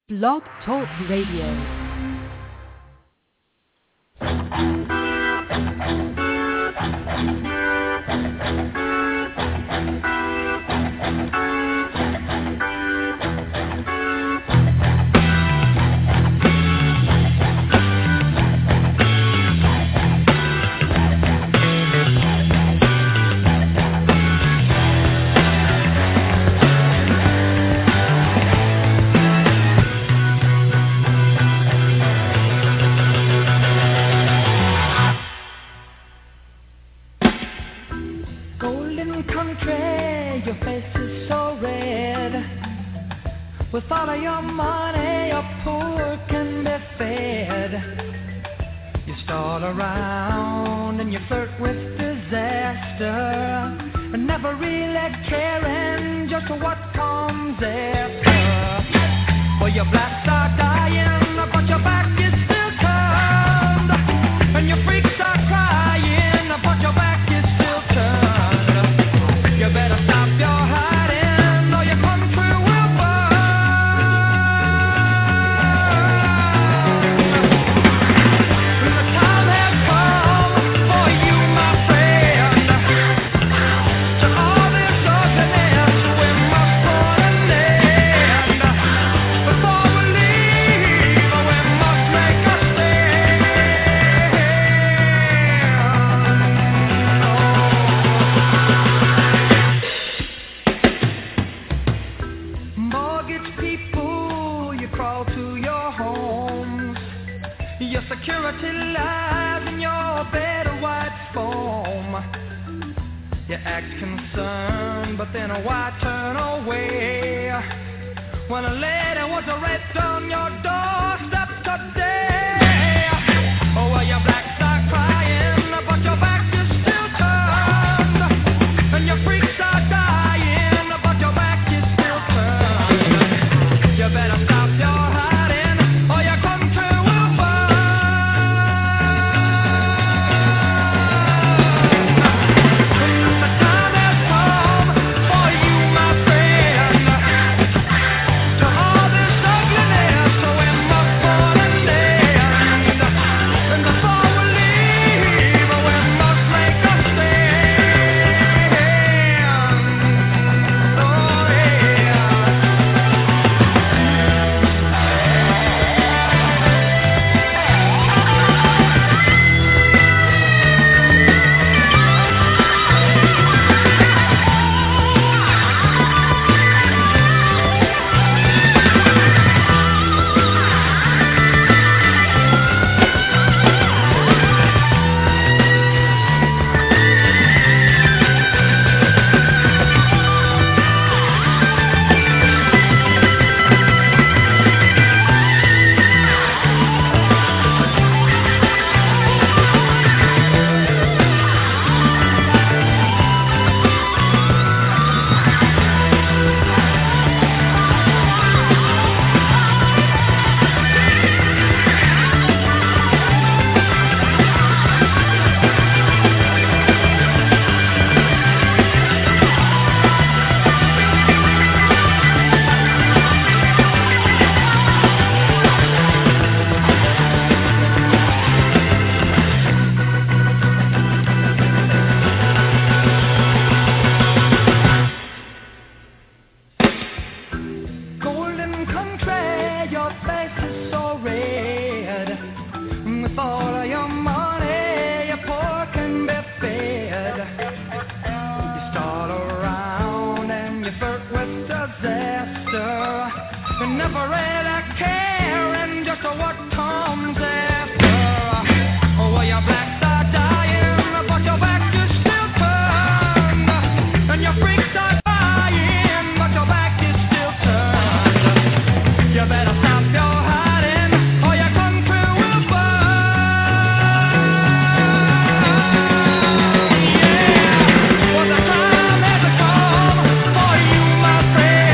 Blog Talk Radio.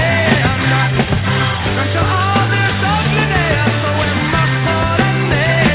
All this ugliness, so we must put an end.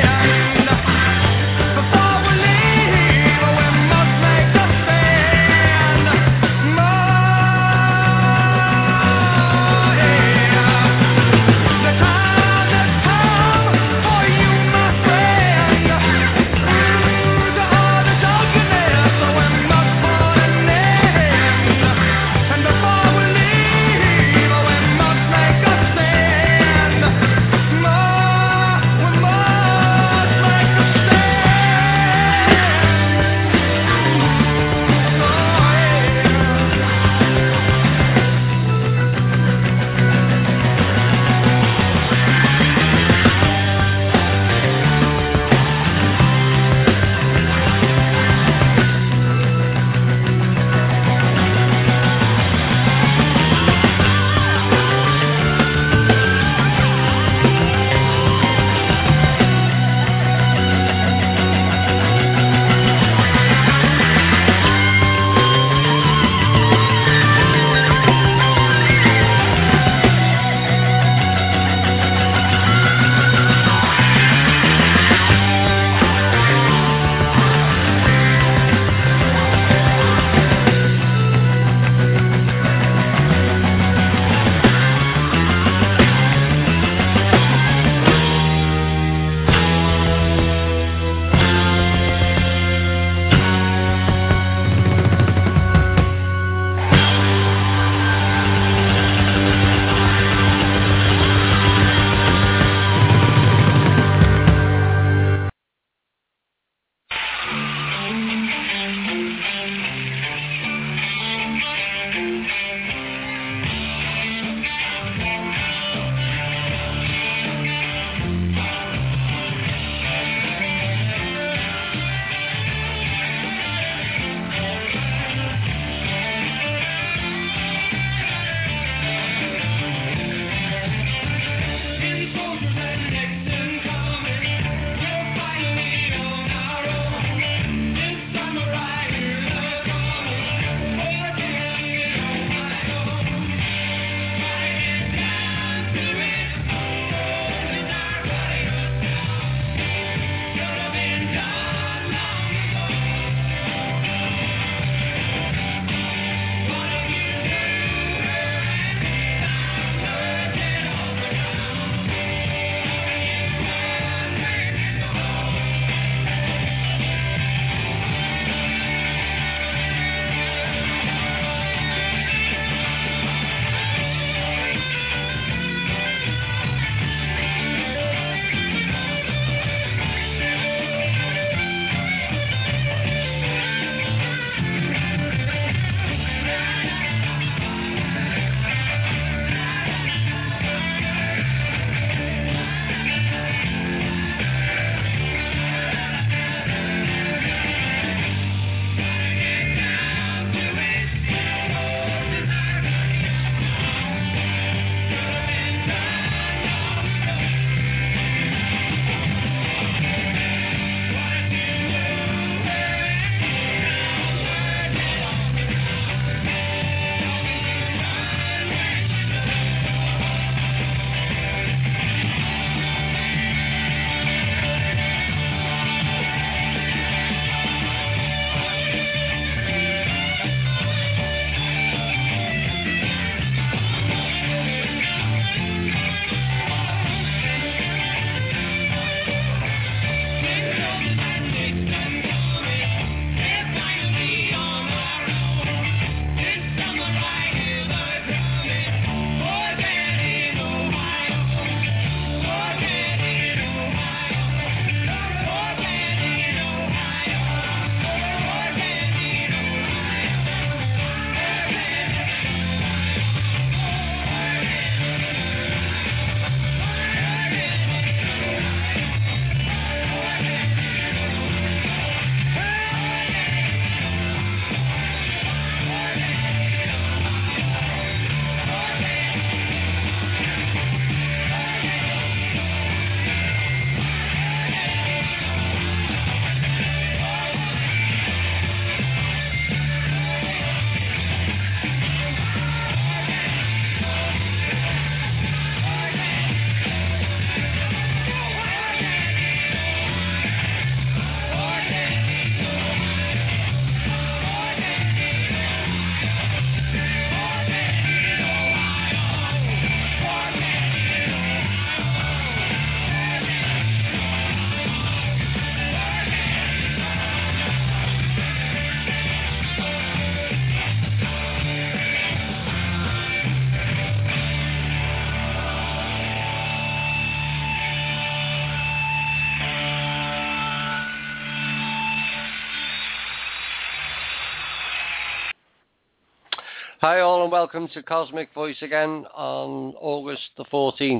Hi all and welcome to Cosmic Voice again on August the 14th.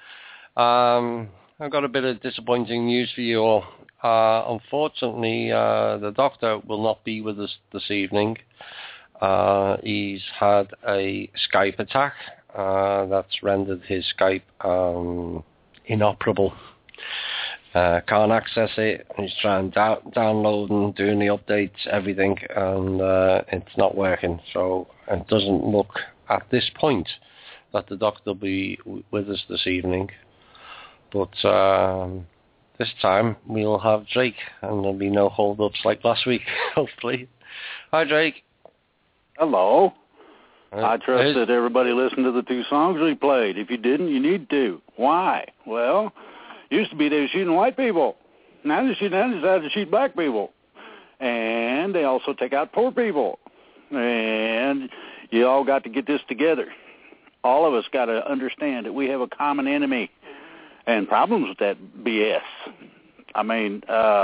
I've got a bit of disappointing news for you all. Unfortunately, the doctor will not be with us this evening. He's had a Skype attack that's rendered his Skype inoperable. Can't access it. He's trying downloading, doing the updates, everything, and it's not working. So it doesn't look at this point that the doctor will be with us this evening. But this time we'll have Drake, and there'll be no hold-ups like last week, hopefully. Hi, Drake. Hello. I trust that everybody listened to the two songs we played. If you didn't, you need to. Why? Well, used to be they were shooting white people. Now they decided to shoot black people. And they also take out poor people. And you all got to get this together. All of us got to understand that we have a common enemy and problems with that BS. I mean,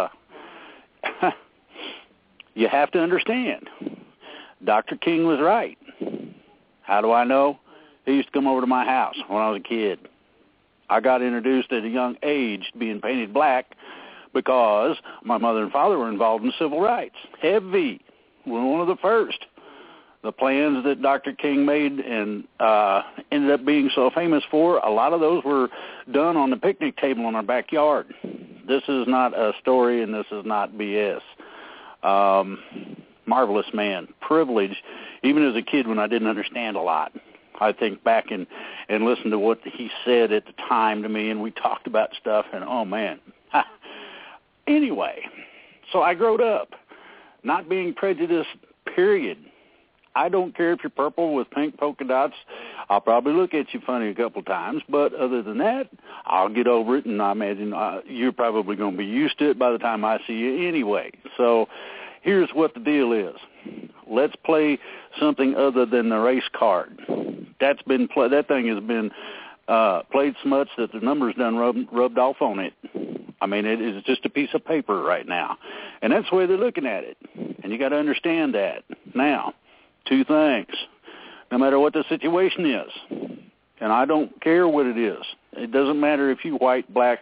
you have to understand. Dr. King was right. How do I know? He used to come over to my house when I was a kid. I got introduced at a young age to being painted black because my mother and father were involved in civil rights. Heavy. We're one of the first. The plans that Dr. King made and ended up being so famous for, a lot of those were done on the picnic table in our backyard. This is not a story and this is not BS. Marvelous man. Privilege, even as a kid when I didn't understand a lot. I think back and listen to what he said at the time to me, and we talked about stuff, and oh, man. Anyway, so I growed up not being prejudiced, period. I don't care if you're purple with pink polka dots. I'll probably look at you funny a couple times, but other than that, I'll get over it, and I imagine you're probably going to be used to it by the time I see you anyway. So here's what the deal is. Let's play something other than the race card. That thing has been played so much that the numbers done rubbed off on it. I mean, it is just a piece of paper right now. And that's the way they're looking at it. And you got to understand that. Now, two things. No matter what the situation is, and I don't care what it is. It doesn't matter if you white, black,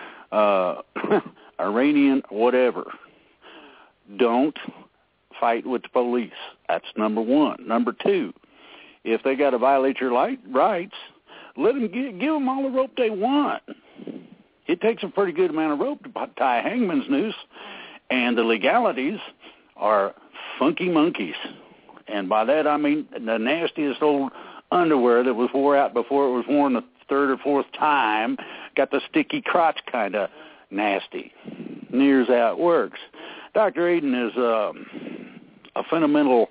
Iranian, whatever. Don't fight with the police. That's number one. Number two, if they got to violate your rights, let them give them all the rope they want. It takes a pretty good amount of rope to tie a hangman's noose, and the legalities are funky monkeys. And by that I mean the nastiest old underwear that was wore out before it was worn the third or fourth time, got the sticky crotch kind of nasty. And here's how it works. Dr. Aden is a fundamental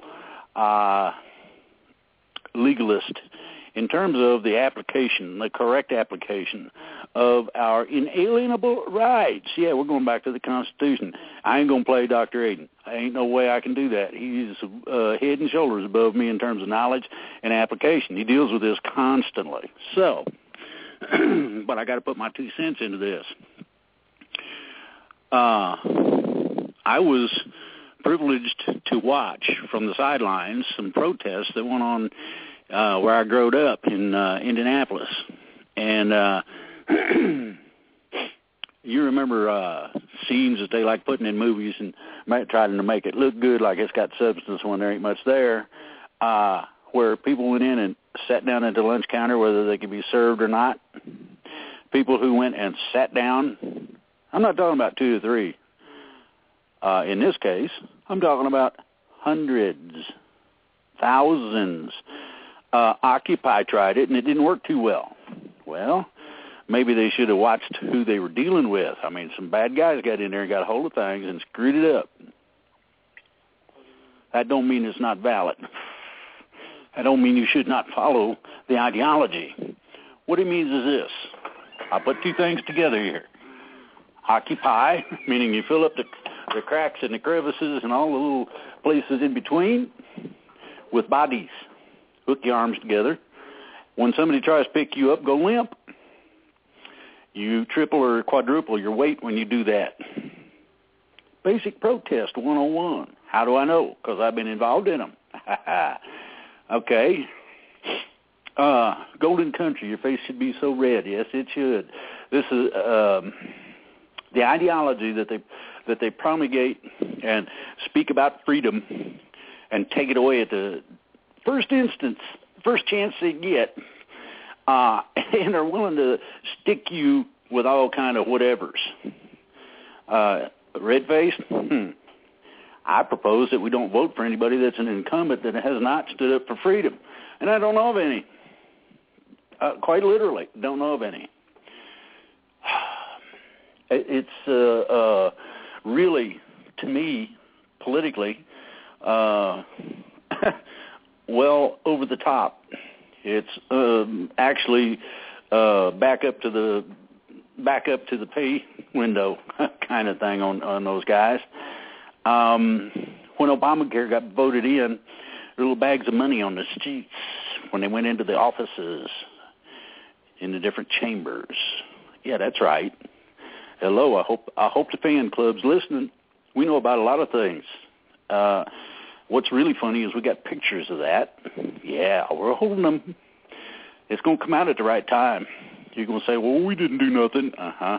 legalist in terms of the application, the correct application of our inalienable rights. Yeah, we're going back to the Constitution. I ain't going to play Dr. Aden. Ain't no way I can do that. He's head and shoulders above me in terms of knowledge and application. He deals with this constantly. So, but I got to put my 2 cents into this. I was privileged to watch from the sidelines some protests that went on where I growed up in Indianapolis. And you remember scenes that they like putting in movies and trying to make it look good, like it's got substance when there ain't much there, where people went in and sat down at the lunch counter, whether they could be served or not. People who went and sat down, I'm not talking about 2 or 3. In this case, I'm talking about hundreds, thousands. Occupy tried it, and it didn't work too well. Well, maybe they should have watched who they were dealing with. I mean, some bad guys got in there and got a hold of things and screwed it up. That don't mean it's not valid. That don't mean you should not follow the ideology. What it means is this. I put 2 things together here. Occupy, meaning you fill up the cracks and the crevices and all the little places in between with bodies. Hook your arms together. When somebody tries to pick you up, go limp. You triple or quadruple your weight when you do that. Basic protest 101. How do I know? Because I've been involved in them. Okay. Golden country, your face should be so red. Yes, it should. This is the ideology that they promulgate and speak about freedom and take it away at the first chance they get, and are willing to stick you with all kind of whatevers. Red-faced? I propose that we don't vote for anybody that's an incumbent that has not stood up for freedom. And I don't know of any. Quite literally, don't know of any. It's really, to me, politically, well over the top. It's actually back up to the pay window kind of thing on those guys. When Obamacare got voted in, little bags of money on the streets when they went into the offices in the different chambers. Yeah, that's right. Hello, I hope the fan club's listening. We know about a lot of things. What's really funny is we got pictures of that. Yeah, we're holding them. It's going to come out at the right time. You're going to say, well, we didn't do nothing.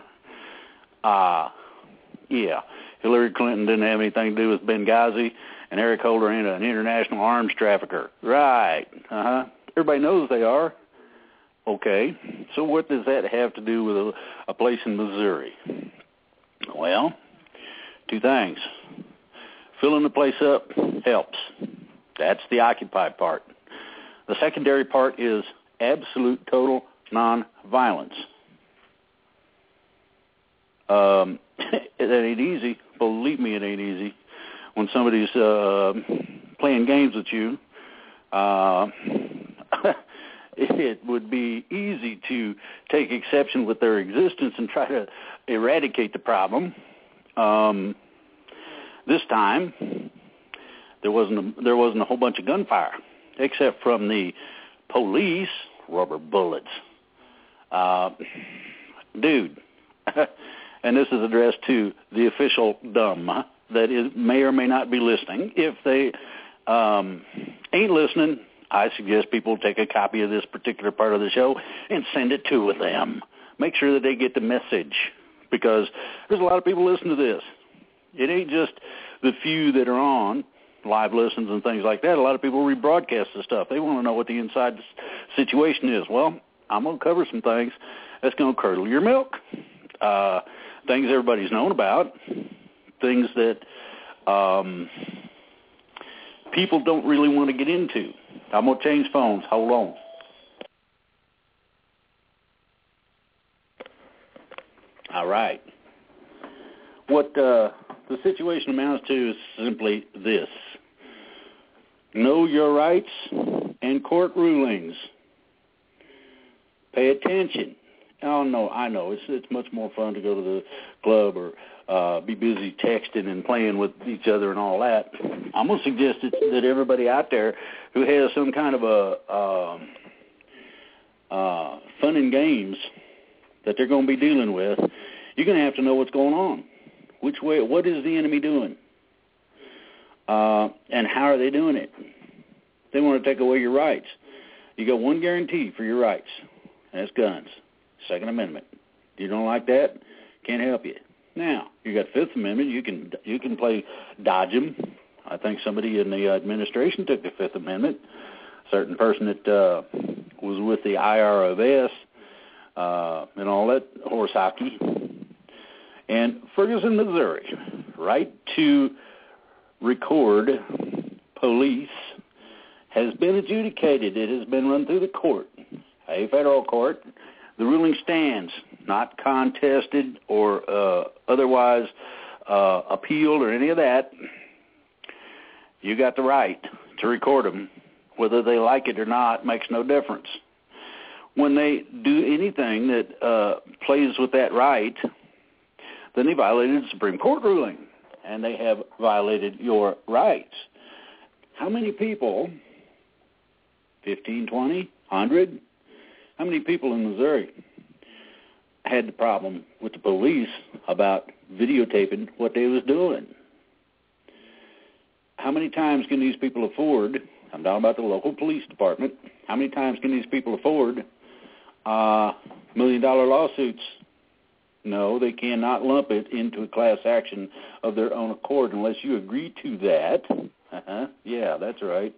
Yeah. Hillary Clinton didn't have anything to do with Benghazi, and Eric Holder ain't an international arms trafficker. Right. Everybody knows they are. Okay. So what does that have to do with a place in Missouri? Well, two things. Filling the place up helps. That's the occupied part. The secondary part is absolute total nonviolence. It ain't easy. Believe me, it ain't easy. When somebody's playing games with you, it would be easy to take exception with their existence and try to eradicate the problem. This time, there wasn't a whole bunch of gunfire, except from the police, rubber bullets. Dude, and this is addressed to the official dumb that may or may not be listening. If they ain't listening, I suggest people take a copy of this particular part of the show and send it to them. Make sure that they get the message, because there's a lot of people listening to this. It ain't just the few that are on live listens and things like that. A lot of people rebroadcast the stuff. They want to know what the inside situation is. Well, I'm going to cover some things that's going to curdle your milk. Things everybody's known about, things that people don't really want to get into. I'm going to change phones. Hold on. All right. What the situation amounts to is simply this. Know your rights and court rulings. Pay attention. Oh, no, I know. It's much more fun to go to the club or be busy texting and playing with each other and all that. I'm going to suggest that everybody out there who has some kind of a fun and games that they're going to be dealing with, you're going to have to know what's going on. Which way? What is the enemy doing? And how are they doing it? They want to take away your rights. You got one guarantee for your rights, and that's guns. Second Amendment. You don't like that? Can't help you. Now, you got Fifth Amendment. You can play dodge 'em. I think somebody in the administration took the Fifth Amendment. A certain person that was with the IRS and all that horse hockey. And Ferguson, Missouri, right to record police has been adjudicated. It has been run through the court, a federal court. The ruling stands, not contested or otherwise appealed or any of that. You got the right to record them. Whether they like it or not makes no difference. When they do anything that plays with that right, then they violated the Supreme Court ruling, and they have violated your rights. How many people, 15, 20, 100, how many people in Missouri had the problem with the police about videotaping what they was doing? How many times can these people afford I'm talking about the local police department. How many times can these people afford $1 million lawsuits? No, they cannot lump it into a class action of their own accord unless you agree to that. Yeah, that's right.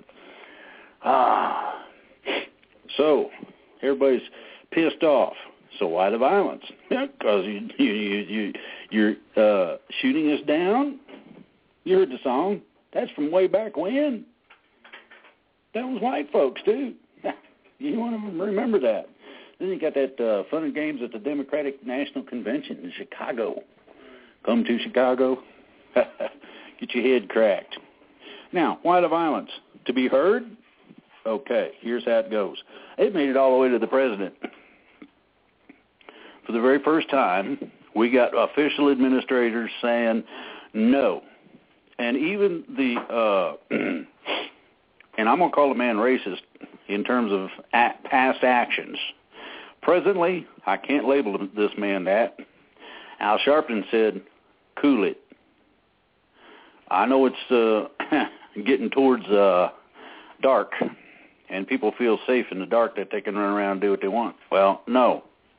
So everybody's pissed off. So why the violence? Because you're shooting us down? You heard the song? That's from way back when. That was white folks, too. You want to remember that. Then you got that fun and games at the Democratic National Convention in Chicago. Come to Chicago. Get your head cracked. Now, why the violence? To be heard? Okay, here's how it goes. It made it all the way to the president. For the very first time, we got official administrators saying no. And even the, and I'm going to call the man racist in terms of past actions. Presently, I can't label this man that. Al Sharpton said, cool it. I know it's getting towards dark, and people feel safe in the dark that they can run around and do what they want. Well, no.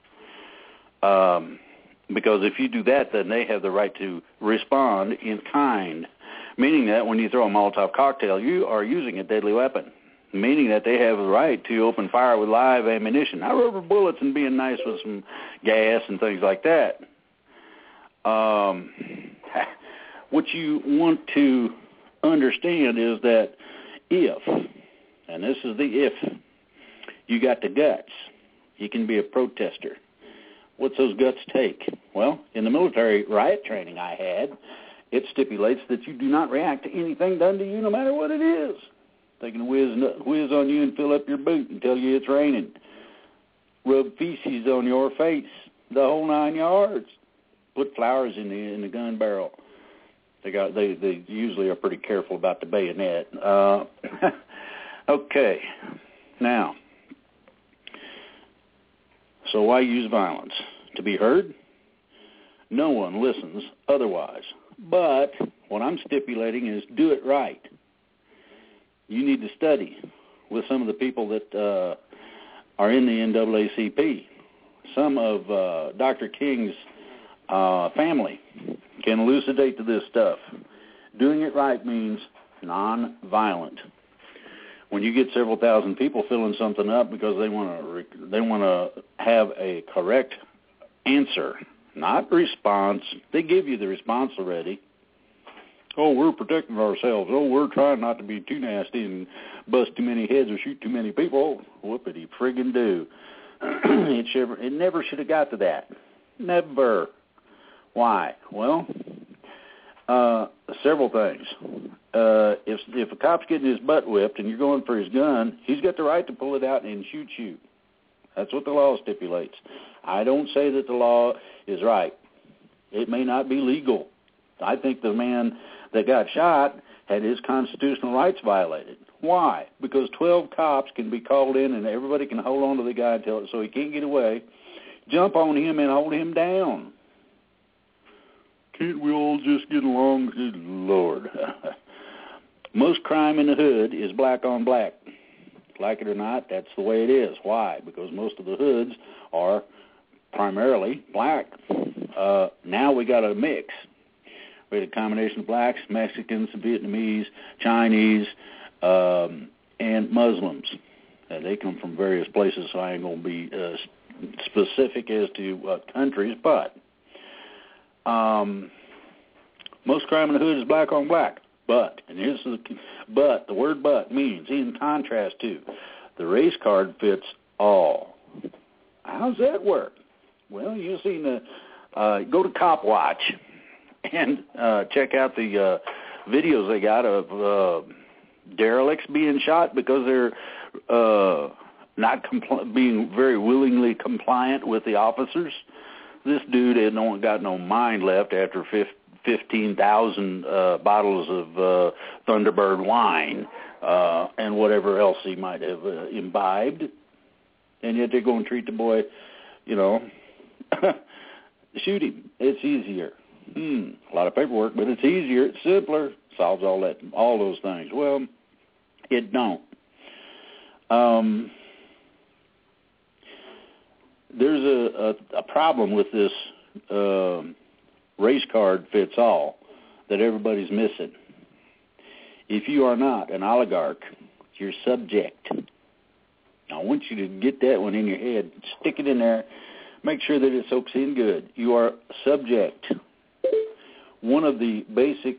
Because if you do that, then they have the right to respond in kind, meaning that when you throw a Molotov cocktail, you are using a deadly weapon, meaning that they have the right to open fire with live ammunition, not rubber bullets and being nice with some gas and things like that. What you want to understand is that if, and this is the if, you got the guts, you can be a protester. What's those guts take? Well, in the military riot training I had, it stipulates that you do not react to anything done to you no matter what it is. They can whiz on you and fill up your boot and tell you it's raining. Rub feces on your face, the whole 9 yards. Put flowers in the gun barrel. They usually are pretty careful about the bayonet. Okay, now, so why use violence? To be heard? No one listens otherwise. But what I'm stipulating is do it right. You need to study with some of the people that are in the NAACP. Some of Dr. King's family can elucidate to this stuff. Doing it right means non-violent. When you get several thousand people filling something up because they want to have a correct answer, not response. They give you the response already. Oh, we're protecting ourselves. Oh, we're trying not to be too nasty and bust too many heads or shoot too many people. Whoopity friggin' do. It never should have got to that. Never. Why? Well, several things. If a cop's getting his butt whipped and you're going for his gun, he's got the right to pull it out and shoot you. That's what the law stipulates. I don't say that the law is right. It may not be legal. I think the man that got shot had his constitutional rights violated. Why? Because 12 cops can be called in and everybody can hold on to the guy so he can't get away, jump on him and hold him down. Can't we all just get along? Good Lord. Most crime in the hood is black on black. Like it or not, that's the way it is. Why? Because most of the hoods are primarily black. Now we got a mix. We had a combination of blacks, Mexicans, Vietnamese, Chinese, and Muslims. They come from various places, so I ain't going to be specific as to countries, but most crime in the hood is black on black. But, and here's the word but means, in contrast to, the race card fits all. How's that work? Well, you've seen go to Cop Watch and check out the videos they got of derelicts being shot because they're not being very willingly compliant with the officers. This dude had got no mind left after 15,000 bottles of Thunderbird wine and whatever else he might have imbibed. And yet they're going to treat the boy, shoot him. It's easier. A lot of paperwork, but it's easier. It's simpler. Solves all those things. Well, It don't. There's a problem with this race card fits all that everybody's missing. If you are not an oligarch, you're subject. I want you to get that one in your head. Stick it in there. Make sure that it soaks in good. You are subject. One of the basic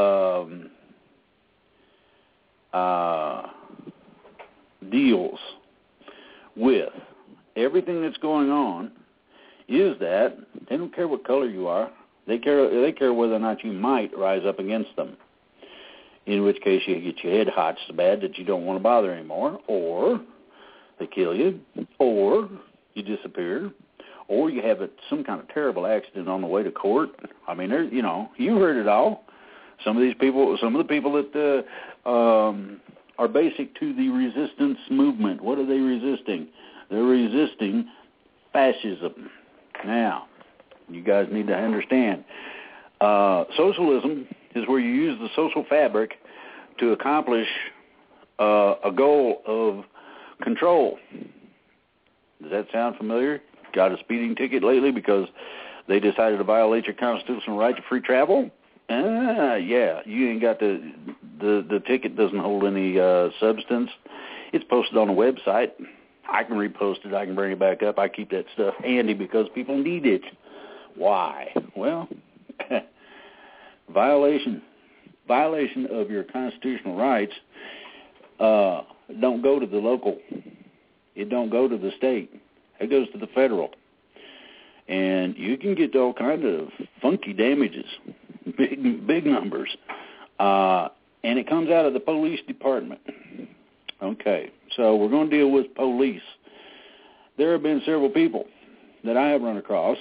deals with everything that's going on is that they don't care what color you are. They care whether or not you might rise up against them. In which case you get your head hot so bad that you don't want to bother anymore, or they kill you, or you disappear, or you have some kind of terrible accident on the way to court. I mean, you heard it all. Some of the people that are basic to the resistance movement. What are they resisting? They're resisting fascism. Now, you guys need to understand, socialism is where you use the social fabric to accomplish a goal of control. Does that sound familiar? Got a speeding ticket lately because they decided to violate your constitutional right to free travel? Yeah, you ain't got the ticket doesn't hold any substance. It's posted on a website. I can repost it. I can bring it back up. I keep that stuff handy because people need it. Why? Well, violation of your constitutional rights don't go to the local. It don't go to the state. It goes to the federal. And you can get all kind of funky damages, big numbers. And it comes out of the police department. Okay, so we're going to deal with police. There have been several people that I have run across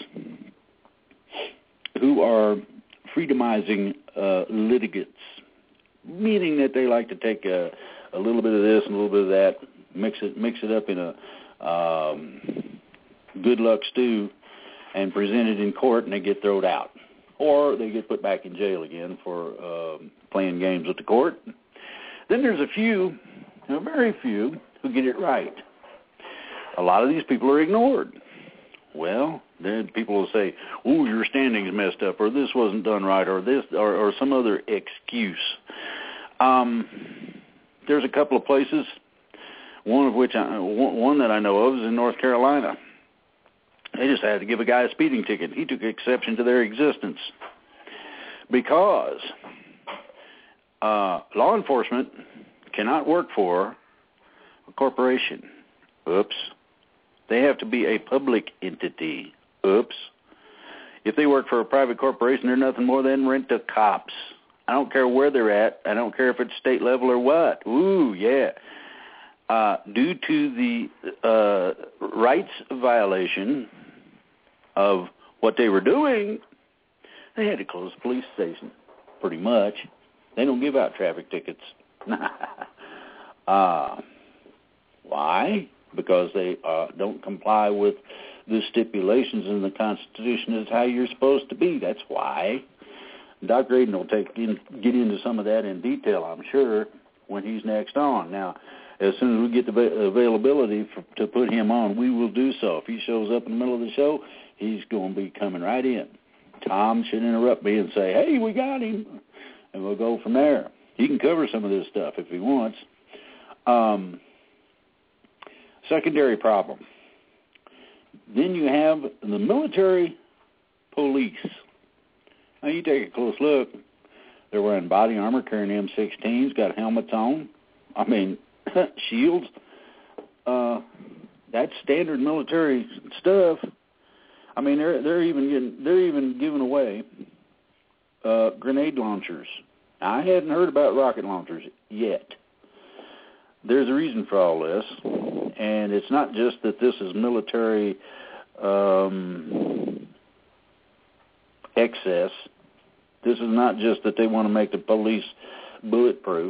who are freedomizing litigants, meaning that they like to take a little bit of this and a little bit of that, mix it up in a good luck stew, and present it in court, and they get thrown out, or they get put back in jail again for playing games with the court. Then there's a few, very few, who get it right. A lot of these people are ignored. Well, then people will say, "Ooh, your standing's messed up," or "This wasn't done right," or this, or some other excuse. There's a couple of places. One that I know of is in North Carolina. They just had to give a guy a speeding ticket. He took exception to their existence because law enforcement cannot work for a corporation. Oops. They have to be a public entity. Oops. If they work for a private corporation, they're nothing more than rent-a-cops. I don't care where they're at. I don't care if it's state level or what. Ooh, yeah. Due to the rights violation of what they were doing, they had to close the police station, pretty much. They don't give out traffic tickets. Why? Because they don't comply with the stipulations in the Constitution as how you're supposed to be. That's why. Dr. Aiden will get into some of that in detail, I'm sure, when he's next on. Now, as soon as we get the availability to put him on, we will do so. If he shows up in the middle of the show, he's going to be coming right in. Tom should interrupt me and say, "Hey, we got him," and we'll go from there. He can cover some of this stuff if he wants. Secondary problem. Then you have the military police. Now, you take a close look. They're wearing body armor, carrying M16s, got helmets on. I mean, shields. That's standard military stuff. I mean, they're even giving away grenade launchers. I hadn't heard about rocket launchers yet. There's a reason for all this, and it's not just that this is military excess. This is not just that they want to make the police bulletproof.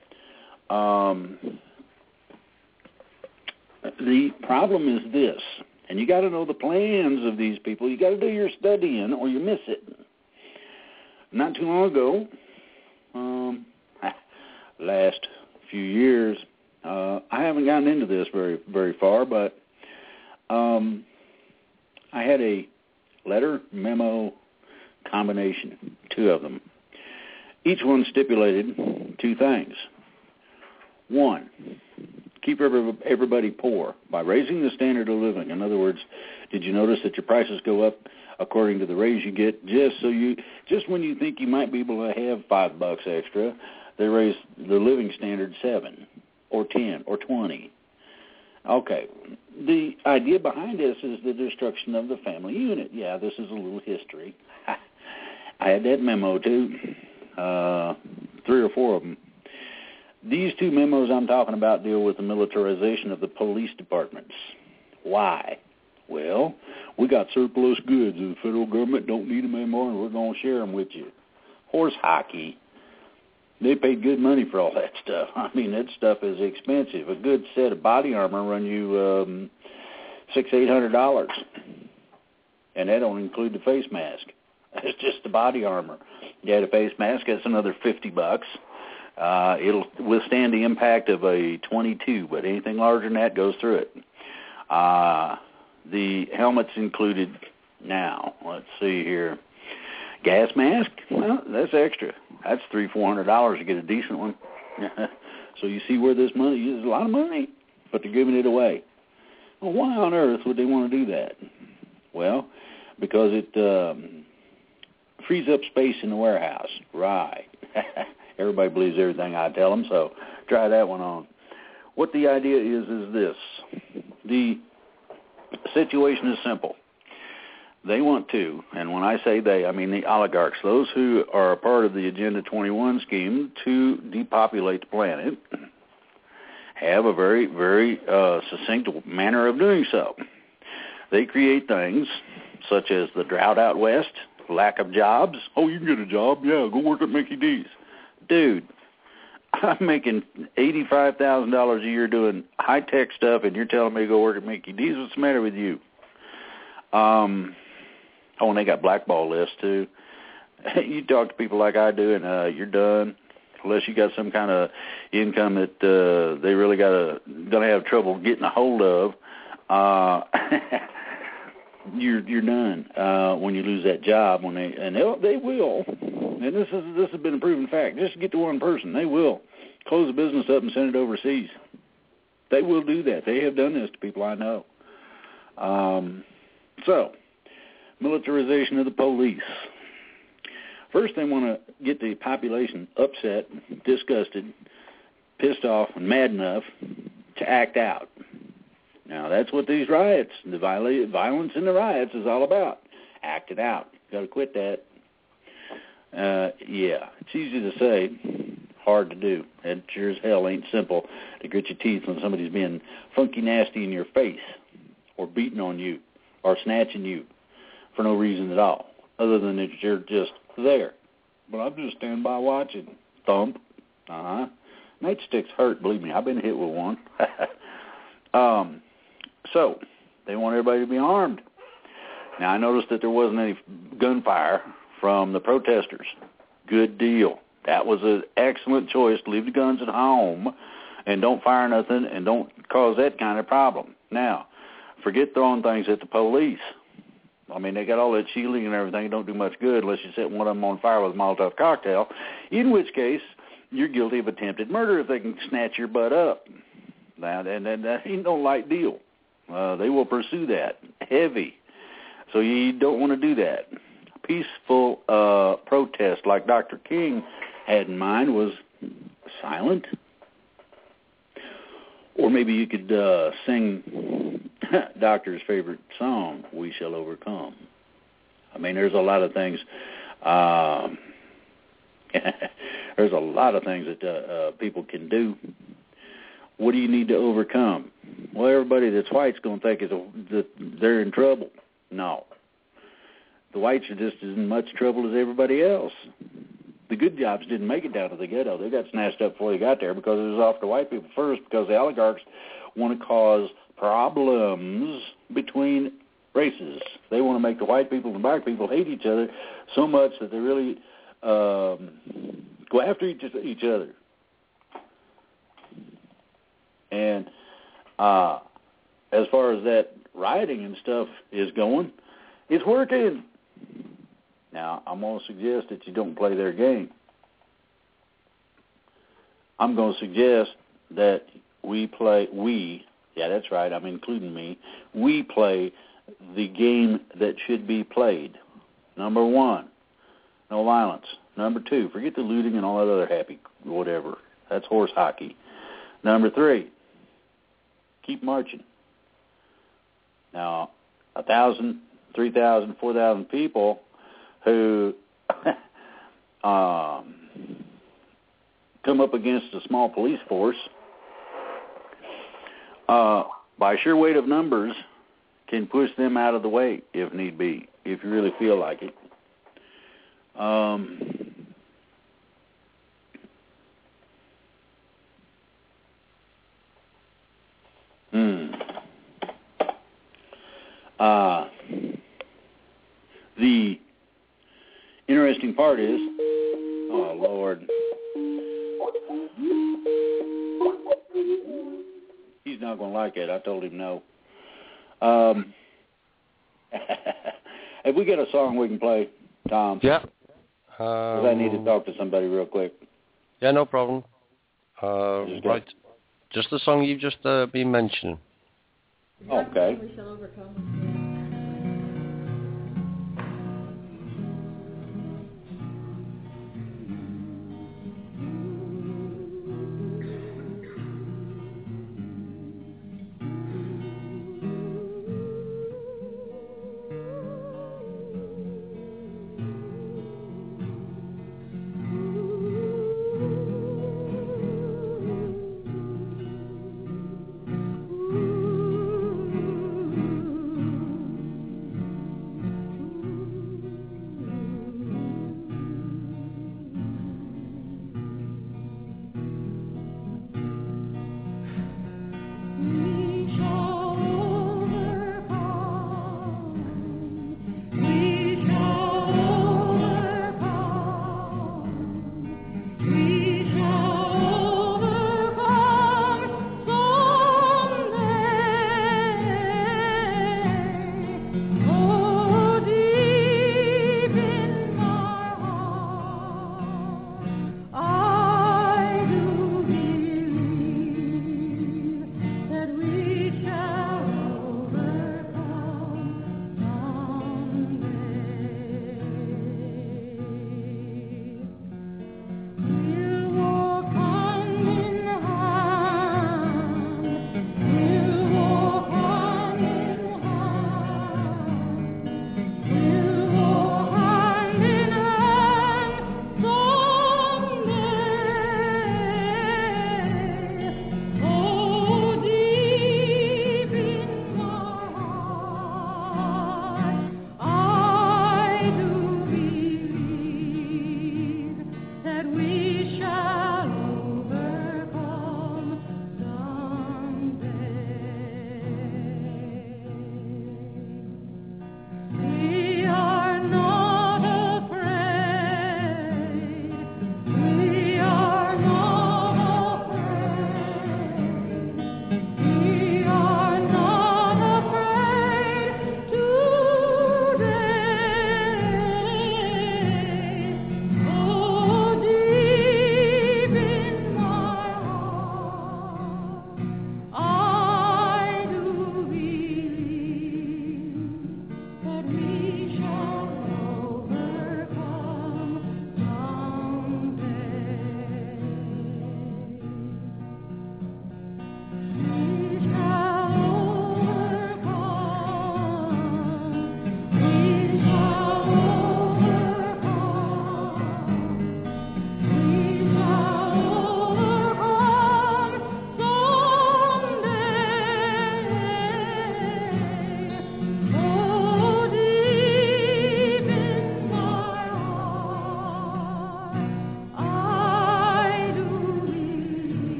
The problem is this, and you got to know the plans of these people. You got to do your studying, or you miss it. Not too long ago, last few years. I haven't gotten into this very, very far, but I had a letter memo combination, 2 of them. Each one stipulated 2 things. 1, keep everybody poor by raising the standard of living. In other words, did you notice that your prices go up according to the raise you get? Just when you think you might be able to have $5 extra, they raise the living standard 7 or 10 or 20. Okay, the idea behind this is the destruction of the family unit. Yeah, this is a little history. I had that memo too, 3 or 4 of them. These 2 memos I'm talking about deal with the militarization of the police departments. Why? Well, we got surplus goods and the federal government don't need them anymore and we're going to share them with you. Horse hockey. They paid good money for all that stuff. I mean, that stuff is expensive. A good set of body armor run you $600-800, and that don't include the face mask. That's just the body armor. You add a face mask, that's another $50. It'll withstand the impact of a .22, but anything larger than that goes through it. The helmet's included now. Let's see here. Gas mask? Well, that's extra. That's $300-400 to get a decent one. So you see where this money is. A lot of money, but they're giving it away. Well, why on earth would they want to do that? Well, because it frees up space in the warehouse. Right. Everybody believes everything I tell them, so try that one on. What the idea is this. The situation is simple. They want to, and when I say they, I mean the oligarchs, those who are a part of the Agenda 21 scheme to depopulate the planet, have a very, very succinct manner of doing so. They create things such as the drought out west, lack of jobs. Oh, you can get a job? Yeah, go work at Mickey D's. Dude, I'm making $85,000 a year doing high-tech stuff, and you're telling me to go work at Mickey D's? What's the matter with you? Oh, and they got blackball lists, too. You talk to people like I do, and you're done. Unless you got some kind of income that they really gonna have trouble getting a hold of, you're done when you lose that job. They will, and this has been a proven fact. Just to get to one person, they will close the business up and send it overseas. They will do that. They have done this to people I know. So, militarization of the police. First, they want to get the population upset, disgusted, pissed off, and mad enough to act out. Now, that's what these riots, the violence in the riots is all about. Acting out. Got to quit that. Yeah, it's easy to say, hard to do. It sure as hell ain't simple to grit your teeth when somebody's being funky nasty in your face or beating on you or snatching you for no reason at all, other than that you're just there. But I'm just standing by watching. Thump. Nightsticks hurt, believe me. I've been hit with one. So, they want everybody to be armed. Now, I noticed that there wasn't any gunfire from the protesters. Good deal. That was an excellent choice to leave the guns at home and don't fire nothing and don't cause that kind of problem. Now, forget throwing things at the police. I mean, they got all that shielding and everything. It don't do much good unless you set one of them on fire with a Molotov cocktail, in which case you're guilty of attempted murder if they can snatch your butt up. Now, and that ain't no light deal. They will pursue that heavy. So you don't want to do that. Peaceful protest like Dr. King had in mind was silent. Or maybe you could sing Doctor's favorite song, We Shall Overcome. I mean, there's a lot of things. There's a lot of things that people can do. What do you need to overcome? Well, everybody that's white's going to think that they're in trouble. No. The whites are just as much trouble as everybody else. The good jobs didn't make it down to the ghetto. They got snatched up before they got there because it was off the white people first, because the oligarchs want to cause problems between races. They want to make the white people and black people hate each other so much that they really go after each other. And as far as that rioting and stuff is going, it's working. Now, I'm going to suggest that you don't play their game. I'm going to suggest that yeah, that's right, I'm including me, we play the game that should be played. Number 1, no violence. Number 2, forget the looting and all that other happy whatever. That's horse hockey. Number 3, keep marching. Now, 1,000, 3,000, 4,000 people who come up against a small police force, by sheer weight of numbers, can push them out of the way if need be, if you really feel like it. The interesting part is, oh, Lord. He's not going to like it. I told him no. Have we got a song we can play, Tom? Yeah. Because I need to talk to somebody real quick. Yeah, no problem. Right. Just the song you've just been mentioning. Okay.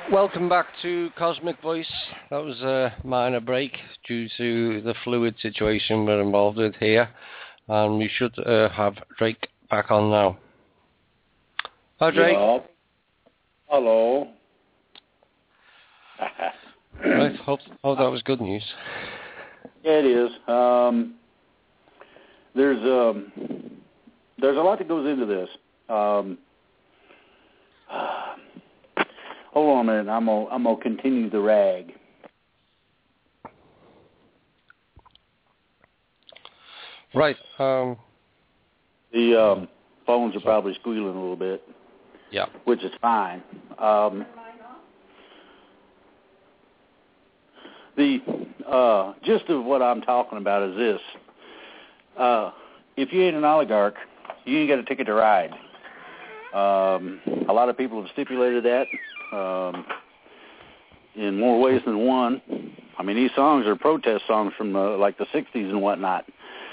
Welcome back to Cosmic Voice. That was a minor break due to the fluid situation we're involved with here. And we should have Drake back on now. Hi, Drake. Yeah. Hello. Right, hope that was good news. Yeah, it is. There's a lot that goes into this. Hold on a minute. I'm gonna continue the rag. Right. The phones are probably squealing a little bit. Yeah. Which is fine. The gist of what I'm talking about is this. If you ain't an oligarch, you ain't got a ticket to ride. A lot of people have stipulated that in more ways than one. I mean, these songs are protest songs from like the 60s and whatnot.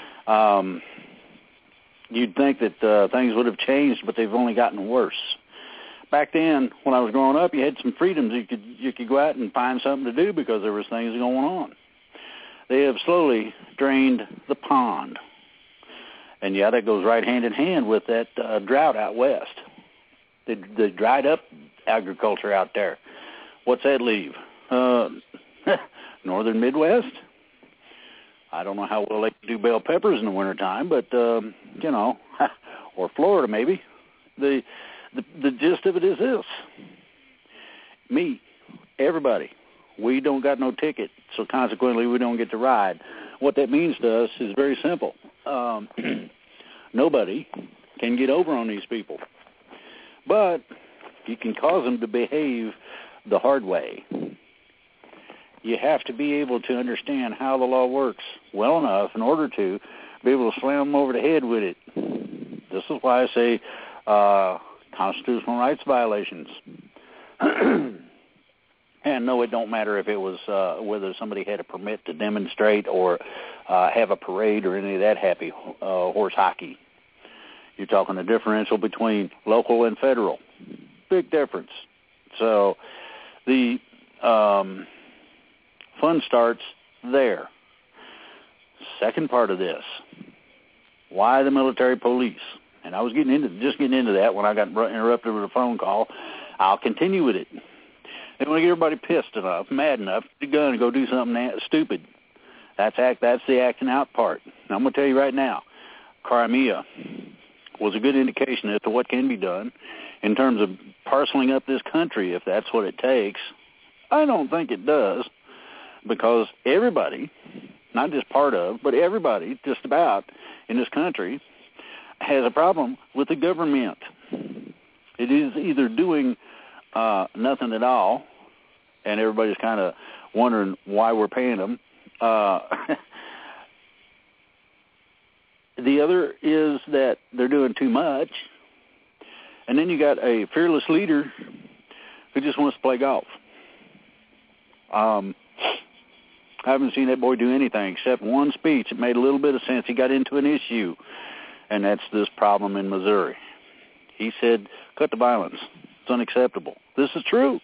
You'd think that things would have changed, but they've only gotten worse. Back then, when I was growing up, you had some freedoms. You could go out and find something to do because there was things going on. They have slowly drained the pond. And, yeah, that goes right hand in hand with that drought out west. They dried up agriculture out there. What's that leave? Northern Midwest? I don't know how well they can do bell peppers in the wintertime, but, or Florida maybe. The gist of it is this. Me, everybody, we don't got no ticket, so consequently we don't get to ride. What that means to us is very simple. Nobody can get over on these people. But you can cause them to behave the hard way. You have to be able to understand how the law works well enough in order to be able to slam them over the head with it. This is why I say constitutional rights violations. And no, it don't matter if it was whether somebody had a permit to demonstrate or have a parade or any of that happy horse hockey. You're talking the differential between local and federal. Big difference. So the fun starts there. Second part of this, why the military police? And I was getting into that when I got interrupted with a phone call. I'll continue with it. They want to get everybody pissed enough, mad enough, to go and go do something stupid. That's the acting out part. And I'm going to tell you right now, Crimea was a good indication as to what can be done in terms of parceling up this country, if that's what it takes. I don't think it does, because everybody, not just part of, but everybody just about in this country has a problem with the government. It is either doing nothing at all, and everybody's kind of wondering why we're paying them. The other is that they're doing too much. And then you got a fearless leader who just wants to play golf. I haven't seen that boy do anything except one speech. It made a little bit of sense. He got into an issue, and that's this problem in Missouri. He said, cut the violence. It's unacceptable. This is true.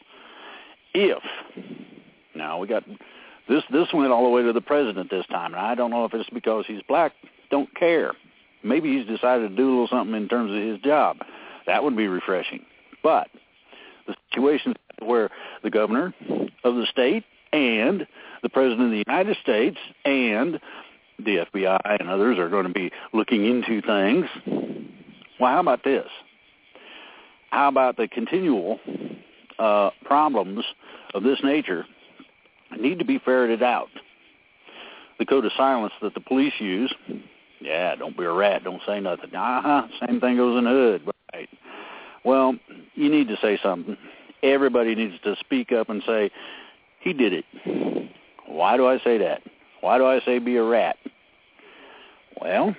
Now we got this went all the way to the president this time, and I don't know if it's because he's black. Don't care. Maybe he's decided to do a little something in terms of his job. That would be refreshing. But the situation where the governor of the state and the president of the United States and the FBI and others are going to be looking into things. Well, how about this? How about the continual problems of this nature need to be ferreted out? The code of silence that the police use, don't be a rat, don't say nothing. Same thing goes in the hood. Right. Well, you need to say something. Everybody needs to speak up and say, he did it. Why do I say that? Why do I say be a rat? Well,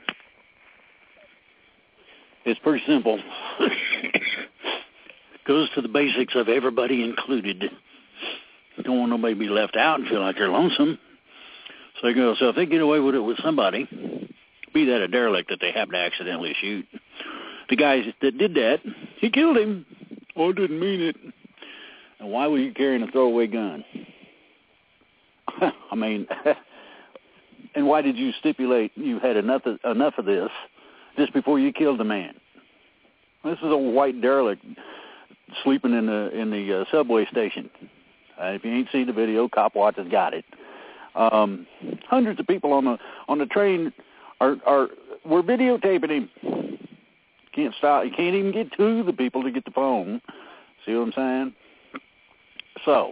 it's pretty simple. It goes to the basics of everybody included. Don't want nobody to be left out and feel like they're lonesome. So if they get away with it with somebody, be that a derelict that they happen to accidentally shoot, the guy that did that, he killed him. Oh, didn't mean it. And why were you carrying a throwaway gun? I mean, and why did you stipulate you had enough of this just before you killed the man? This is a white derelict sleeping in the subway station. If you ain't seen the video, Cop Watch has got it. Hundreds of people on the train were videotaping him. Can't stop. You can't even get to the people to get the phone. See what I'm saying? So,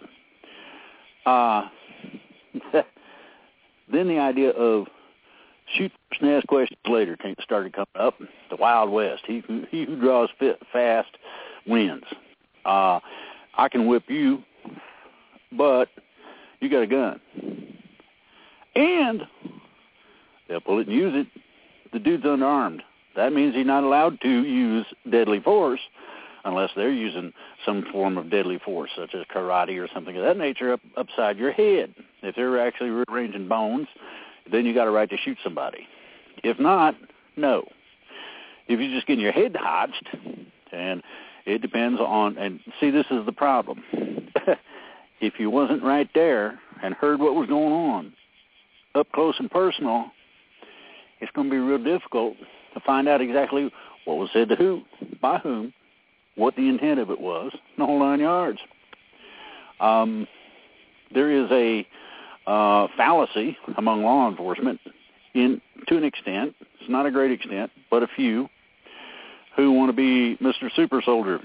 then the idea of shoot first and ask questions later started coming up. The Wild West. He who draws fast wins. I can whip you, but you got a gun. And they'll pull it and use it. The dude's unarmed. That means he's not allowed to use deadly force unless they're using some form of deadly force, such as karate or something of that nature, upside your head. If they're actually rearranging bones, then you got a right to shoot somebody. If not, no. If you're just getting your head hotched, and it depends on, and see, this is the problem. If you wasn't right there and heard what was going on, up close and personal, it's going to be real difficult to find out exactly what was said to who, by whom, what the intent of it was, the whole 9 yards. There is a fallacy among law enforcement to an extent. It's not a great extent, but a few who want to be Mr. Super Soldier.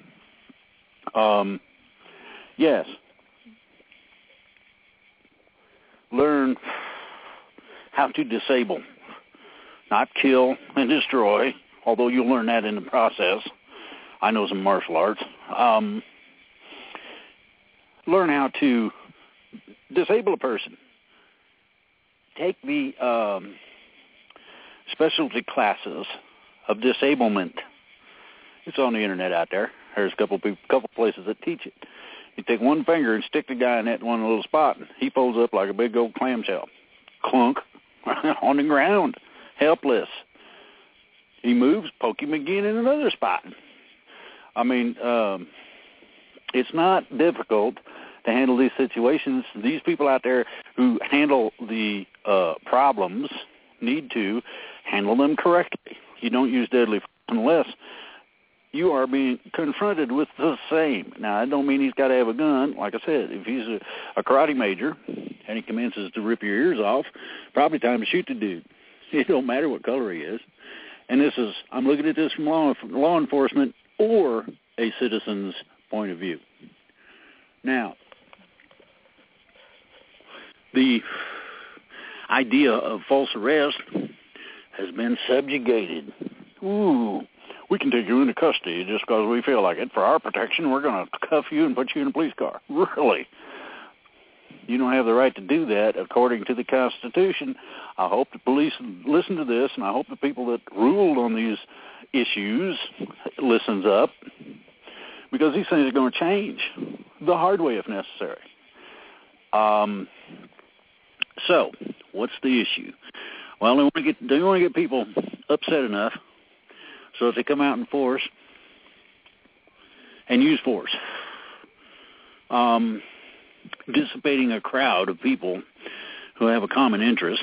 Yes. Learn how to disable, not kill and destroy, although you'll learn that in the process. I know some martial arts. Learn how to disable a person. Take the specialty classes of disablement. It's on the internet out there. There's a couple places that teach it. You take one finger and stick the guy in that one little spot, and he folds up like a big old clamshell. Clunk on the ground, helpless. He moves, poke him again in another spot. I mean, it's not difficult to handle these situations. These people out there who handle the problems need to handle them correctly. You don't use deadly force unless you are being confronted with the same. Now, I don't mean he's got to have a gun. Like I said, if he's a karate major and he commences to rip your ears off, probably time to shoot the dude. It don't matter what color he is. And this is, I'm looking at this from law enforcement or a citizen's point of view. Now, the idea of false arrest has been subjugated. Ooh, we can take you into custody just because we feel like it. For our protection, we're going to cuff you and put you in a police car. Really? You don't have the right to do that according to the Constitution. I hope the police listen to this, and I hope the people that ruled on these issues listens up, because these things are going to change the hard way if necessary. So, what's the issue? Well, they want to get people upset enough so that they come out in force and use force. Dissipating a crowd of people who have a common interest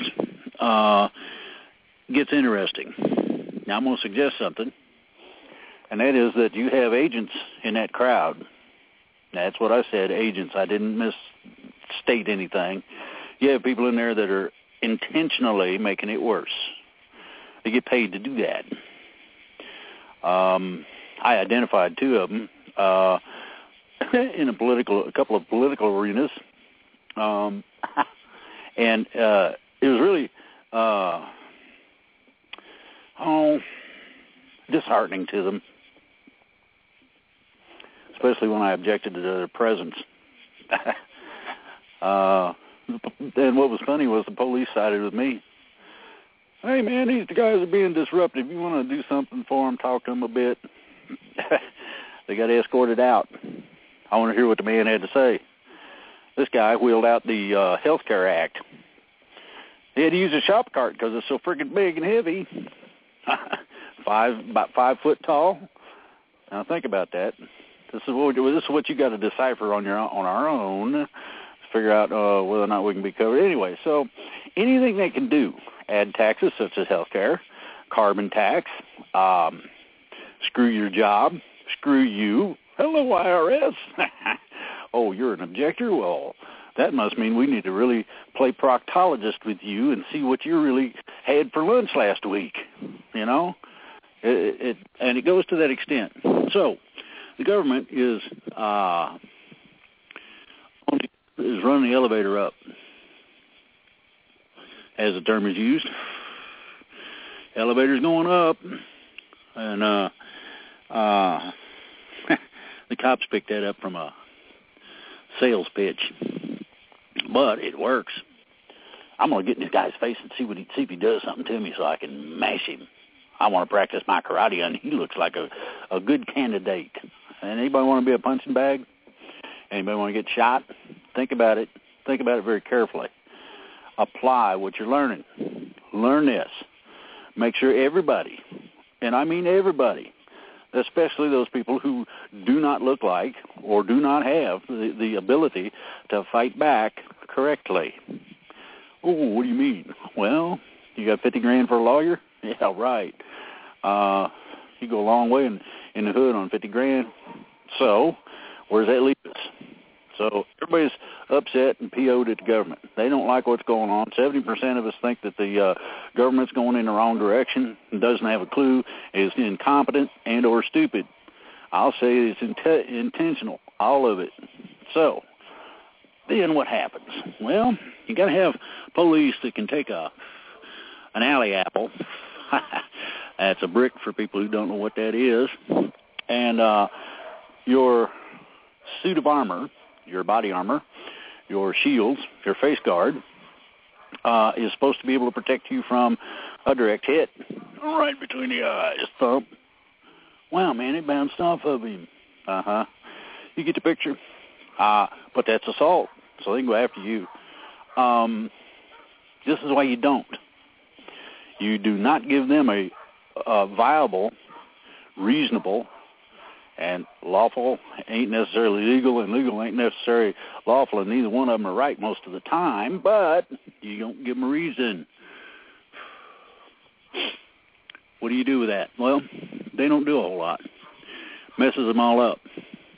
gets interesting. Now, I'm going to suggest something, and that is that you have agents in that crowd. That's what I said, agents. I didn't misstate anything. You have people in there that are intentionally making it worse. They get paid to do that. I identified two of them in a couple of political arenas, and it was really disheartening to them, especially when I objected to their presence. And what was funny was the police sided with me. Hey, man, these guys are being disruptive. You want to do something for them, talk to them a bit? They got escorted out. I want to hear what the man had to say. This guy wheeled out the Health Care Act. He had to use a shop cart because it's so freaking big and heavy. About 5 foot tall. Now think about that. This is what you got to decipher on our own to figure out whether or not we can be covered. Anyway, so anything they can do, add taxes such as health care, carbon tax, screw your job, screw you. Hello, IRS. Oh, you're an objector? Well, that must mean we need to really play proctologist with you and see what you really had for lunch last week, you know? And it goes to that extent. So the government is running the elevator up, as the term is used. Elevator's going up, and the cops picked that up from a sales pitch, but it works. I'm going to get in this guy's face and see if he does something to me so I can mash him. I want to practice my karate, and he looks like a good candidate. And anybody want to be a punching bag? Anybody want to get shot? Think about it. Think about it very carefully. Apply what you're learning. Learn this. Make sure everybody, and I mean everybody, especially those people who do not look like or do not have the ability to fight back correctly. Oh, what do you mean? Well, you got $50,000 for a lawyer? Yeah, right. You go a long way in the hood on $50,000. So, where does that leave us? So everybody's upset and PO'd at the government. They don't like what's going on. 70% of us think that the government's going in the wrong direction, doesn't have a clue, is incompetent and or stupid. I'll say it's intentional, all of it. So then what happens? Well, you got to have police that can take an alley apple. That's a brick for people who don't know what that is. And your suit of armor, your body armor, your shields, your face guard, is supposed to be able to protect you from a direct hit. Right between the eyes, thump. Wow, man, it bounced off of him. You get the picture? But that's assault, so they can go after you. This is why you don't. You do not give them a viable, reasonable, and lawful ain't necessarily legal, and legal ain't necessarily lawful, and neither one of them are right most of the time, but you don't give them a reason. What do you do with that? Well, they don't do a whole lot. Messes them all up.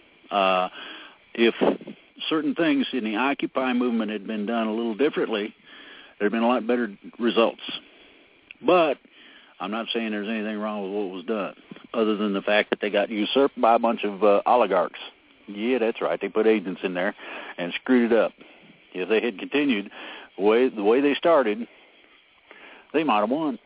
If certain things in the Occupy movement had been done a little differently, there had been a lot better results. But I'm not saying there's anything wrong with what was done, other than the fact that they got usurped by a bunch of oligarchs. Yeah, that's right. They put agents in there and screwed it up. If they had continued the way they started, they might have won.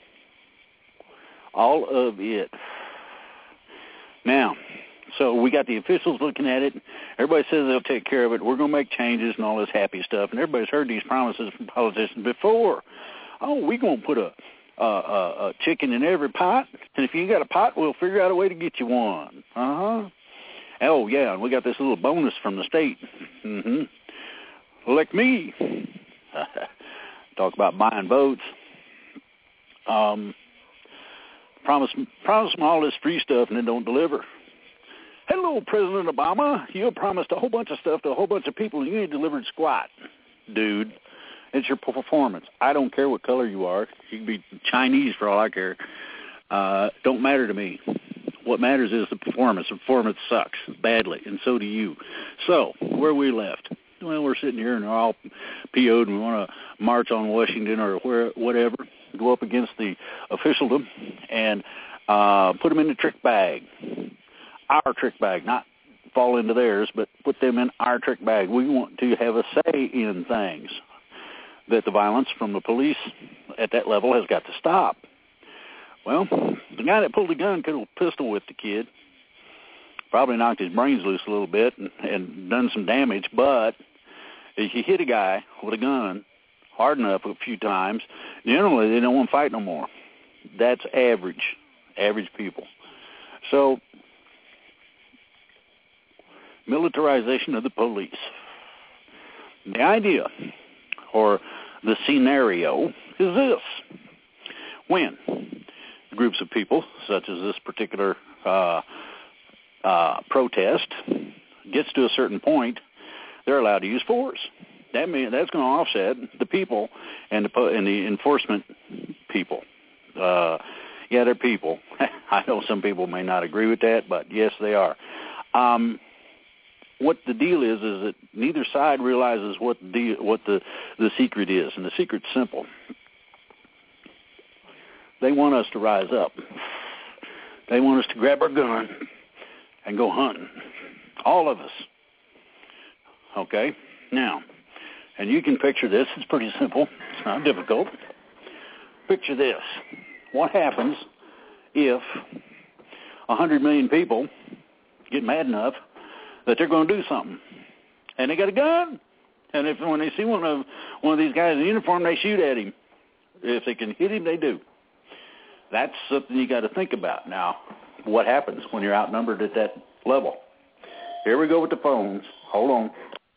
All of it. Now, so we got the officials looking at it. Everybody says they'll take care of it. We're going to make changes and all this happy stuff. And everybody's heard these promises from politicians before. Oh, we're going to put a chicken in every pot, and if you ain't got a pot, we'll figure out a way to get you one. Oh, yeah, and we got this little bonus from the state. Elect me. Talk about buying votes. Promise them all this free stuff, and then don't deliver. Hello, President Obama. You promised a whole bunch of stuff to a whole bunch of people, and you ain't delivered squat, dude. It's your performance. I don't care what color you are. You can be Chinese for all I care. Don't matter to me. What matters is the performance. The performance sucks badly, and so do you. So, where we left? Well, we're sitting here and we're all PO'd and we want to march on Washington or whatever, go up against the officialdom and put them in the trick bag. Our trick bag, not fall into theirs, but put them in our trick bag. We want to have a say in things. That the violence from the police at that level has got to stop. Well, the guy that pulled the gun could have pistol whipped the kid, probably knocked his brains loose a little bit and done some damage, but if you hit a guy with a gun hard enough a few times, generally they don't want to fight no more. That's average people. So, militarization of the police. The idea, or the scenario, is this. When groups of people, such as this particular protest gets to a certain point, they're allowed to use force. That means that's going to offset the people and the enforcement people. Yeah, they're people. I know some people may not agree with that, but yes, they are. What the deal is that neither side realizes what the secret is, and the secret's simple. They want us to rise up. They want us to grab our gun and go hunting. All of us. Okay? Now, and you can picture this. It's pretty simple. It's not difficult. Picture this. What happens if 100 million people get mad enough that they're going to do something, and they got a gun, and when they see one of these guys in uniform, they shoot at him. If they can hit him, they do. That's something you got to think about. Now, what happens when you're outnumbered at that level? Here we go with the phones. Hold on.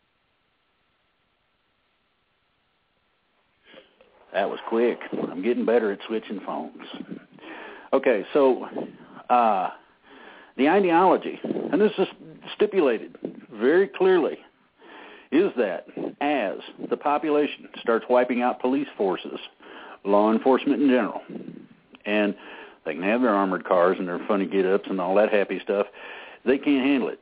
That was quick. I'm getting better at switching phones. Okay, so the ideology, and this is stipulated very clearly, is that as the population starts wiping out police forces, law enforcement in general, and they can have their armored cars and their funny get-ups and all that happy stuff, they can't handle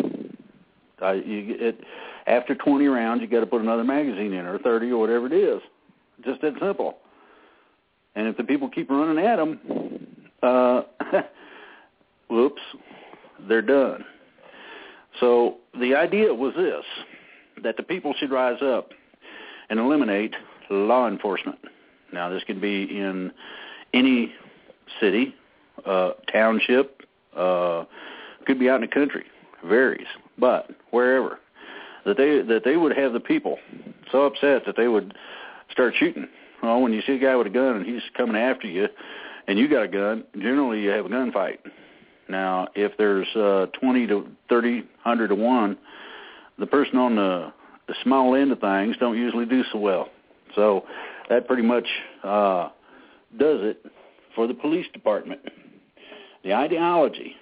it. After 20 rounds, you got to put another magazine in, or 30, or whatever it is. Just that simple. And if the people keep running at them, whoops, they're done. So the idea was this, that the people should rise up and eliminate law enforcement. Now, this could be in any city, township, could be out in the country, varies, but wherever, that they would have the people so upset that they would start shooting. Well, when you see a guy with a gun and he's coming after you and you got a gun, generally you have a gunfight. Now, if there's 20 to 30, 100 to 1, the person on the small end of things don't usually do so well. So that pretty much does it for the police department. The ideology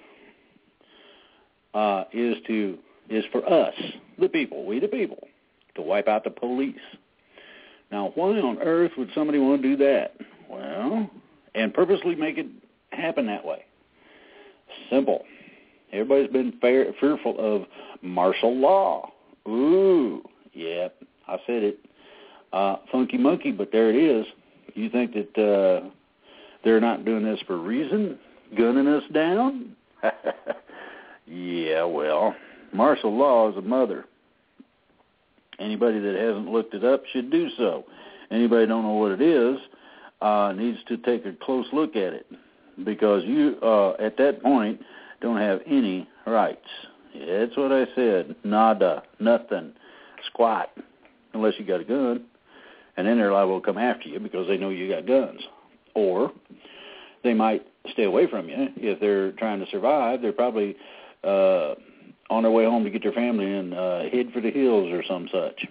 is for us, the people, we the people, to wipe out the police. Now, why on earth would somebody want to do that? Well, and purposely make it happen that way. Simple. Everybody's been fearful of martial law. Ooh, yeah, I said it. Funky monkey, but there it is. You think that they're not doing this for a reason? Gunning us down? Yeah, well, martial law is a mother. Anybody that hasn't looked it up should do so. Anybody don't know what it is needs to take a close look at it, because you, at that point, don't have any rights. Yeah, that's what I said. Nada, nothing, squat, unless you got a gun. And then they're liable to come after you because they know you got guns. Or they might stay away from you. If they're trying to survive, they're probably on their way home to get their family and head for the hills or some such.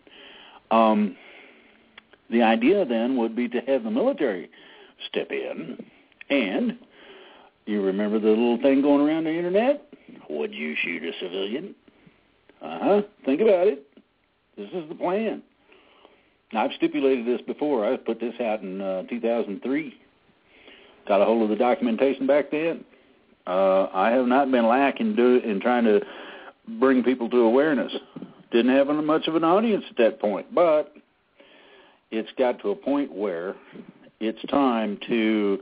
The idea then would be to have the military step in, and you remember the little thing going around the internet? Would you shoot a civilian? Think about it. This is the plan. Now, I've stipulated this before. I put this out in 2003. Got a hold of the documentation back then. I have not been lacking in trying to bring people to awareness. Didn't have much of an audience at that point, but it's got to a point where it's time to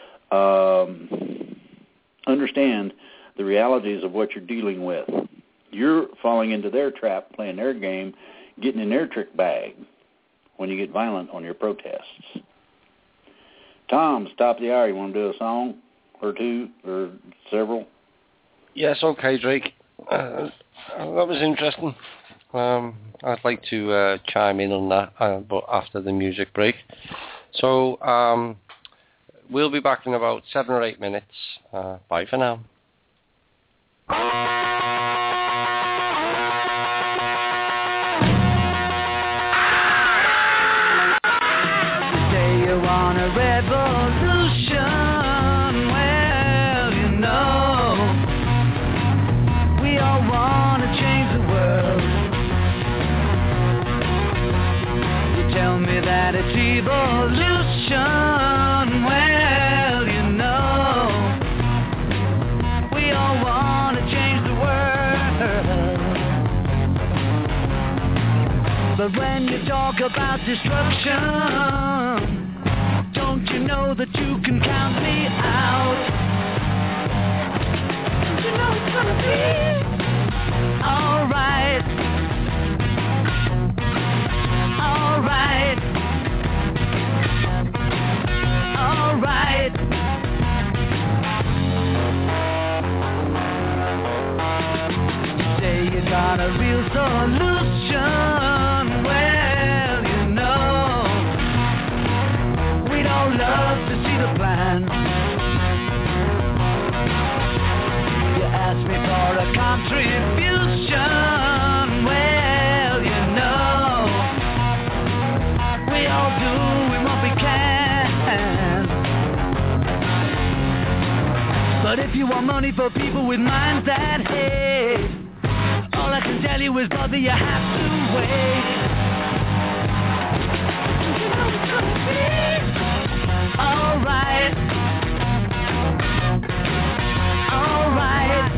understand the realities of what you're dealing with. You're falling into their trap, playing their game, getting in their trick bag when you get violent on your protests. Tom, stop the hour. You want to do a song or two or several? Yes, okay, Drake. That was interesting. I'd like to chime in on that, but after the music break. So we'll be back in about 7 or 8 minutes. Bye for now. Say you want a revolution, well, you know But when you talk about destruction, don't you know that you can count me out? Don't you know it's gonna be alright? Alright. Alright. You say you got a real solution. Well, you know, we'd all love to see the plan. You asked me for a contribution. Well, you know, we all do what we can. But if you want money for people with minds that hate, all I can tell you is, brother, you have to wait. You know it's gonna be alright. Alright.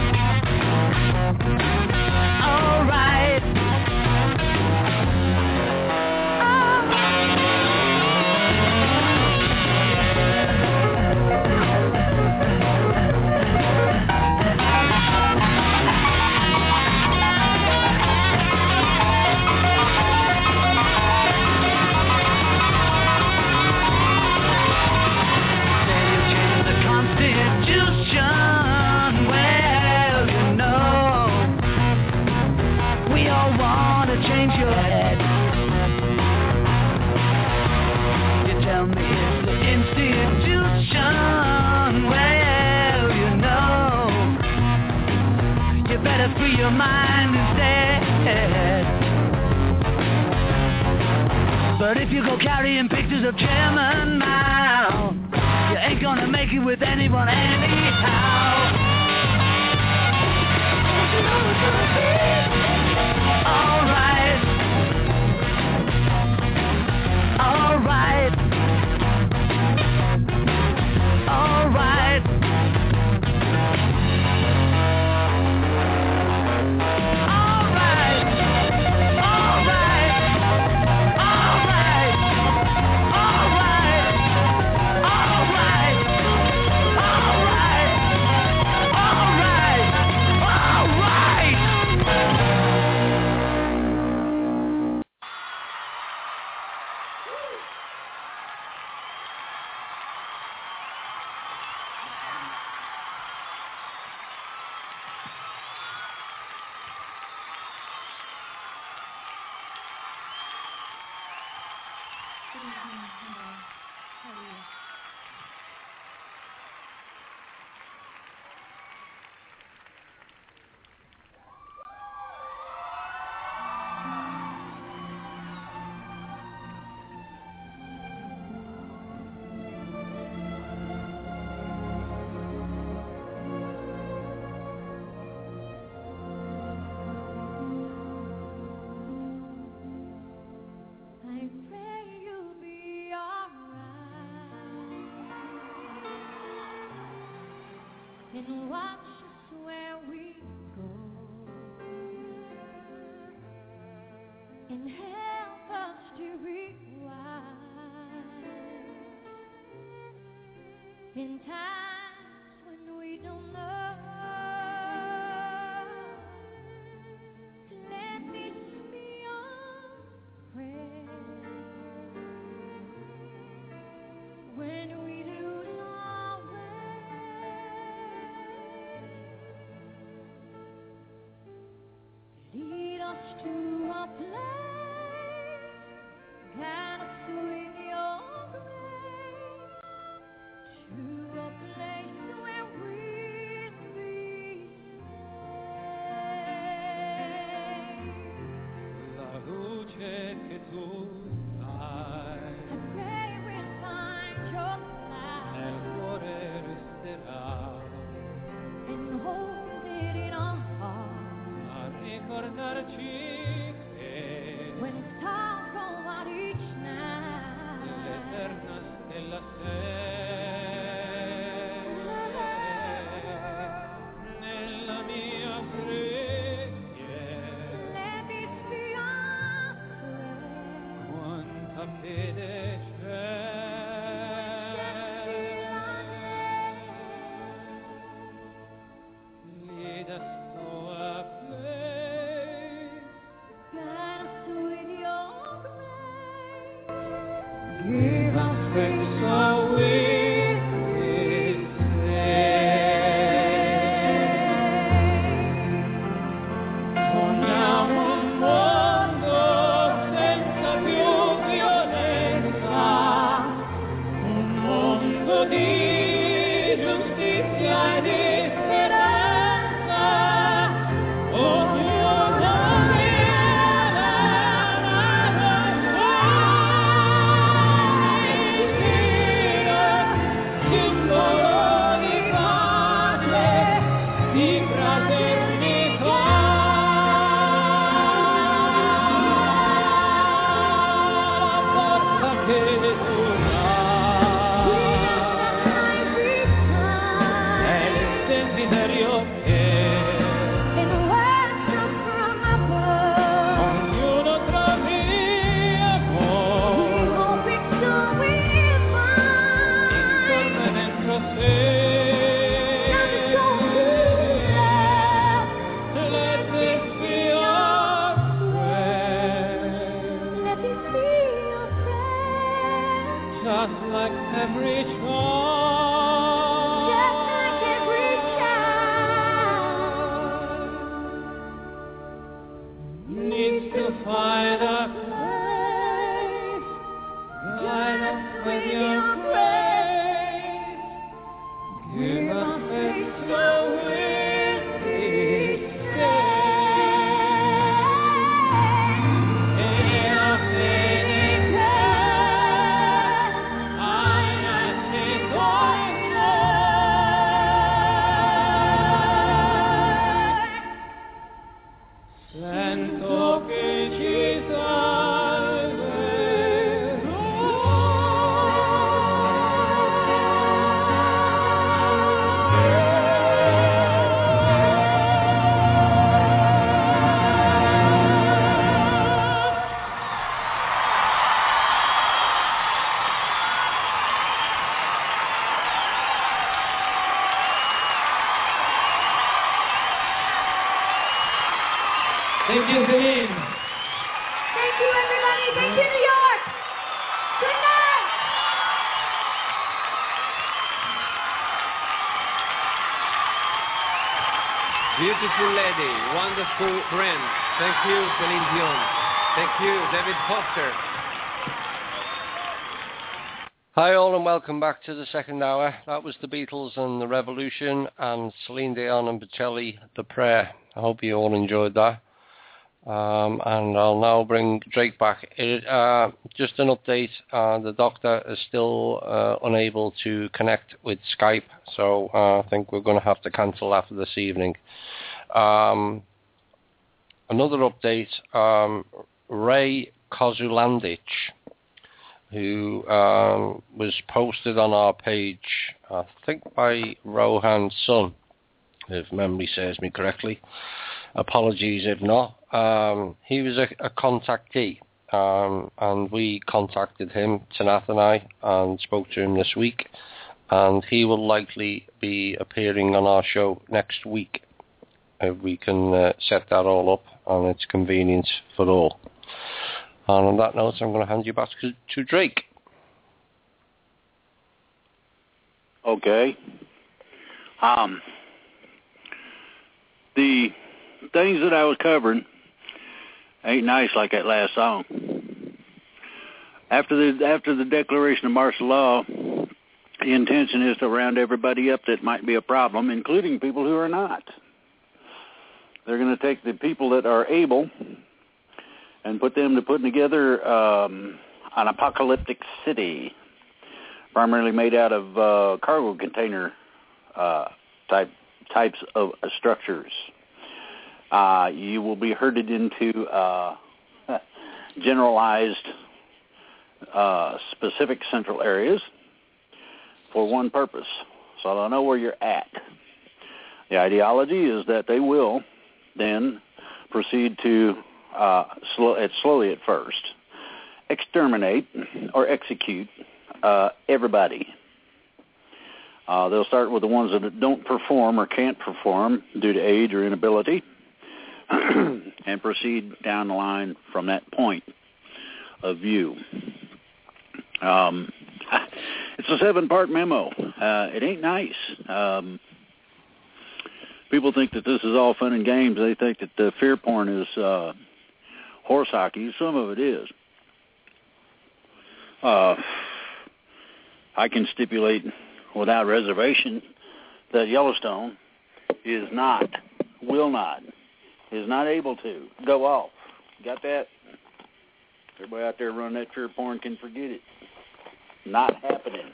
Alright. Change your head. You tell me it's the institution. Well, you know, you better free your mind instead. But if you go carrying pictures of Chairman Mao, you ain't gonna make it with anyone anyhow. Don't you know it's gonna be alright. Alright. Alright. Alright. Alright. Alright. Alright. Alright. Alright. Alright. Alright. And watch us where we go, and help us to rewind in times when we don't know. Let this be your prayer when we lose our way. Lead us to a place, guide us with your grace, to a place just like every child. Just like every child. Needs to find a place. Guide us with your grace. Give us faith so we'll be saved. In a fading time, I ask His holy name. Santo che ci Thank you, Celine. Thank you, everybody. Thank you, New York. Good night. Beautiful lady, wonderful friend. Thank you, Celine Dion. Thank you, David Foster. Hi all and welcome back to the second hour. That was the Beatles and the Revolution and Celine Dion and Bocelli, The Prayer. I hope you all enjoyed that. And I'll now bring Drake back. Just an update, the doctor is still unable to connect with Skype, so I think we're going to have to cancel that for this evening. Another update, Ray Kozulandich, who was posted on our page, I think by Rohan's son, if memory serves me correctly. Apologies if not. He was a contactee, and we contacted him, Tanath and I, and spoke to him this week, and he will likely be appearing on our show next week if we can set that all up and it's convenient for all. And on that note, I'm going to hand you back to Drake. Okay. The things that I was covering ain't nice like that last song. After the declaration of martial law, the intention is to round everybody up that might be a problem, including people who are not. They're going to take the people that are able and put them to putting together an apocalyptic city, primarily made out of cargo container types of structures. You will be herded into generalized specific central areas for one purpose, so they'll know where you're at. The ideology is that they will then proceed to, slowly at first, exterminate or execute everybody. They'll start with the ones that don't perform or can't perform due to age or inability, and proceed down the line from that point of view. It's a 7-part memo. It ain't nice. People think that this is all fun and games. They think that the fear porn is horse hockey. Some of it is. I can stipulate without reservation that Yellowstone will not able to go off. Got that? Everybody out there running that fear porn can forget it. Not happening.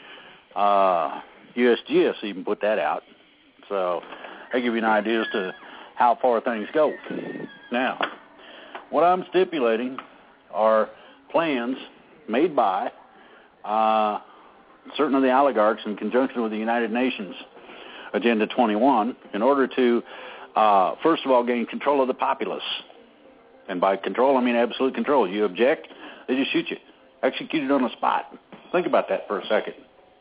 USGS even put that out. So they give you an idea as to how far things go. Now, what I'm stipulating are plans made by certain of the oligarchs in conjunction with the United Nations Agenda 21 in order to, first of all, gain control of the populace. And by control, I mean absolute control. You object, they just shoot you. Executed on the spot. Think about that for a second.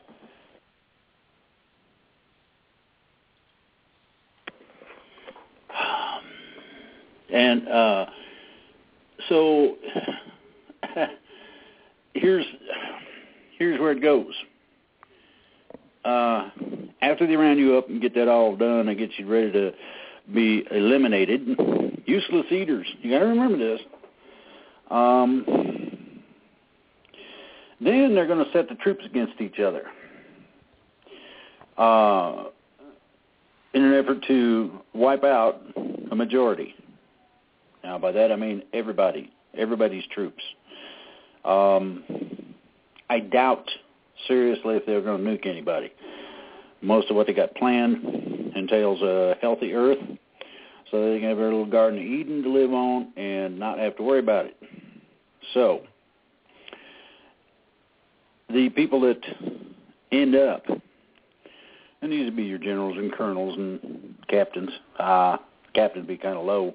And so here's here's where it goes. After they round you up and get that all done, they get you ready to be eliminated. Useless eaters. You got to remember this. Then they're going to set the troops against each other in an effort to wipe out a majority. Now, by that I mean everybody's troops. I doubt seriously if they're going to nuke anybody. Most of what they got planned entails a healthy earth so they can have their little Garden of Eden to live on and not have to worry about it. So, the people that end up, and these would be your generals and colonels and captains. Captains be kind of low.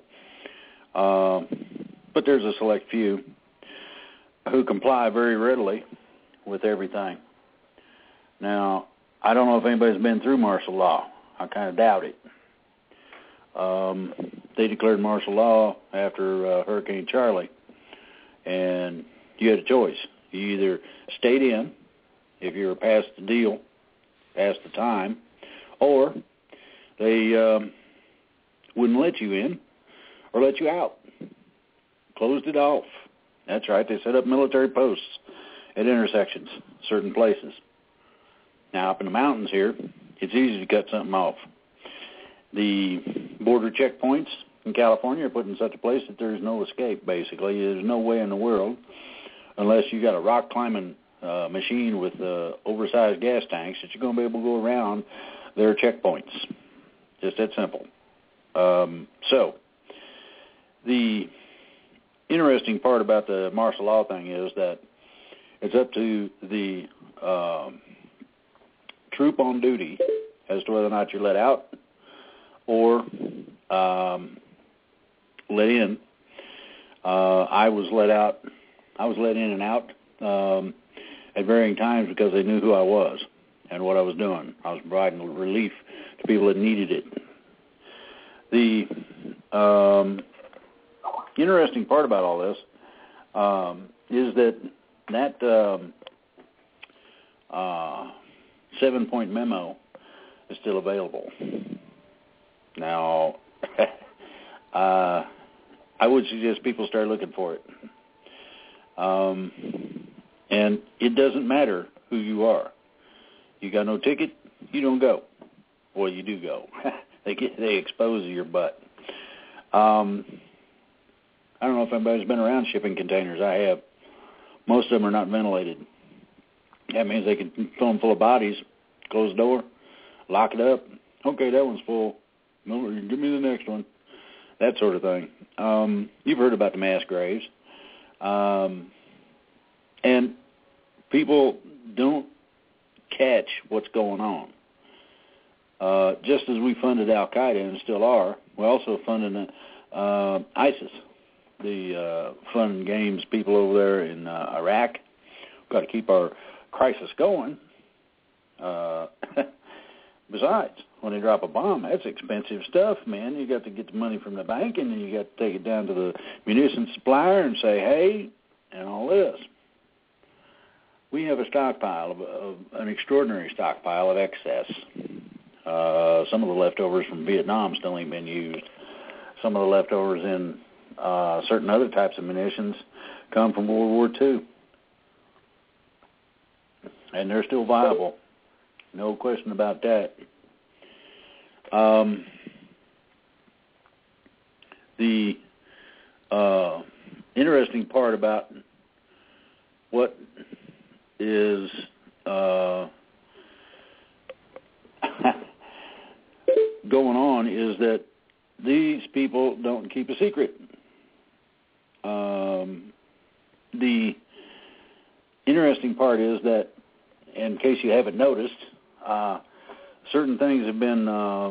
But there's a select few who comply very readily with everything. Now, I don't know if anybody's been through martial law. I kind of doubt it. They declared martial law after Hurricane Charlie, and you had a choice. You either stayed in if you were past the deal, past the time, or they wouldn't let you in or let you out. Closed it off. That's right. They set up military posts at intersections, certain places. Now, up in the mountains here, it's easy to cut something off. The border checkpoints in California are put in such a place that there's no escape, basically. There's no way in the world, unless you got a rock climbing machine with oversized gas tanks, that you're going to be able to go around their checkpoints. Just that simple. So, the interesting part about the martial law thing is that it's up to the troop on duty as to whether or not you're let out or let in. I was let out. I was let in and out at varying times because they knew who I was and what I was doing. I was providing relief to people that needed it. The interesting part about all this is that 7-point memo is still available. Now, I would suggest people start looking for it. And it doesn't matter who you are. You got no ticket, you don't go. Well, you do go. They expose your butt. I don't know if anybody's been around shipping containers. I have. Most of them are not ventilated. That means they can fill them full of bodies, close the door, lock it up. Okay, that one's full. No, give me the next one. That sort of thing. You've heard about the mass graves. And people don't catch what's going on. Just as we funded Al-Qaeda and still are, we're also funding ISIS. The fun and games people over there in Iraq. We've got to keep our crisis going. Besides, when they drop a bomb, that's expensive stuff, man. You got to get the money from the bank, and then you got to take it down to the munitions supplier and say, hey, and all this. We have a stockpile, of an extraordinary stockpile of excess. Some of the leftovers from Vietnam still ain't been used. Some of the leftovers in certain other types of munitions come from World War II. And they're still viable. No question about that. The interesting part about what is going on is that these people don't keep a secret. The interesting part is that, in case you haven't noticed, certain things have been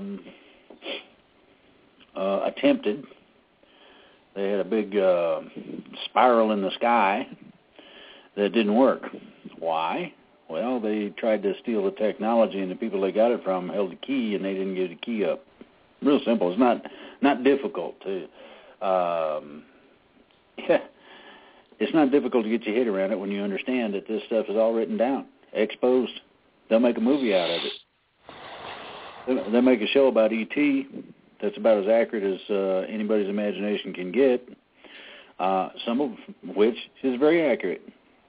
attempted. They had a big spiral in the sky that didn't work. Why? Well, they tried to steal the technology, and the people they got it from held the key, and they didn't give the key up. Real simple. It's not difficult to. it's not difficult to get your head around it when you understand that this stuff is all written down, exposed. They'll make a movie out of it. They'll make a show about E.T. that's about as accurate as anybody's imagination can get, some of which is very accurate.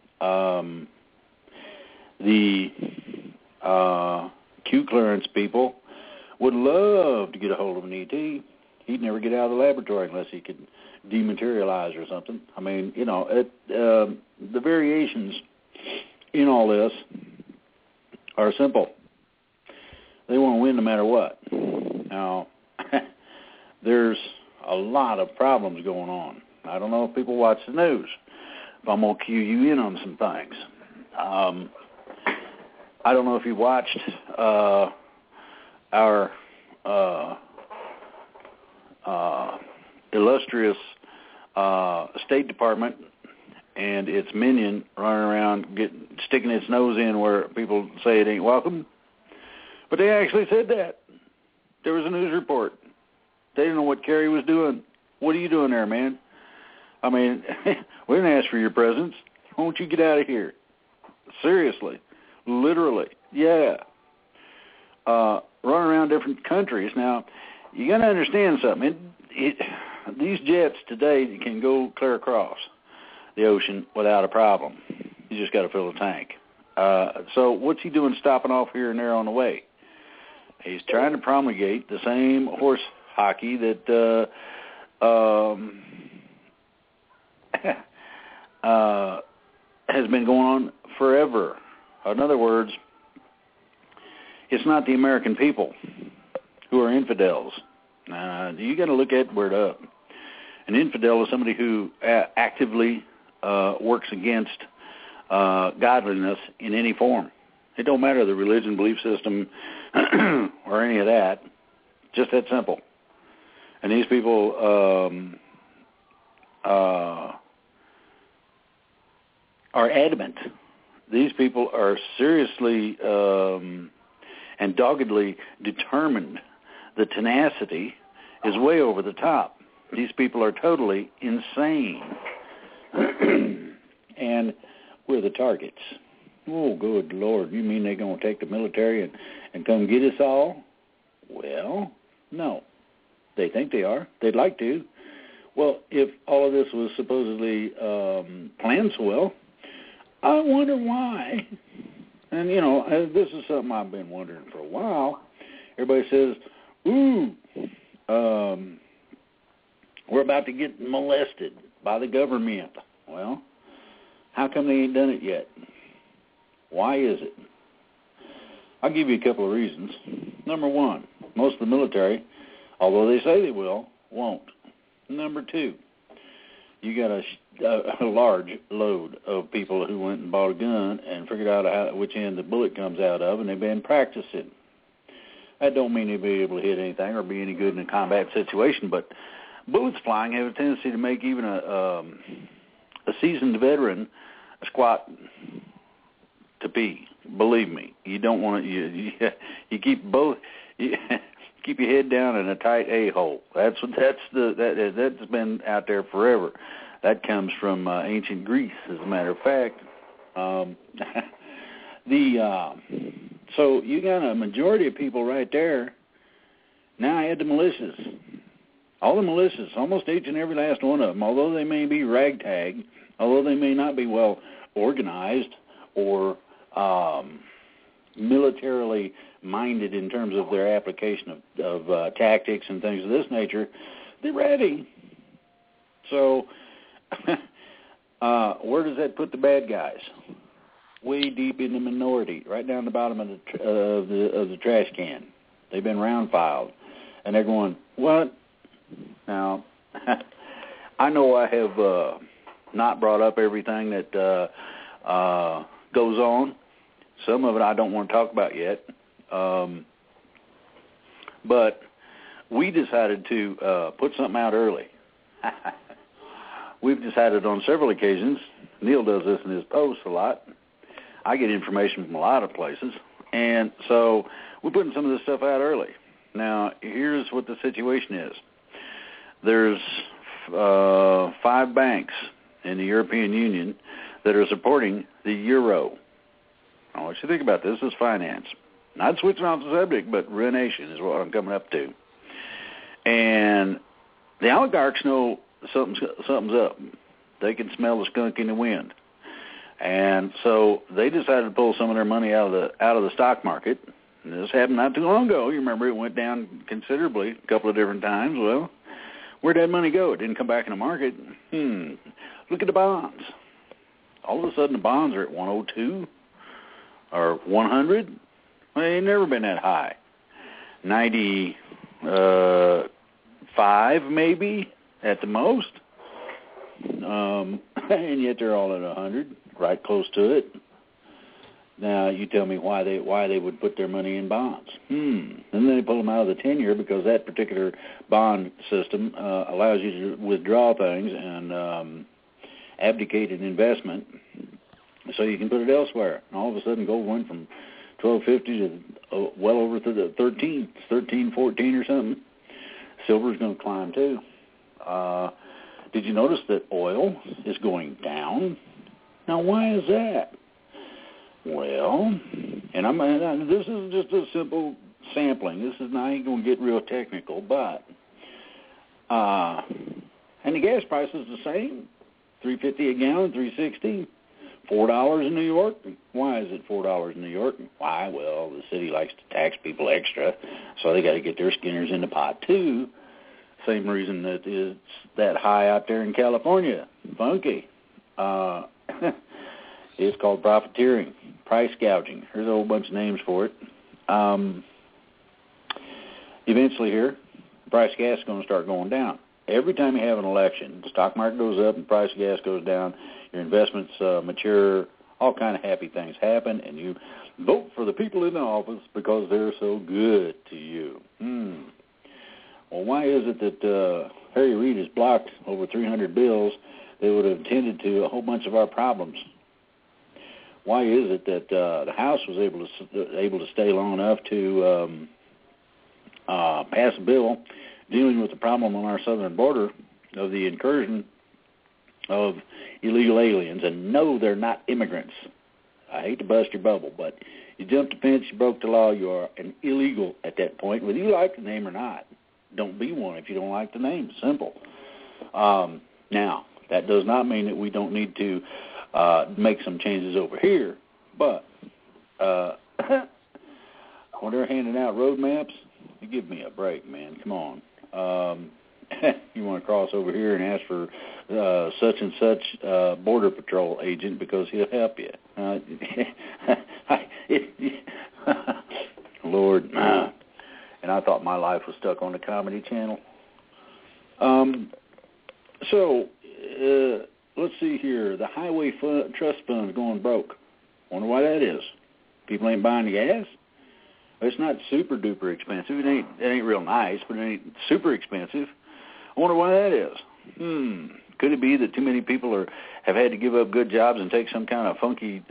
The Q clearance people would love to get a hold of an E.T. He'd never get out of the laboratory unless he could dematerialize or something. I mean, the variations in all this are simple. They want to win no matter what. Now, there's a lot of problems going on. I don't know if people watch the news, but I'm going to cue you in on some things. I don't know if you watched our illustrious State Department and its minion running around sticking its nose in where people say it ain't welcome. But they actually said that. There was a news report. They didn't know what Kerry was doing. What are you doing there, man? I mean, we didn't ask for your presence. Why don't you get out of here? Seriously. Literally. Yeah. Running around different countries. Now, you got to understand something. These jets today can go clear across the ocean without a problem. You just got to fill the tank. So what's he doing stopping off here and there on the way? He's trying to promulgate the same horse hockey that has been going on forever. In other words, it's not the American people who are infidels. You got to look that word up. An infidel is somebody who actively works against godliness in any form. It don't matter the religion, belief system, or any of that. Just that simple. And these people are adamant. These people are seriously and doggedly determined. The tenacity is way over the top. These people are totally insane. And we're the targets. Oh, good Lord. You mean they're going to take the military and come get us all? Well, no. They think they are. They'd like to. Well, if all of this was supposedly planned so well, I wonder why. And, this is something I've been wondering for a while. Everybody says, we're about to get molested by the government. Well, how come they ain't done it yet? Why is it? I'll give you a couple of reasons. Number one, most of the military, although they say they will, won't. Number two, you got a large load of people who went and bought a gun and figured out which end the bullet comes out of, and they've been practicing. That don't mean they'll be able to hit anything or be any good in a combat situation, but bullets flying have a tendency to make even a seasoned veteran squat to pee. Believe me, you don't want to. You keep both. Keep your head down in a tight a-hole. That's been out there forever. That comes from ancient Greece, as a matter of fact. So you got a majority of people right there. Now I add the militias. All the militias, almost each and every last one of them, although they may be ragtag, although they may not be well organized or militarily minded in terms of their application of tactics and things of this nature, they're ready. So where does that put the bad guys? Way deep in the minority, right down the bottom of the trash can. They've been round filed, and they're going, what? Now, I know I have not brought up everything that goes on. Some of it I don't want to talk about yet. But we decided to put something out early. We've decided on several occasions, Neil does this in his posts a lot, I get information from a lot of places, and so we're putting some of this stuff out early. Now, here's what the situation is. There's 5 banks in the European Union that are supporting the euro. I want you to think about this. This is finance. Not switching off the subject, but ruination is what I'm coming up to. And the oligarchs know something's up. They can smell the skunk in the wind. And so they decided to pull some of their money out of the stock market. And this happened not too long ago. You remember it went down considerably a couple of different times. Well, where'd that money go? It didn't come back in the market. Look at the bonds. All of a sudden the bonds are at 102 or 100. Well, they ain't never been that high. 95 maybe at the most. And yet they're all at 100, right close to it. Now you tell me why they would put their money in bonds. And then they pull them out of the 10-year because that particular bond system allows you to withdraw things and abdicate an investment, so you can put it elsewhere. And all of a sudden, gold went from $12.50 to well over to the 13, 14 or something. Silver's going to climb too. Did you notice that oil is going down? Now, why is that? Well, and this is just a simple sampling. This is not even going to get real technical, but and the gas price is the same, $3.50 a gallon, $3.60, $4 in New York. Why is it $4 in New York? Why? Well, the city likes to tax people extra, so they got to get their skinners in the pot too. Same reason that it's that high out there in California. Funky. It's called profiteering, price gouging. There's a whole bunch of names for it. Eventually here, the price of gas is going to start going down. Every time you have an election, the stock market goes up and the price of gas goes down, your investments mature, all kind of happy things happen, and you vote for the people in the office because they're so good to you. Well, why is it that Harry Reid has blocked over 300 bills that would have tended to a whole bunch of our problems? Why is it that the House was able to stay long enough to pass a bill dealing with the problem on our southern border of the incursion of illegal aliens? And no, they're not immigrants. I hate to bust your bubble, but you jumped the fence, you broke the law, you are an illegal at that point, whether you like the name or not. Don't be one if you don't like the name. Simple. Now, that does not mean that we don't need to make some changes over here, but when they're handing out road maps, you give me a break, man. Come on. You want to cross over here and ask for such and such Border Patrol agent because he'll help you. Lord. And I thought my life was stuck on the Comedy Channel. So, let's see here. The Highway Trust Fund is going broke. Wonder why that is. People ain't buying the gas. It's not super duper expensive. It ain't real nice, but it ain't super expensive. I wonder why that is. Could it be that too many people have had to give up good jobs and take some kind of funky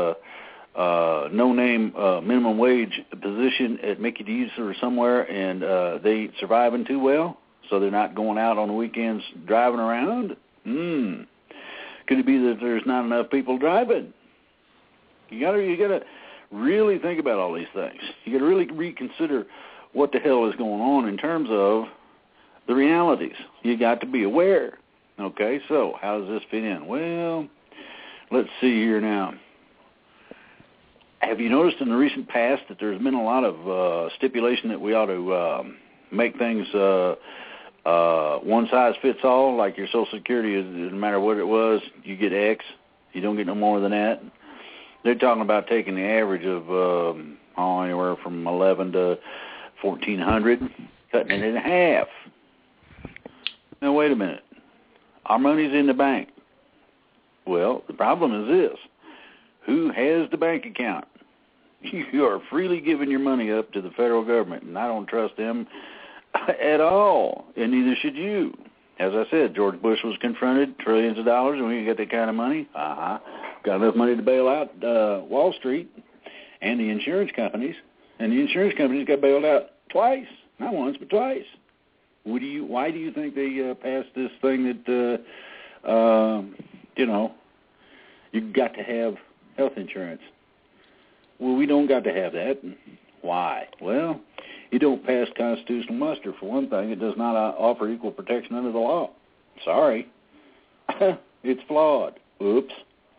no-name minimum wage position at Mickey D's or somewhere, and they ain't surviving too well, so they're not going out on the weekends driving around? Could it be that there's not enough people driving? You gotta really think about all these things. You gotta really reconsider what the hell is going on in terms of the realities. You got to be aware. Okay, so how does this fit in? Well, let's see here now. Have you noticed in the recent past that there's been a lot of stipulation that we ought to make things one size fits all, like your Social Security, no matter what it was, you get X, you don't get no more than that? They're talking about taking the average of anywhere from 11 to 1,400, cutting it in half. Now, wait a minute. Our money's in the bank. Well, the problem is this. Who has the bank account? You are freely giving your money up to the federal government, and I don't trust them at all, and neither should you. As I said, George Bush was confronted, trillions of dollars, and we got that kind of money. Got enough money to bail out Wall Street and the insurance companies, and the insurance companies got bailed out twice, not once, but twice. Why do you think they passed this thing that you got to have health insurance. Well, we don't got to have that. Why? Well, you don't pass constitutional muster, for one thing. It does not offer equal protection under the law. Sorry. It's flawed. Oops.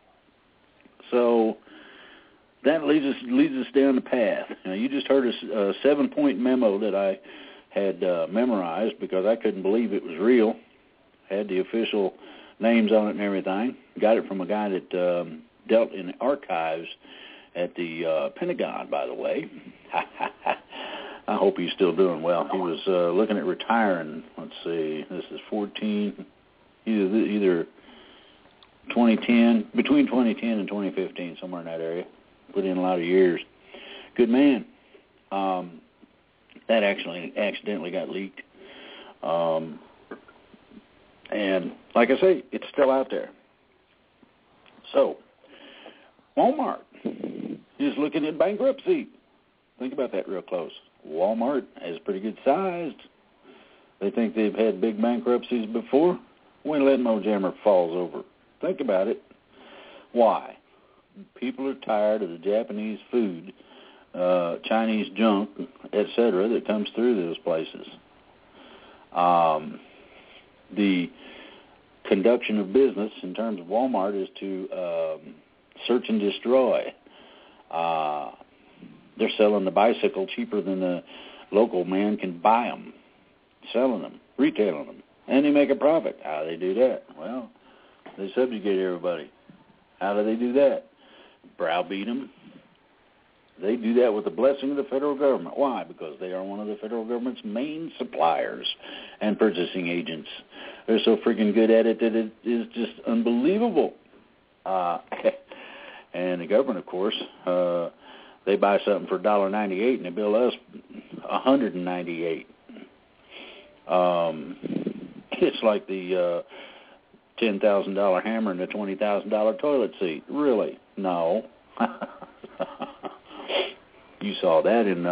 So that leads us down the path. Now, you just heard a 7-point memo that I had memorized because I couldn't believe it was real. Had the official names on it and everything. Got it from a guy that dealt in the archives at the Pentagon, by the way. I hope he's still doing well. He was looking at retiring. Let's see. This is 14, either 2010, between 2010 and 2015, somewhere in that area. Put in a lot of years. Good man. That actually accidentally got leaked. And like I say, it's still out there. So, Walmart is looking at bankruptcy. Think about that real close. Walmart is pretty good sized. They think they've had big bankruptcies before. When that Mojammer falls over. Think about it. Why? People are tired of the Japanese food, Chinese junk, etc., that comes through those places. The conduction of business in terms of Walmart is to search and destroy. They're selling the bicycle cheaper than the local man can buy them, selling them, retailing them, and they make a profit. How do they do that? Well, they subjugate everybody. How do they do that? Browbeat them. They do that with the blessing of the federal government. Why? Because they are one of the federal government's main suppliers and purchasing agents. They're so freaking good at it that it is just unbelievable. And the government, of course, they buy something for $1.98 and they bill us $198. It's like the $10,000 hammer and the $20,000 toilet seat. Really? No. You saw that in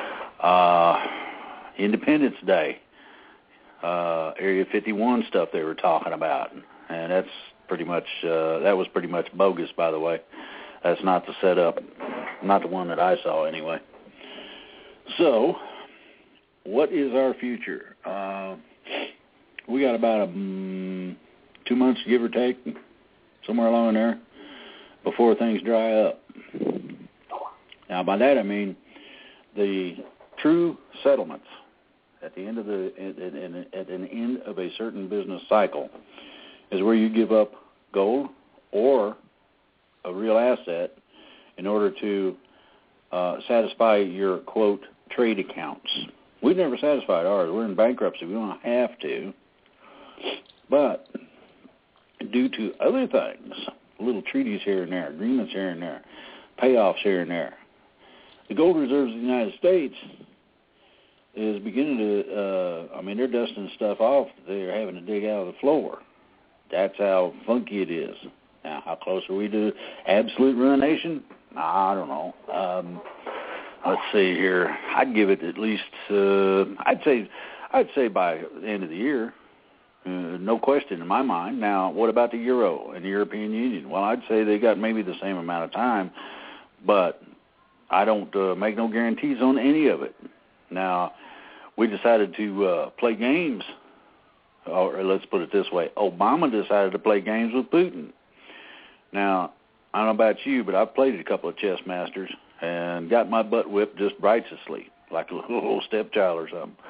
Independence Day, Area 51 stuff they were talking about, and that's pretty much that was pretty much bogus, by the way. That's not the setup, not the one that I saw anyway. So, what is our future? We got about 2 months, give or take, somewhere along there, before things dry up. Now, by that I mean the true settlements at the end of at an end of a certain business cycle is where you give up gold or a real asset in order to satisfy your, quote, trade accounts. We've never satisfied ours. We're in bankruptcy. We don't have to. But due to other things, little treaties here and there, agreements here and there, payoffs here and there, the gold reserves of the United States is beginning to, they're dusting stuff off that they're having to dig out of the floor. That's how funky it is. Now, how close are we to absolute ruination? I don't know. Let's see here. I'd give it at least, I'd say by the end of the year. No question in my mind. Now, what about the Euro and the European Union? Well, I'd say they got maybe the same amount of time, but I don't make no guarantees on any of it. Now, we decided to play games, or let's put it this way, Obama decided to play games with Putin. Now, I don't know about you, but I've played a couple of chess masters and got my butt whipped just righteously, like a little stepchild or something.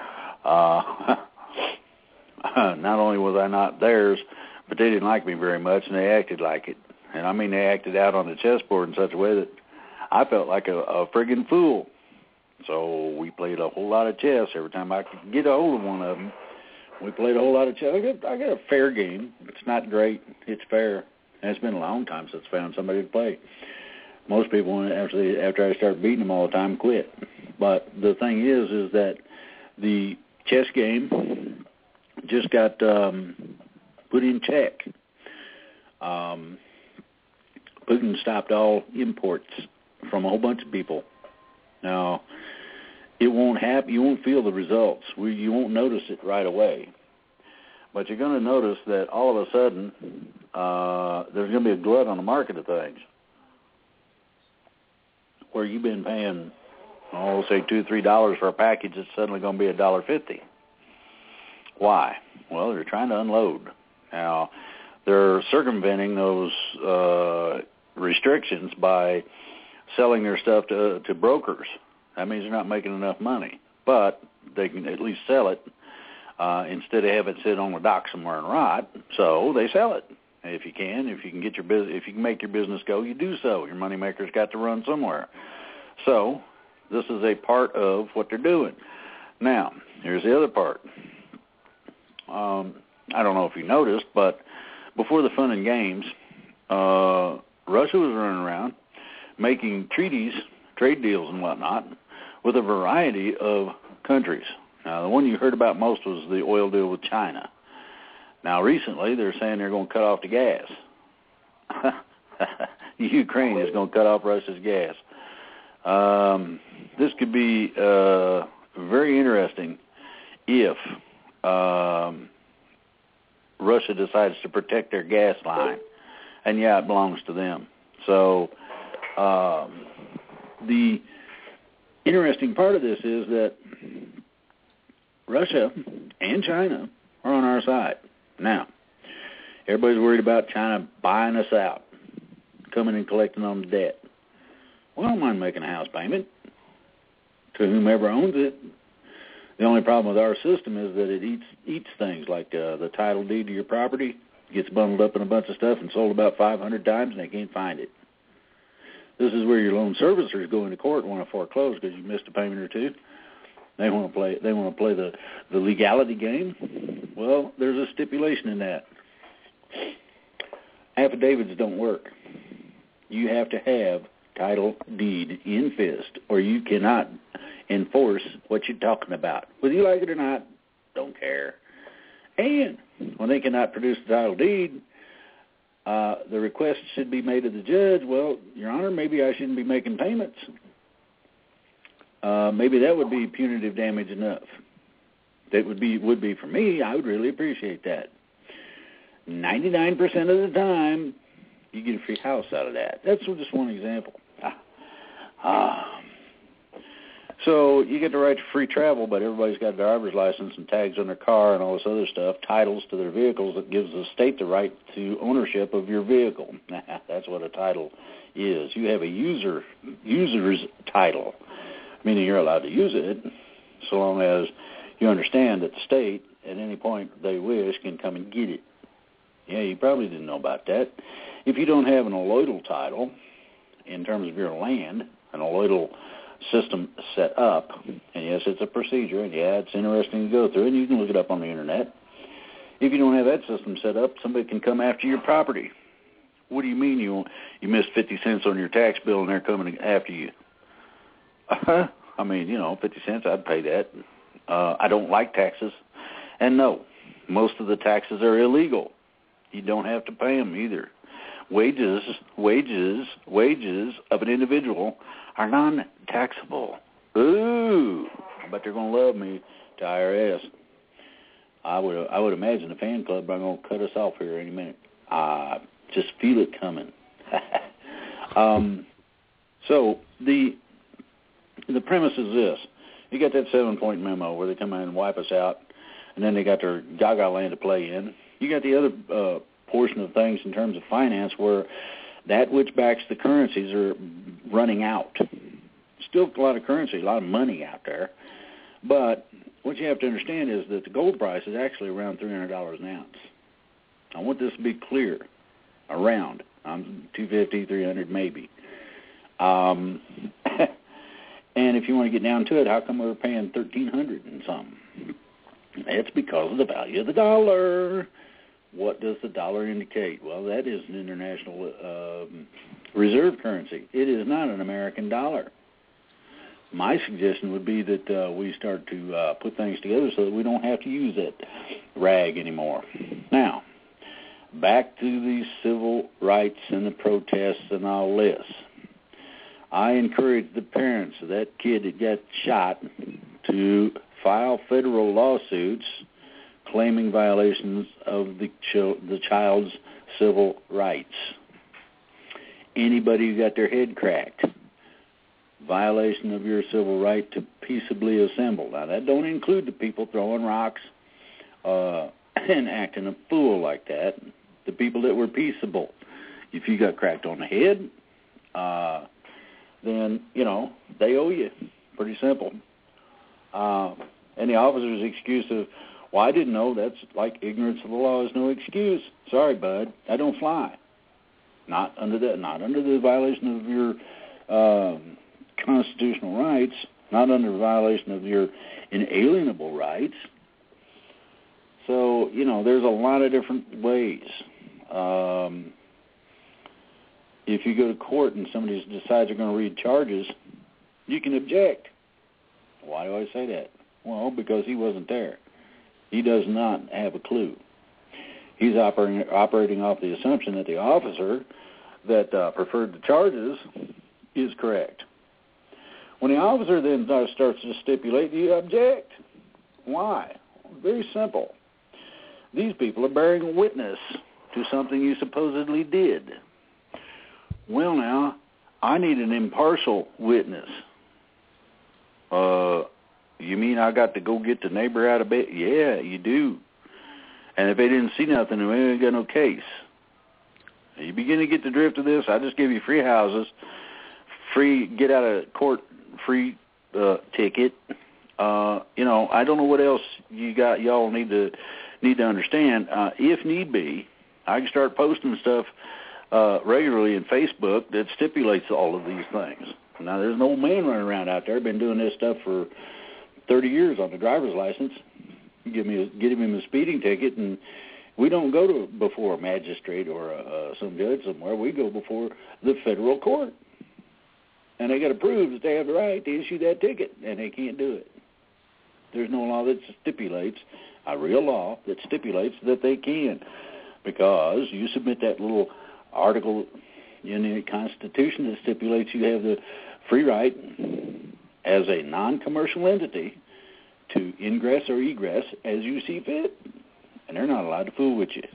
Not only was I not theirs, but they didn't like me very much, and they acted like it. And I mean, they acted out on the chessboard in such a way that I felt like a friggin' fool. So we played a whole lot of chess. Every time I could get a hold of one of them, we played a whole lot of chess. I got a fair game. It's not great. It's fair. And it's been a long time since I found somebody to play. Most people, after I start beating them all the time, quit. But the thing is that the chess game just got put in check. Putin stopped all imports from a whole bunch of people. Now, it won't happen. You won't feel the results. You won't notice it right away. But you're going to notice that all of a sudden, there's going to be a glut on the market of things. Where you've been paying, say $2 or $3 for a package, it's suddenly going to be $1.50. Why? Well, they're trying to unload. Now, they're circumventing those restrictions by selling their stuff to brokers. That means they're not making enough money, but they can at least sell it instead of have it sit on the dock somewhere and rot. So they sell it. If you can get your business, if you can make your business go, you do so. Your moneymaker's got to run somewhere. So this is a part of what they're doing. Now, here's the other part. I don't know if you noticed, but before the fun and games, Russia was running around making treaties, trade deals and whatnot, with a variety of countries. Now, the one you heard about most was the oil deal with China. Now, recently, they're saying they're going to cut off the gas. Ukraine is going to cut off Russia's gas. This could be very interesting if Russia decides to protect their gas line. And, yeah, it belongs to them. So the interesting part of this is that Russia and China are on our side. Now, everybody's worried about China buying us out, coming and collecting on the debt. Well, I don't mind making a house payment to whomever owns it. The only problem with our system is that it eats things like the title deed to your property, gets bundled up in a bunch of stuff and sold about 500 times, and they can't find it. This is where your loan servicers go into court and want to foreclose because you missed a payment or two. They want to play the legality game. Well, there's a stipulation in that. Affidavits don't work. You have to have title deed in fist, or you cannot enforce what you're talking about. Whether you like it or not, don't care. And when they cannot produce the title deed, the request should be made to the judge. Well, Your Honor, maybe I shouldn't be making payments. Maybe that would be punitive damage enough. That would be for me. I would really appreciate that. 99% of the time, you get a free house out of that. That's just one example. So you get the right to free travel, but everybody's got a driver's license and tags on their car and all this other stuff, titles to their vehicles that gives the state the right to ownership of your vehicle. That's what a title is. You have a user's title, meaning you're allowed to use it so long as you understand that the state, at any point they wish, can come and get it. Yeah, you probably didn't know about that. If you don't have an alloidal title in terms of your land, an alloidal system set up, and yes, it's a procedure, and yeah, it's interesting to go through, and you can look it up on the internet. If you don't have that system set up, somebody can come after your property. What do you mean you missed 50 cents on your tax bill and they're coming after you? I mean, 50 cents, I'd pay that. I don't like taxes. And no, most of the taxes are illegal. You don't have to pay them either. Wages of an individual are non-taxable. Ooh, but they're going to love me to IRS. I would imagine the fan club are going to cut us off here any minute. Just feel it coming. So the premise is this. You got that 7-point memo where they come in and wipe us out, and then they got their gaga land to play in. You got the other portion of things in terms of finance where that which backs the currencies are running out. Still a lot of currency, a lot of money out there. But what you have to understand is that the gold price is actually around $300 an ounce. I want this to be clear. Around. $250, $300 maybe. And if you want to get down to it, how come we're paying $1,300 and something? It's because of the value of the dollar. What does the dollar indicate? Well, that is an international reserve currency. It is not an American dollar. My suggestion would be that we start to put things together so that we don't have to use that rag anymore. Now, back to the civil rights and the protests and all this. I encourage the parents of that kid that got shot to file federal lawsuits claiming violations of the child's civil rights. Anybody who got their head cracked, violation of your civil right to peaceably assemble. Now, that don't include the people throwing rocks and acting a fool like that. The people that were peaceable. If you got cracked on the head, then, they owe you. Pretty simple. And the officer's excuse of, well, I didn't know, that's like ignorance of the law is no excuse. Sorry, bud, that don't fly. Not under the violation of your constitutional rights, not under violation of your inalienable rights. So, there's a lot of different ways. If you go to court and somebody decides they're going to read charges, you can object. Why do I say that? Well, because he wasn't there. He does not have a clue. He's operating off the assumption that the officer that preferred the charges is correct. When the officer then starts to stipulate, you object. Why? Very simple. These people are bearing witness to something you supposedly did. Well, now, I need an impartial witness. You mean I got to go get the neighbor out of bed? Yeah, you do. And if they didn't see nothing, we ain't got no case. You begin to get the drift of this, I just give you free houses, free get out of court, free ticket. I don't know what else y'all need to understand. If need be, I can start posting stuff regularly in Facebook that stipulates all of these things. Now, there's an old man running around out there, been doing this stuff for 30 years on the driver's license. Give him a speeding ticket, and we don't go before a magistrate or some judge somewhere. We go before the federal court. And they got to prove that they have the right to issue that ticket, and they can't do it. There's no law that stipulates, a real law that stipulates that they can, because you submit that little article in the Constitution that stipulates you have the free right as a non-commercial entity to ingress or egress as you see fit, and they're not allowed to fool with you.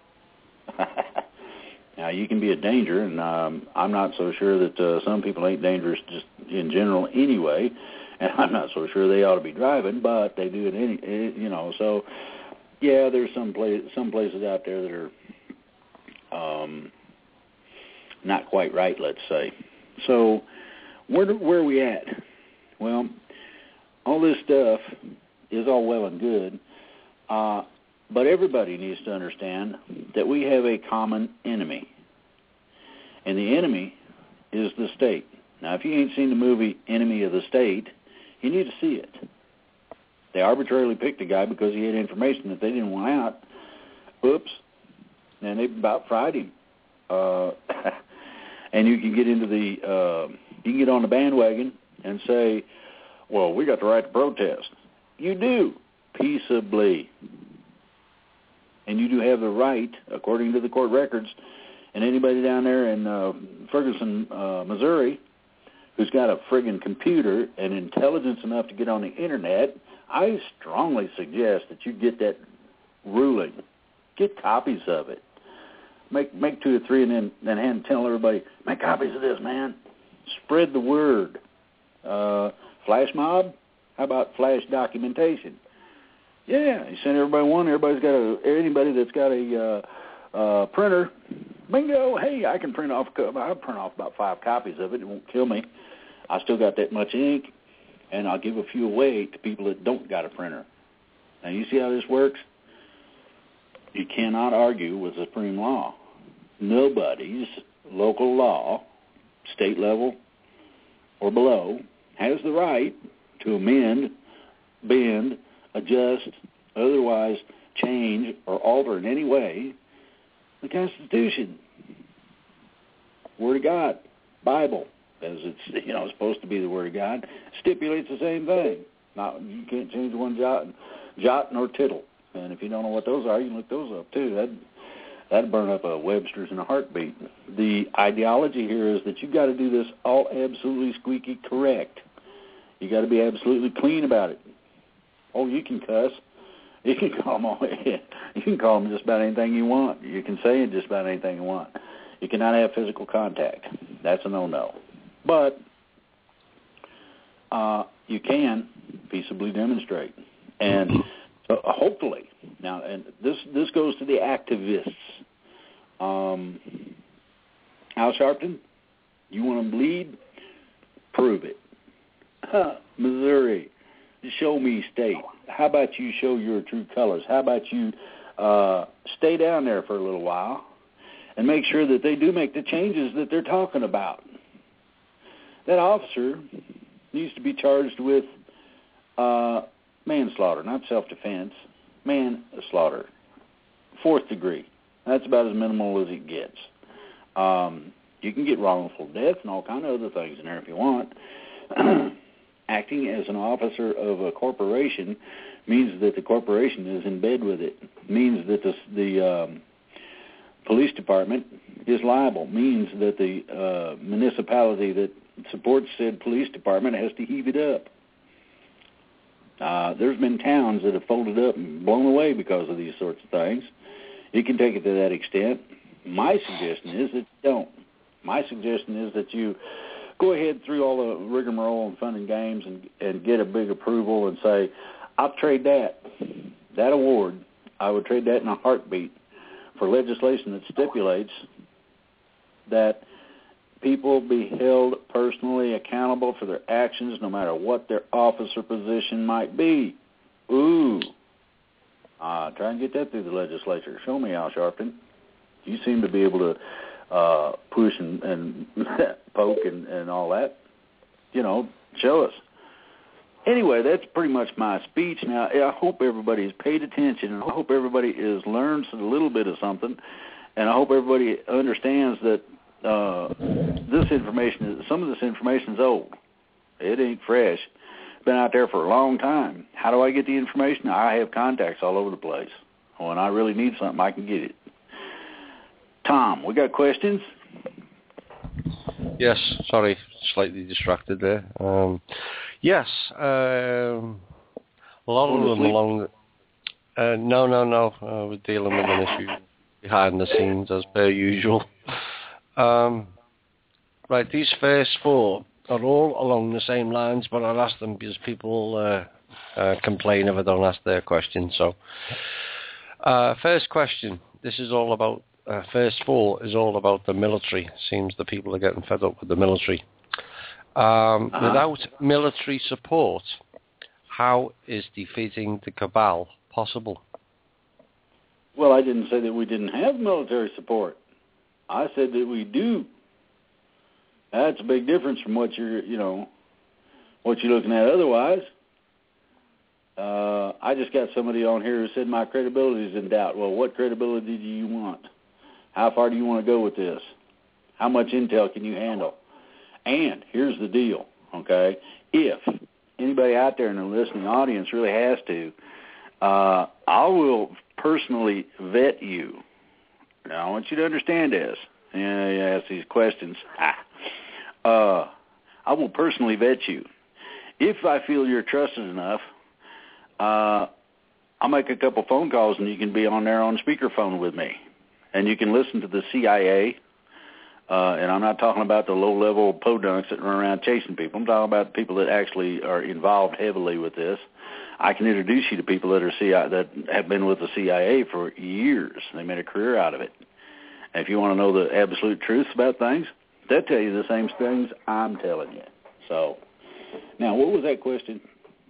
Now, you can be a danger, and I'm not so sure that some people ain't dangerous just in general anyway, and I'm not so sure they ought to be driving, but they do it So, yeah, there's some places out there that are not quite right, let's say. So, where are we at? Well, all this stuff is all well and good, but everybody needs to understand that we have a common enemy, and the enemy is the state. Now, if you ain't seen the movie Enemy of the State, you need to see it. They arbitrarily picked a guy because he had information that they didn't want out. Oops. And they about fried him. And you can get you can get on the bandwagon and say, well, we got the right to protest. You do, peaceably. And you do have the right, according to the court records, and anybody down there in Ferguson, Missouri, who's got a friggin' computer and intelligence enough to get on the Internet, I strongly suggest that you get that ruling. Get copies of it. Make 2 or 3 and then tell everybody, make copies of this, man. Spread the word. Flash mob? How about flash documentation? Yeah, you send everybody one. Anybody that's got a printer, bingo. Hey, I can print off. I'll print off about 5 copies of it. It won't kill me. I still got that much ink, and I'll give a few away to people that don't got a printer. Now, you see how this works? You cannot argue with the supreme law. Nobody's local law, state level or below, has the right to amend, bend, adjust, otherwise change or alter in any way the Constitution. Word of God, Bible, as it's supposed to be the Word of God, stipulates the same thing. You can't change one jot nor tittle. And if you don't know what those are, you can look those up too. That'd burn up a Webster's in a heartbeat. The ideology here is that you've got to do this all absolutely squeaky correct. You got to be absolutely clean about it. Oh, you can cuss. You can call them just about anything you want. You can say just about anything you want. You cannot have physical contact. That's a no-no. But you can peaceably demonstrate. And hopefully, now, and this goes to the activists. Al Sharpton, you want to bleed? Prove it. Missouri, show me state. How about you show your true colors? How about you stay down there for a little while and make sure that they do make the changes that they're talking about? That officer needs to be charged with manslaughter, not self-defense, manslaughter, 4th degree. That's about as minimal as it gets. You can get wrongful death and all kind of other things in there if you want. Acting as an officer of a corporation means that the corporation is in bed with it. Means that the police department is liable. Means that the municipality that supports said police department has to heave it up. There's been towns that have folded up and blown away because of these sorts of things. You can take it to that extent. My suggestion is that you don't. My suggestion is that you go ahead through all the rigmarole and fun and games and get a big approval and say, I'll trade that award. I would trade that in a heartbeat for legislation that stipulates that people be held personally accountable for their actions no matter what their office or position might be. Ooh. Try and get that through the legislature. Show me, Al Sharpton. You seem to be able to push and poke and all that. Show us. Anyway, that's pretty much my speech. Now, I hope everybody's paid attention, and I hope everybody has learned a little bit of something, and I hope everybody understands that some of this information is old. It ain't fresh. It's been out there for a long time. How do I get the information? I have contacts all over the place. When I really need something, I can get it. Tom, we got questions? Yes, sorry, slightly distracted there. Yes, a lot of them along the... No, we're dealing with an issue behind the scenes as per usual. Right, these first 4 are all along the same lines, but I'll ask them because people complain if I don't ask their questions. So, first question, this is all about... first 4 is all about the military. Seems the people are getting fed up with the military. Without military support, how is defeating the cabal possible? Well, I didn't say that we didn't have military support. I said that we do. That's a big difference from what you're looking at otherwise. I just got somebody on here who said my credibility is in doubt. Well, what credibility do you want? How far do you want to go with this? How much intel can you handle? And here's the deal, okay? If anybody out there in the listening audience really has to, I will personally vet you. Now, I want you to understand this. You ask these questions. I will personally vet you. If I feel you're trusted enough, I'll make a couple phone calls and you can be on there on speakerphone with me. And you can listen to the CIA, and I'm not talking about the low-level podunks that run around chasing people. I'm talking about people that actually are involved heavily with this. I can introduce you to people that that have been with the CIA for years. They made a career out of it. And if you want to know the absolute truth about things, they'll tell you the same things I'm telling you. So, now, what was that question?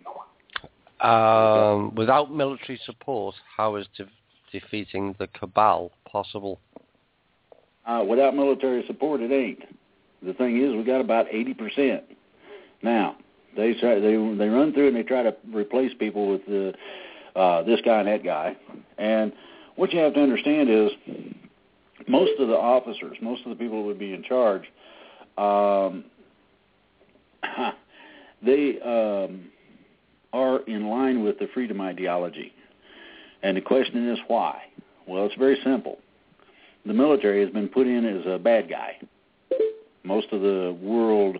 Without military support, how is defeating the cabal possible? Without military support, it ain't. The thing is, we got about 80%. Now, they run through and they try to replace people with this guy and that guy. And what you have to understand is, most of the officers, most of the people who would be in charge, they are in line with the freedom ideology. And the question is why? Well, it's very simple. The military has been put in as a bad guy. Most of the world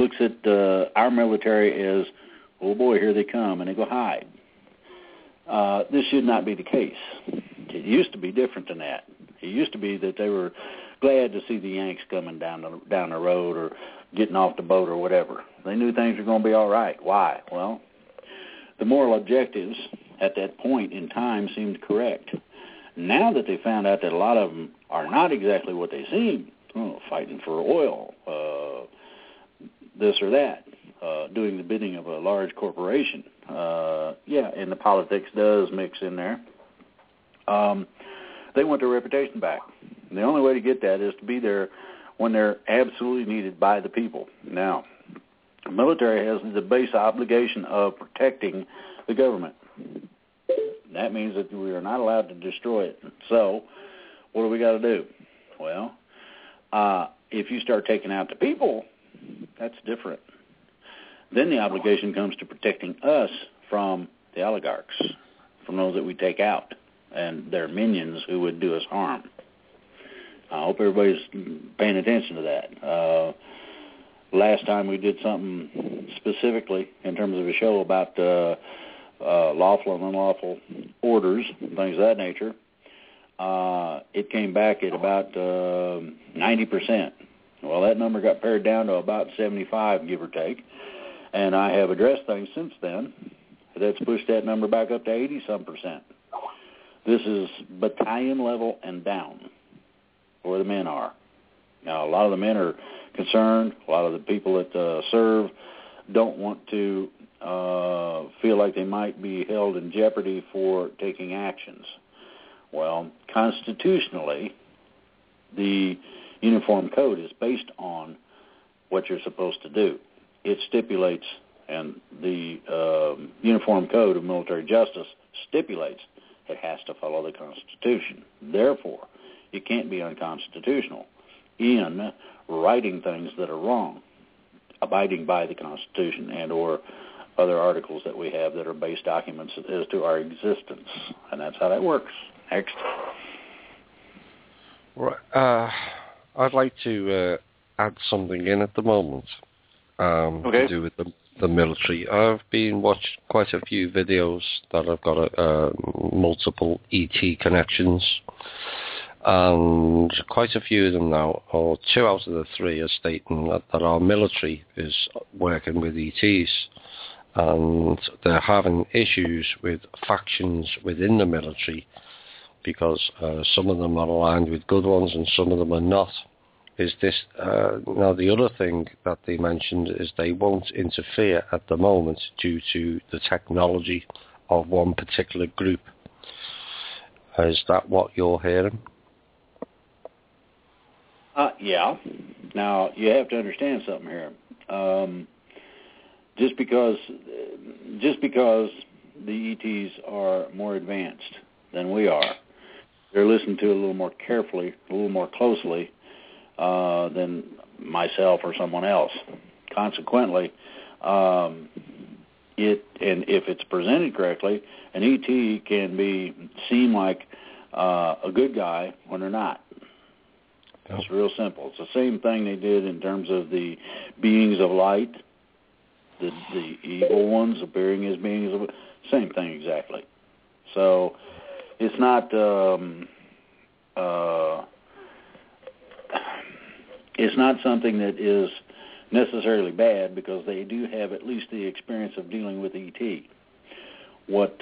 looks at our military as, oh boy, here they come, and they go hide. This should not be the case. It used to be different than that. It used to be that they were glad to see the Yanks coming down the road or getting off the boat or whatever. They knew things were going to be all right. Why? Well, the moral objectives at that point in time seemed correct. Now that they found out that a lot of them are not exactly what they seem, fighting for oil, this or that, doing the bidding of a large corporation, and the politics does mix in there, they want their reputation back. And the only way to get that is to be there when they're absolutely needed by the people. Now, the military has the base obligation of protecting the government. That means that we are not allowed to destroy it. So, what do we got to do? Well, if you start taking out the people, that's different. Then the obligation comes to protecting us from the oligarchs, from those that we take out, and their minions who would do us harm. I hope everybody's paying attention to that. Last time we did something specifically in terms of a show about lawful and unlawful orders, things of that nature. It came back at about 90%. Well, that number got pared down to about 75, give or take. And I have addressed things since then that's pushed that number back up to 80-some%. This is battalion level and down, where the men are. Now, a lot of the men are concerned. A lot of the people that serve don't want to feel like they might be held in jeopardy for taking actions. Well, constitutionally, the Uniform Code is based on what you're supposed to do. It stipulates, and the Uniform Code of Military Justice stipulates, it has to follow the Constitution. Therefore, it can't be unconstitutional in writing things that are wrong, abiding by the Constitution and or other articles that we have that are base documents as to our existence. And that's how that works. Next. Right. I'd like to add something in at the moment to do with the military. I've been watching quite a few videos that have got multiple ET connections, and quite a few of them now, or 2 out of the 3, are stating that our military is working with ETs, and they're having issues with factions within the military because some of them are aligned with good ones and some of them are not. Is this now the other thing that they mentioned is they won't interfere at the moment due to the technology of one particular group. Is that what you're hearing? Yeah. Now, you have to understand something here. Just because the ETs are more advanced than we are, they're listened to a little more carefully, a little more closely than myself or someone else. Consequently, if it's presented correctly, an ET can seem like a good guy when they're not. It's real simple. It's the same thing they did in terms of the beings of light, the evil ones appearing as beings of same thing exactly. So it's not something that is necessarily bad because they do have at least the experience of dealing with ET. What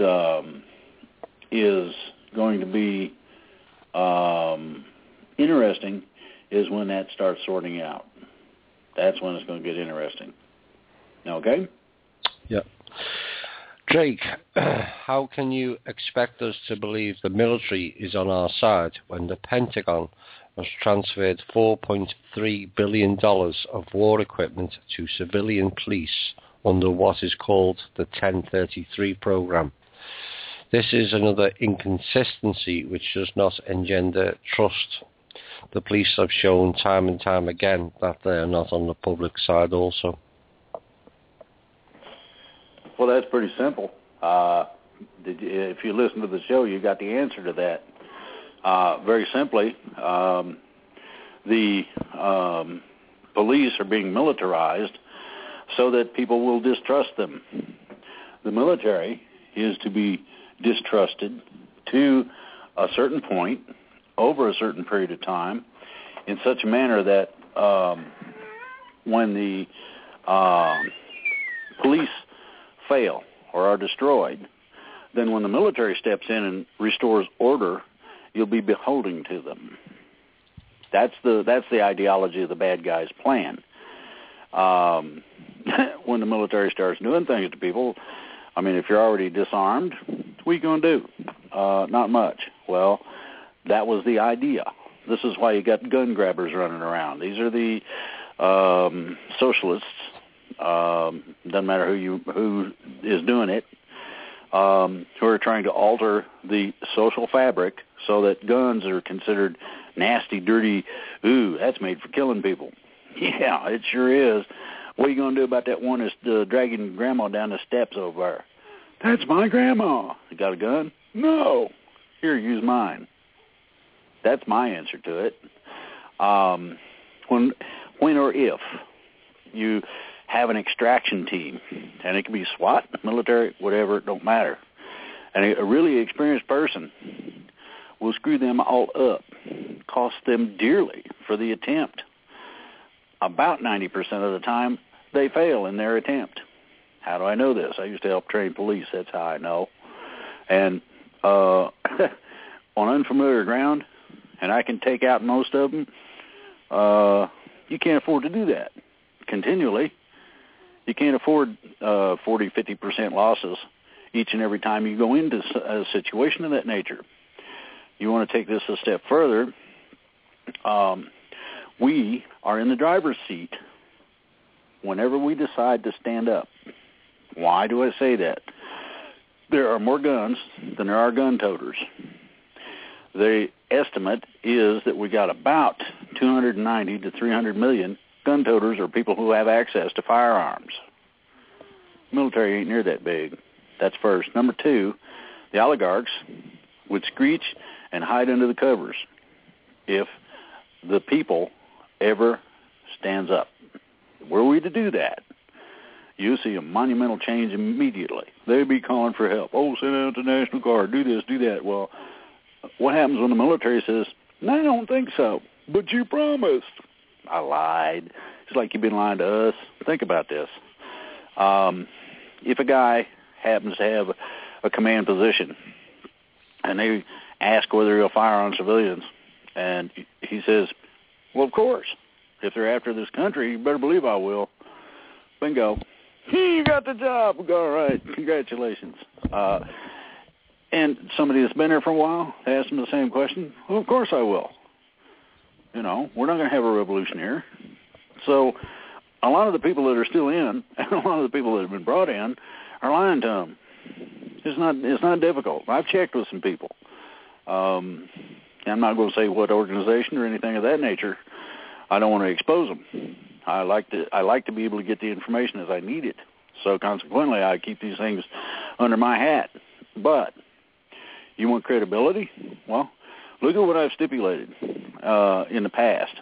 is going to be interesting is when that starts sorting out. That's when it's going to get interesting. Okay? Yeah. Drake, how can you expect us to believe the military is on our side when the Pentagon has transferred $4.3 billion of war equipment to civilian police under what is called the 1033 program? This is another inconsistency which does not engender trust. The police have shown time and time again that they are not on the public side also. Well, that's pretty simple. If you listen to the show, you got the answer to that. Very simply, the police are being militarized so that people will distrust them. The military is to be distrusted to a certain point over a certain period of time in such a manner that when the police fail or are destroyed, then when the military steps in and restores order, you'll be beholden to them. That's the ideology of the bad guy's plan. When the military starts doing things to people, I mean, if you're already disarmed, what are you going to do? Not much. Well, that was the idea. This is why you got gun grabbers running around. These are the socialists. Doesn't matter who is doing it. Who are trying to alter the social fabric so that guns are considered nasty, dirty. Ooh, that's made for killing people. Yeah, it sure is. What are you going to do about that one that's dragging grandma down the steps over there? That's my grandma. You got a gun? No. Here, use mine. That's my answer to it. When or if you have an extraction team, and it can be SWAT, military, whatever, it don't matter, and a really experienced person will screw them all up, cost them dearly for the attempt. About 90% of the time, they fail in their attempt. How do I know this? I used to help train police. That's how I know. And on unfamiliar ground, and I can take out most of them, you can't afford to do that continually. You can't afford 40, 50% losses each and every time you go into a situation of that nature. You want to take this a step further. We are in the driver's seat whenever we decide to stand up. Why do I say that? There are more guns than there are gun toters. The estimate is that we got about 290 to 300 million gun toters, or people who have access to firearms. Military ain't near that big. That's first. Number two, the oligarchs would screech and hide under the covers if the people ever stands up. Were we to do that, you'll see a monumental change immediately. They'd be calling for help. Oh, send out the National Guard, do this, do that. Well, what happens when the military says, no, I don't think so, but you promised? I lied. It's like you've been lying to us. Think about this. If a guy happens to have a command position and they ask whether he'll fire on civilians, and he says, well, of course. If they're after this country, you better believe I will. Bingo. You got the job. All right. Congratulations. And somebody that's been there for a while, ask them the same question. Well, of course I will. You know, we're not going to have a revolution here. So a lot of the people that are still in, and a lot of the people that have been brought in, are lying to them. It's not difficult. I've checked with some people. I'm not going to say what organization or anything of that nature. I don't want to expose them. I like to be able to get the information as I need it. So consequently, I keep these things under my hat. But you want credibility? Well, look at what I've stipulated in the past.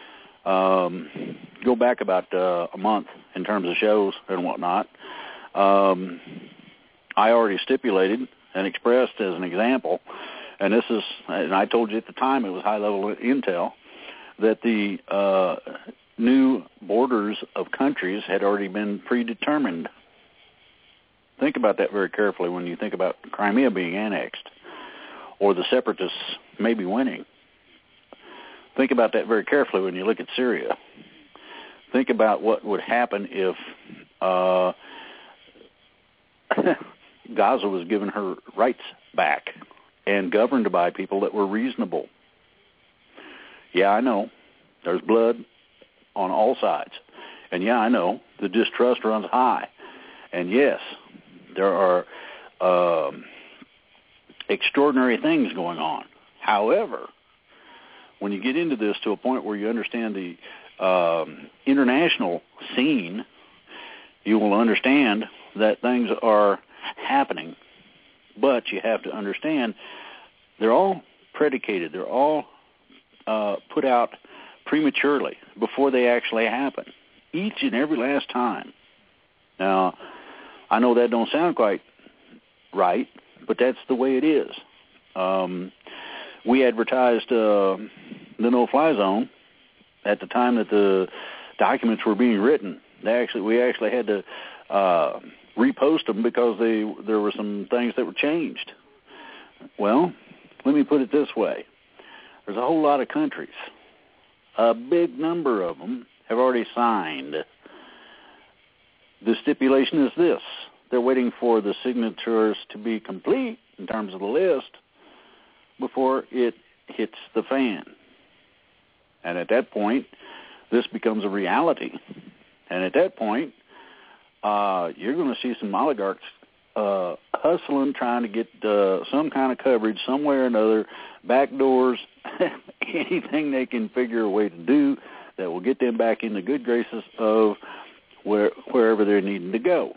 Go back about a month in terms of shows and whatnot. I already stipulated and expressed as an example, and I told you at the time it was high-level intel, that the new borders of countries had already been predetermined. Think about that very carefully when you think about Crimea being annexed or the separatists maybe winning. Think about that very carefully when you look at Syria. Think about what would happen if Gaza was given her rights back and governed by people that were reasonable. Yeah, I know. There's blood on all sides. And yeah, I know. The distrust runs high. And yes, there are extraordinary things going on. However, when you get into this to a point where you understand the international scene, you will understand that things are happening. But you have to understand they're all predicated. They're all put out prematurely before they actually happen. Each and every last time Now, I know that don't sound quite right, but that's the way it is. We advertised the no-fly zone at the time that the documents were being written. We actually had to repost them because there were some things that were changed. Well, let me put it this way. There's a whole lot of countries. A big number of them have already signed. The stipulation is this. They're waiting for the signatures to be complete in terms of the list before it hits the fan. And at that point, this becomes a reality. And at that point, you're going to see some oligarchs hustling, trying to get some kind of coverage some way or another, back doors, anything they can figure a way to do that will get them back in the good graces of wherever they're needing to go.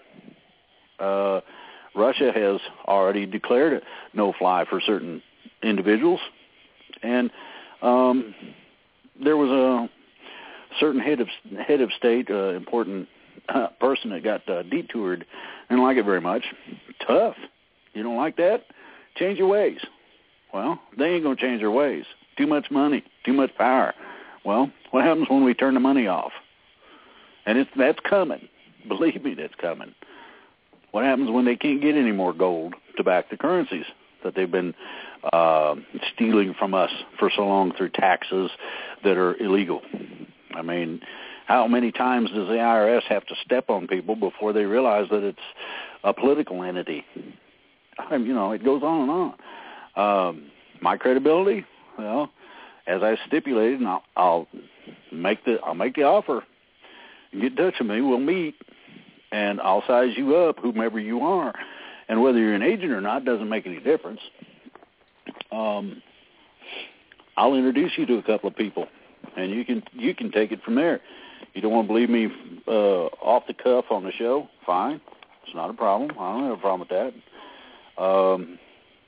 Russia has already declared a no-fly for certain individuals, and there was a certain head of state, important person that got detoured. Didn't like it very much. Tough. You don't like that? Change your ways. Well, they ain't going to change their ways. Too much money, too much power. Well, what happens when we turn the money off? And that's coming. Believe me, that's coming. What happens when they can't get any more gold to back the currencies that they've been stealing from us for so long through taxes that are illegal? I mean, how many times does the IRS have to step on people before they realize that it's a political entity? It goes on and on. My credibility, well, as I stipulated, and I'll make the offer. You get in touch with me, we'll meet, and I'll size you up, whomever you are, and whether you're an agent or not doesn't make any difference. I'll introduce you to a couple of people, and you can take it from there. You don't want to believe me off the cuff on the show? Fine, it's not a problem. I don't have a problem with that.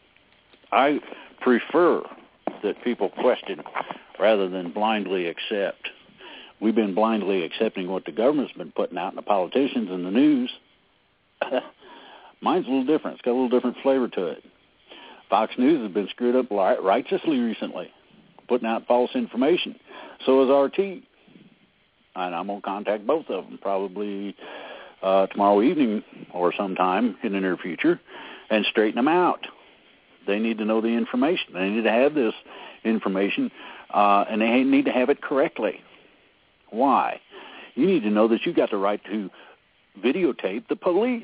I prefer that people question rather than blindly accept. We've been blindly accepting what the government's been putting out and the politicians and the news. Mine's a little different. It's got a little different flavor to it. Fox News has been screwed up righteously recently, putting out false information. So is RT. And I'm going to contact both of them probably tomorrow evening or sometime in the near future and straighten them out. They need to know the information. They need to have this information, and they need to have it correctly. Why? You need to know that you got the right to videotape the police.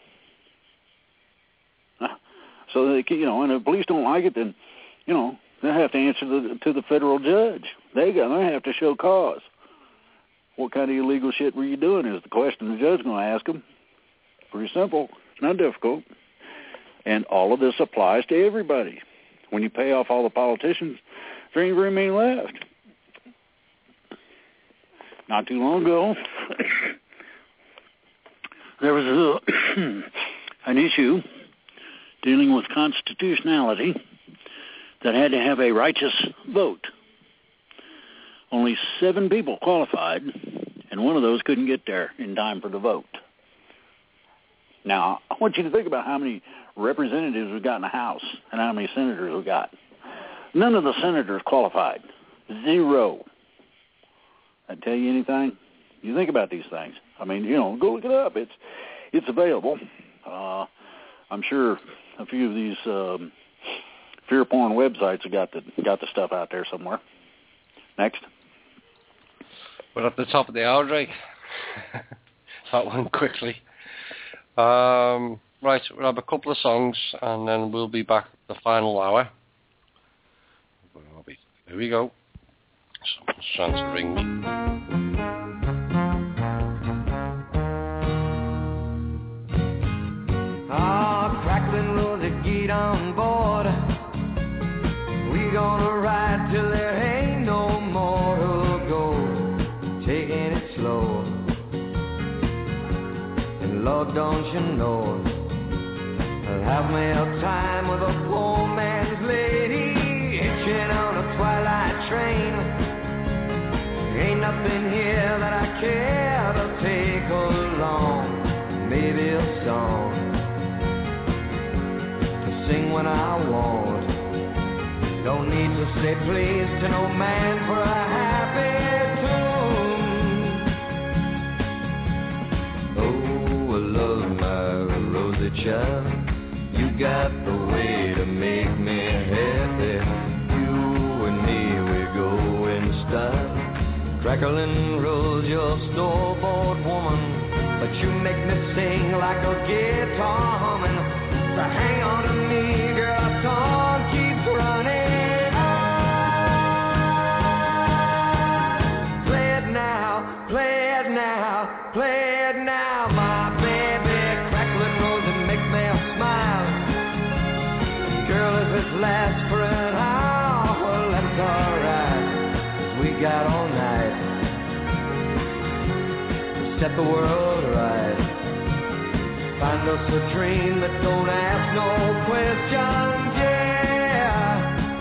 So that, and if the police don't like it, then, they'll have to answer to the federal judge. They have to show cause. What kind of illegal shit were you doing is the question the judge's going to ask them. Pretty simple. It's not difficult. And all of this applies to everybody. When you pay off all the politicians, there ain't very many left. Not too long ago, there was an issue dealing with constitutionality that had to have a righteous vote. Only 7 people qualified, and one of those couldn't get there in time for the vote. Now, I want you to think about how many representatives we got in the House and how many senators we got. None of the senators qualified. 0. That tell you anything? You think about these things. I mean, go look it up. It's available. I'm sure a few of these fear porn websites have got the stuff out there somewhere. Next. We're at the top of the hour, Drake. That one quickly. Right, we'll have a couple of songs, and then we'll be back at the final hour. Here we go. Someone's trying to ring me. Crackling Rosie, get on board. We gonna ride till there ain't no more to go. Taking it slow. And Lord, don't you know, I'll have me a time with a poor man's lady, hitching on a twilight train. Ain't nothing here that I care to take along. song to sing when I want. Don't need to say please to no man for a happy tune. Oh, I love my rosy child. You got the way to make me happy. You and me, we go in style. Crackle and roll, your store-bought woman, but you make me sing like a guitar humming. So hang on to me, girl, our song keeps running on. Play it now, play it now, play it now, my baby. Crackle and roll and make me smile. Girl, if it lasts for an hour, well, that's alright, 'cause we got all night to set the world right. Find us a dream that don't ask no questions, yeah.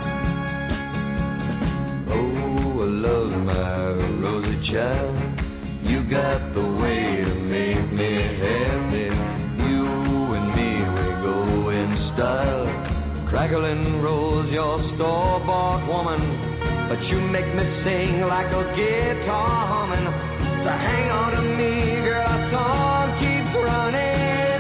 Oh, I love my rosy child. You got the way to make me happy. You and me, we go in style. Crackle and rolls, your store-bought woman, but you make me sing like a guitar humming. So hang on to me, girl, our song keeps running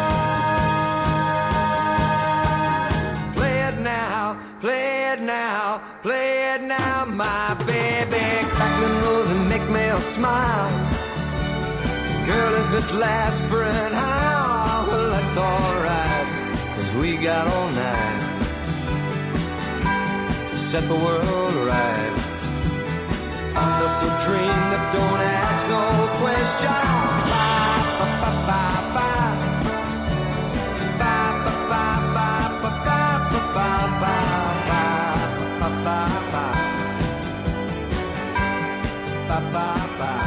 on. Play it now, play it now, play it now, my baby. Crackle and rolls and make me smile. Girl, if it lasts for an hour, well, that's alright, 'cause we got all night to set the world right. Find us a dream that don't ask no questions. Bye, bye, bye, bye, bye. Bye, bye, bye, bye, bye, bye, bye, bye, bye, bye, bye, bye. Bye, bye, bye.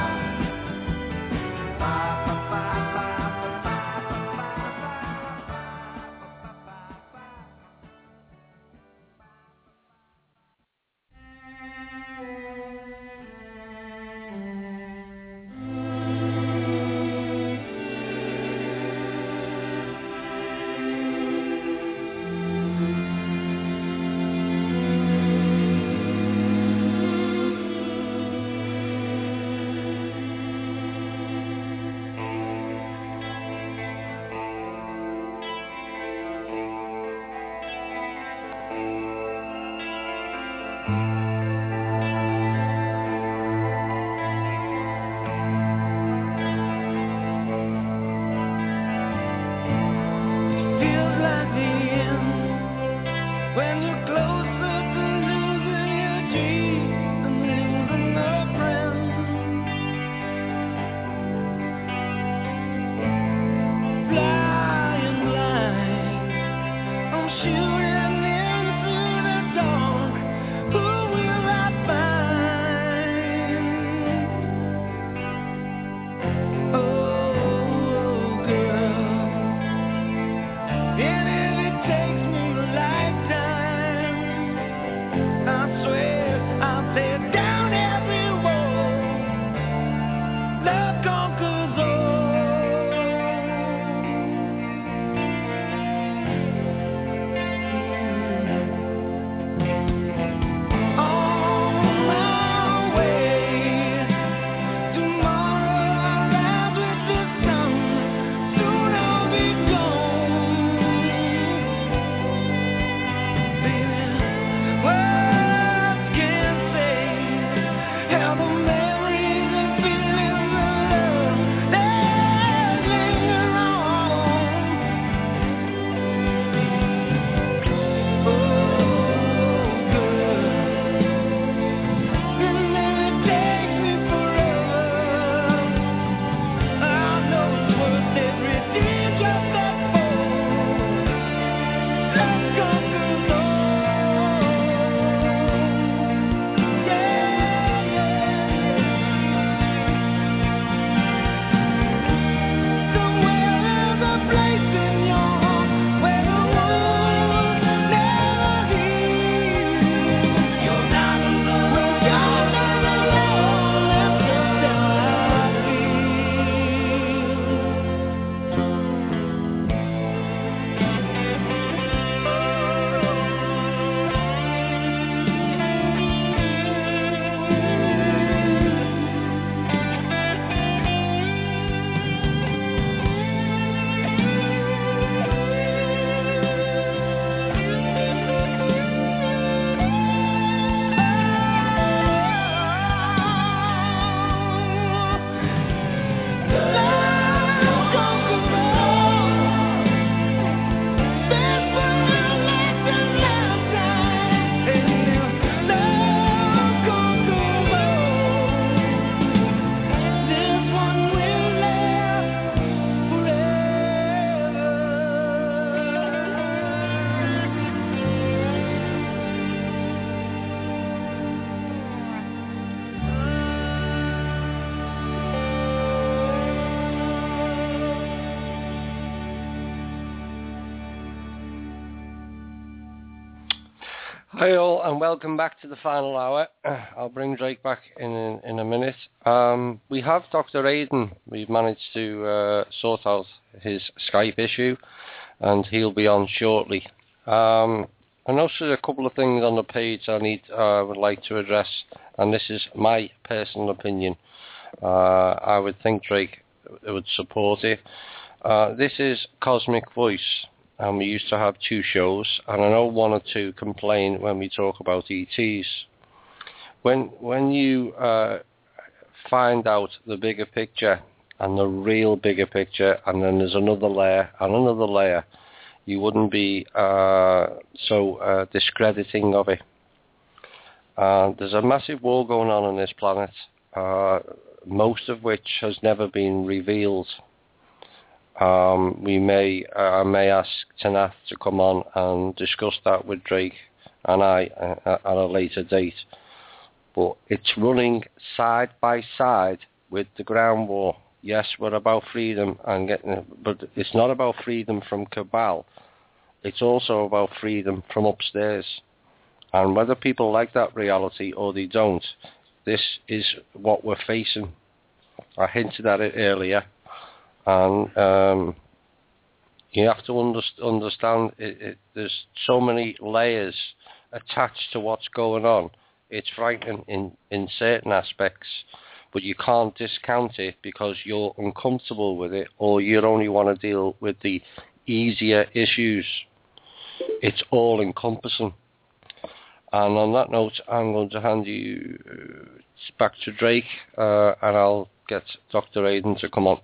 Hi all, and welcome back to the final hour. I'll bring Drake back in a minute. We have Dr. Aidan. We've managed to sort out his Skype issue, and he'll be on shortly. I know there's a couple of things on the page I would like to address, and this is my personal opinion. I would think Drake would support it. This is Cosmic Voice. And we used to have 2 shows, and I know 1 or 2 complain when we talk about ETs. When you find out the bigger picture and the real bigger picture, and then there's another layer and another layer, you wouldn't be so discrediting of it. There's a massive war going on this planet, most of which has never been revealed. I may ask Tanath to come on and discuss that with Drake and I at a later date. But it's running side by side with the ground war. Yes, we're about freedom but it's not about freedom from Cabal. It's also about freedom from upstairs. And whether people like that reality or they don't, this is what we're facing. I hinted at it earlier. And you have to understand there's so many layers attached to what's going on. It's frightening in certain aspects, but you can't discount it because you're uncomfortable with it, or you only want to deal with the easier issues. It's all encompassing. And on that note, I'm going to hand you back to Drake, and I'll get Dr. Aidan to come on.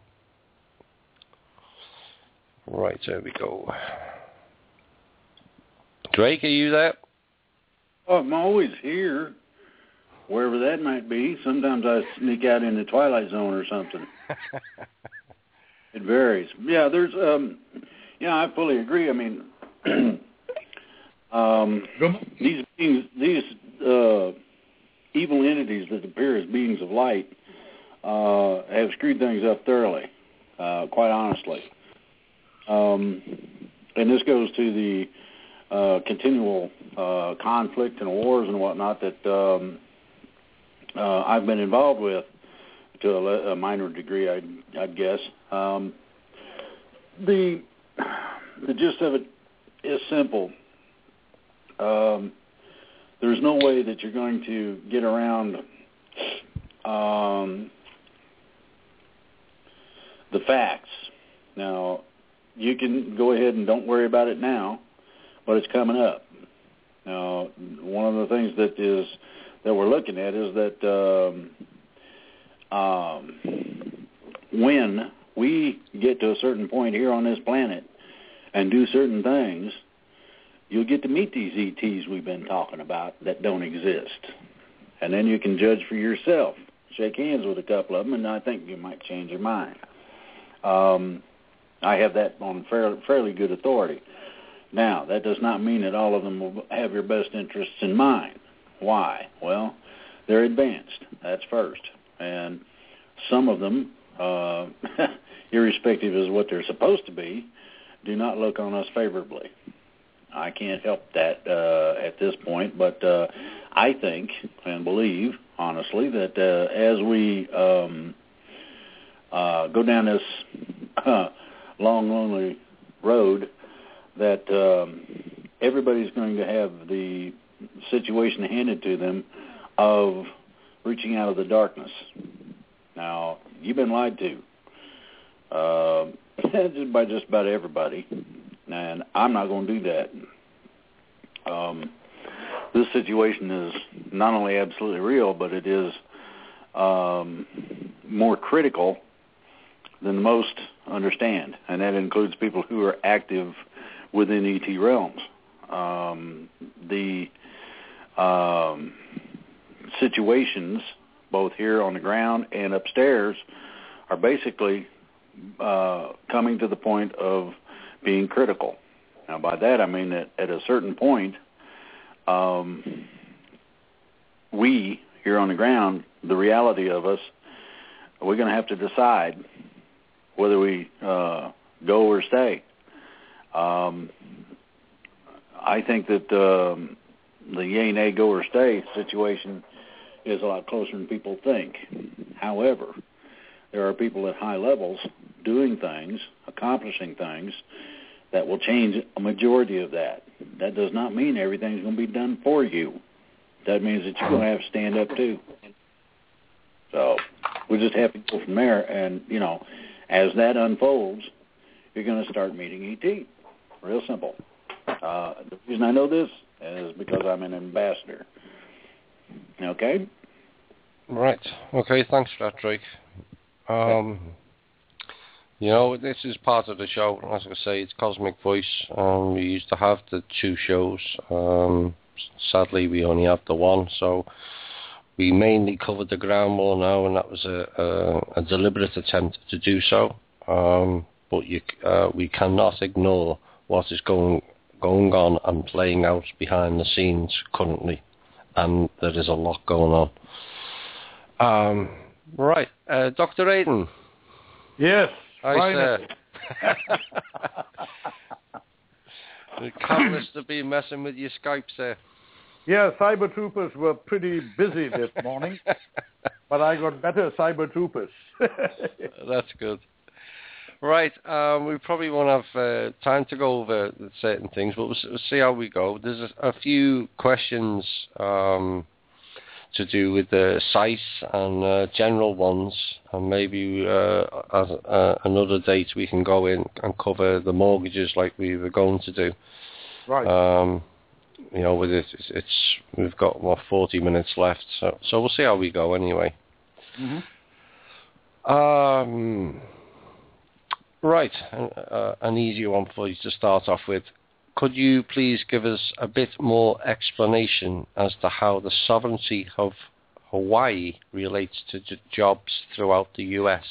Right, there we go. Drake, are you there? Oh, I'm always here, wherever that might be. Sometimes I sneak out in the Twilight Zone or something. It varies. Yeah, there's, I fully agree. I mean, these beings, these evil entities that appear as beings of light have screwed things up thoroughly, quite honestly. And this goes to the continual conflict and wars and whatnot that I've been involved with to a minor degree, I'd guess. The gist of it is simple. There's no way that you're going to get around the facts. Now, you can go ahead and don't worry about it now, but it's coming up. Now, one of the things that we're looking at is that when we get to a certain point here on this planet and do certain things, you'll get to meet these ETs we've been talking about that don't exist. And then you can judge for yourself. Shake hands with a couple of them, and I think you might change your mind. I have that on fairly good authority. Now, that does not mean that all of them will have your best interests in mind. Why? Well, they're advanced. That's first. And some of them, irrespective of what they're supposed to be, do not look on us favorably. I can't help that at this point, but I think and believe, honestly, that as we go down this long, lonely road, that everybody's going to have the situation handed to them of reaching out of the darkness. Now, you've been lied to by just about everybody, and I'm not going to do that. This situation is not only absolutely real, but it is more critical than most understand, and that includes people who are active within ET realms. The situations, both here on the ground and upstairs, are basically coming to the point of being critical. Now, by that I mean that at a certain point, we here on the ground, the reality of us, we're going to have to decide whether we go or stay. I think that the yay, nay, go or stay situation is a lot closer than people think. However, there are people at high levels doing things, accomplishing things that will change a majority of that. That does not mean everything's going to be done for you. That means that you're going to have to stand up too. So we'll just have to go from there. And, you know, as that unfolds, you're going to start meeting ET. Real simple. The reason I know this is because I'm an ambassador. Okay? Right. Okay, thanks for that, Drake. You know, this is part of the show. As I say, it's Cosmic Voice. We used to have the 2 shows. Sadly, we only have the 1, so we mainly covered the ground more now, and that was a deliberate attempt to do so. But we cannot ignore what is going on and playing out behind the scenes currently, and there is a lot going on. Right, Dr. Aiden. Yes. Hi, sir. The catalyst have been messing with your Skype, sir. Yeah, cyber troopers were pretty busy this morning, but I got better cyber troopers. That's good. Right, we probably won't have time to go over certain things, but we'll see how we go. There's a few questions to do with the SICE and general ones, and maybe as another date we can go in and cover the mortgages like we were going to do. Right. You know, with it, we've got 40 minutes left, so we'll see how we go anyway. Mm-hmm. Right, an easy one for you to start off with. Could you please give us a bit more explanation as to how the sovereignty of Hawaii relates to jobs throughout the U.S.?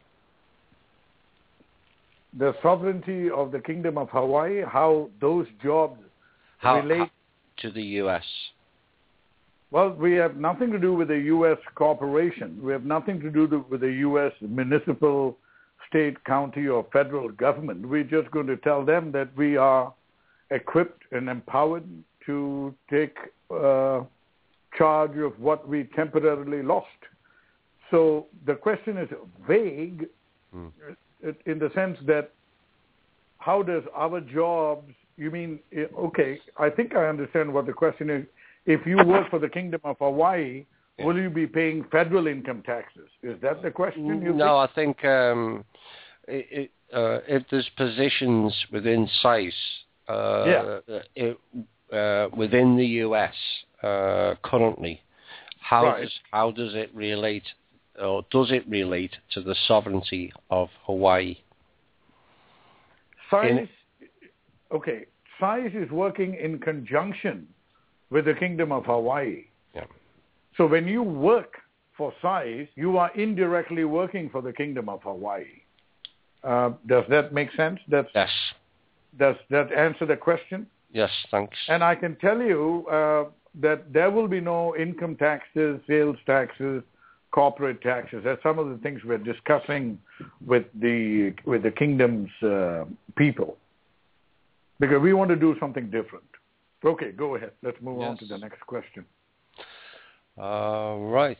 The sovereignty of the Kingdom of Hawaii, how those jobs relate to the U.S.? Well, we have nothing to do with the U.S. corporation. We have nothing to do with the U.S. municipal, state, county, or federal government. We're just going to tell them that we are equipped and empowered to take charge of what we temporarily lost. So the question is vague in the sense that how does our jobs, you mean, okay, I think I understand what the question is. If you work for the Kingdom of Hawaii, will you be paying federal income taxes? Is that the question? No, I think if there's positions within SICE, within the U.S. Currently, how does it relate, or does it relate to the sovereignty of Hawaii? SICE is working in conjunction with the Kingdom of Hawaii. Yeah. So when you work for SICE, you are indirectly working for the Kingdom of Hawaii. Does that make sense? Yes. Does that answer the question? Yes, thanks. And I can tell you that there will be no income taxes, sales taxes, corporate taxes. That's some of the things we're discussing with the kingdom's people, because we want to do something different. Okay, go ahead. Let's move on to the next question. Right.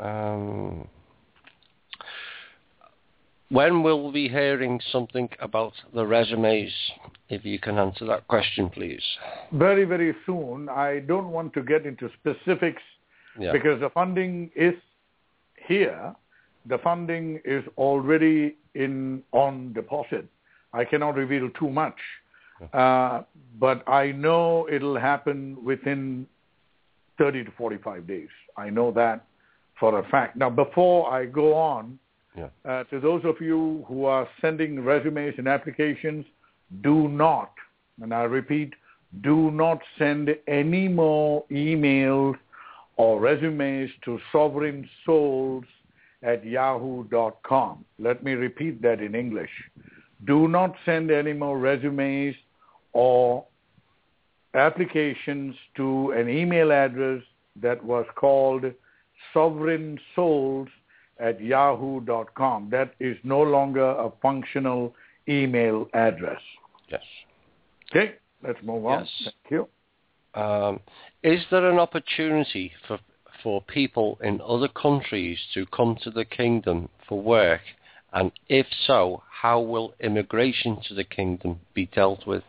When will we be hearing something about the resumes? If you can answer that question, please. Very, very soon. I don't want to get into specifics because the funding is here. The funding is already on deposit. I cannot reveal too much. But I know it'll happen within 30 to 45 days. I know that for a fact. Now, before I go on, to those of you who are sending resumes and applications, do not, and I repeat, do not send any more emails or resumes to sovereignsouls@yahoo.com. Let me repeat that in English. Do not send any more resumes or applications to an email address that was called sovereignsouls@yahoo.com. That is no longer a functional email address. Yes. Okay, let's move on. Thank you. Is there an opportunity for people in other countries to come to the kingdom for work? And if so, how will immigration to the kingdom be dealt with?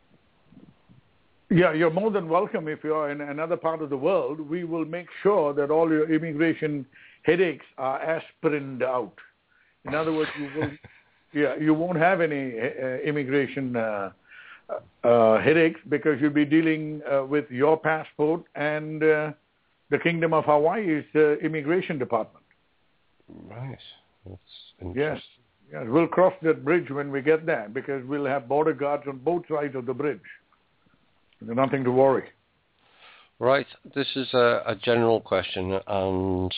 Yeah, you're more than welcome. If you're in another part of the world, we will make sure that all your immigration headaches are aspirined out. In other words, you won't have any immigration headaches, because you'll be dealing with your passport and the Kingdom of Hawaii's immigration department. Right. Yes. We'll cross that bridge when we get there, because we'll have border guards on both sides of the bridge. There's nothing to worry. Right. This is a general question, and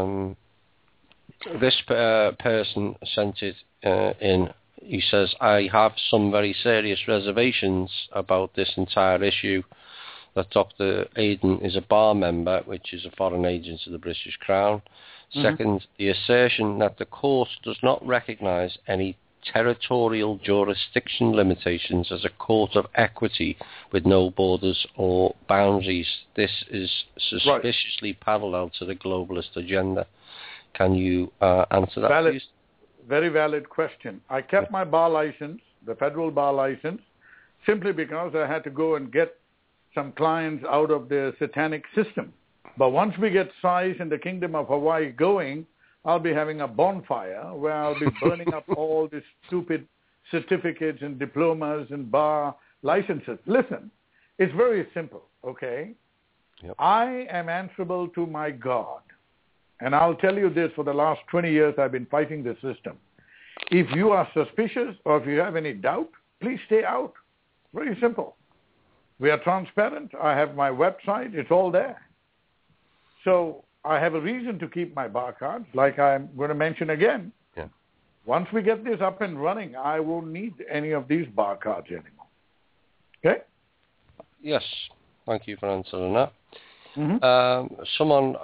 this person sent it in. He says, I have some very serious reservations about this entire issue, that Dr. Aiden is a bar member, which is a foreign agent of the British Crown. Second, the assertion that the court does not recognise any territorial jurisdiction limitations as a court of equity with no borders or boundaries. This is suspiciously parallel to the globalist agenda. Can you answer that, please? Very valid question. I kept my bar license, the federal bar license, simply because I had to go and get some clients out of the satanic system. But once we get size in the Kingdom of Hawaii going, I'll be having a bonfire where I'll be burning up all these stupid certificates and diplomas and bar licenses. Listen, it's very simple, okay? Yep. I am answerable to my God. And I'll tell you this, for the last 20 years I've been fighting the system. If you are suspicious or if you have any doubt, please stay out. Very simple. We are transparent. I have my website. It's all there. So I have a reason to keep my bar cards, like I'm going to mention again. Yeah. Once we get this up and running, I won't need any of these bar cards anymore. Okay? Yes. Thank you for answering that. Someone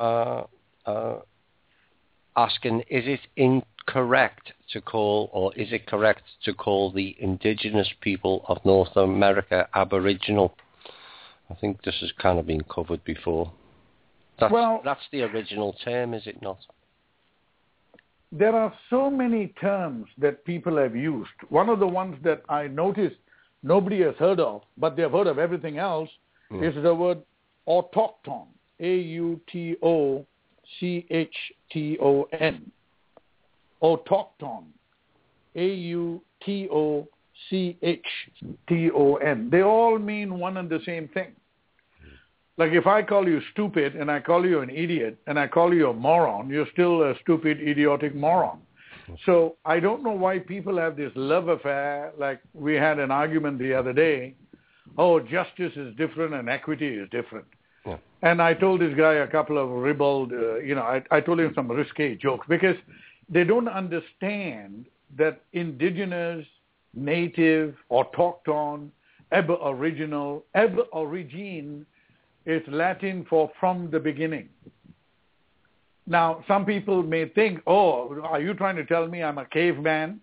asking, is it incorrect to call, or is it correct to call the indigenous people of North America Aboriginal? I think this has kind of been covered before. That's the original term, is it not? There are so many terms that people have used. One of the ones that I noticed nobody has heard of, but they have heard of everything else, is the word autochthon. Autochthon. Autochthon. Autochthon. They all mean one and the same thing. Like if I call you stupid and I call you an idiot and I call you a moron, you're still a stupid, idiotic moron. So I don't know why people have this love affair. Like we had an argument the other day. Oh, justice is different and equity is different. Yeah. And I told this guy a couple of ribald, I told him some risque jokes, because they don't understand that indigenous, native, autochthon, aboriginal, aborigine is Latin for from the beginning. Now, some people may think, oh, are you trying to tell me I'm a caveman?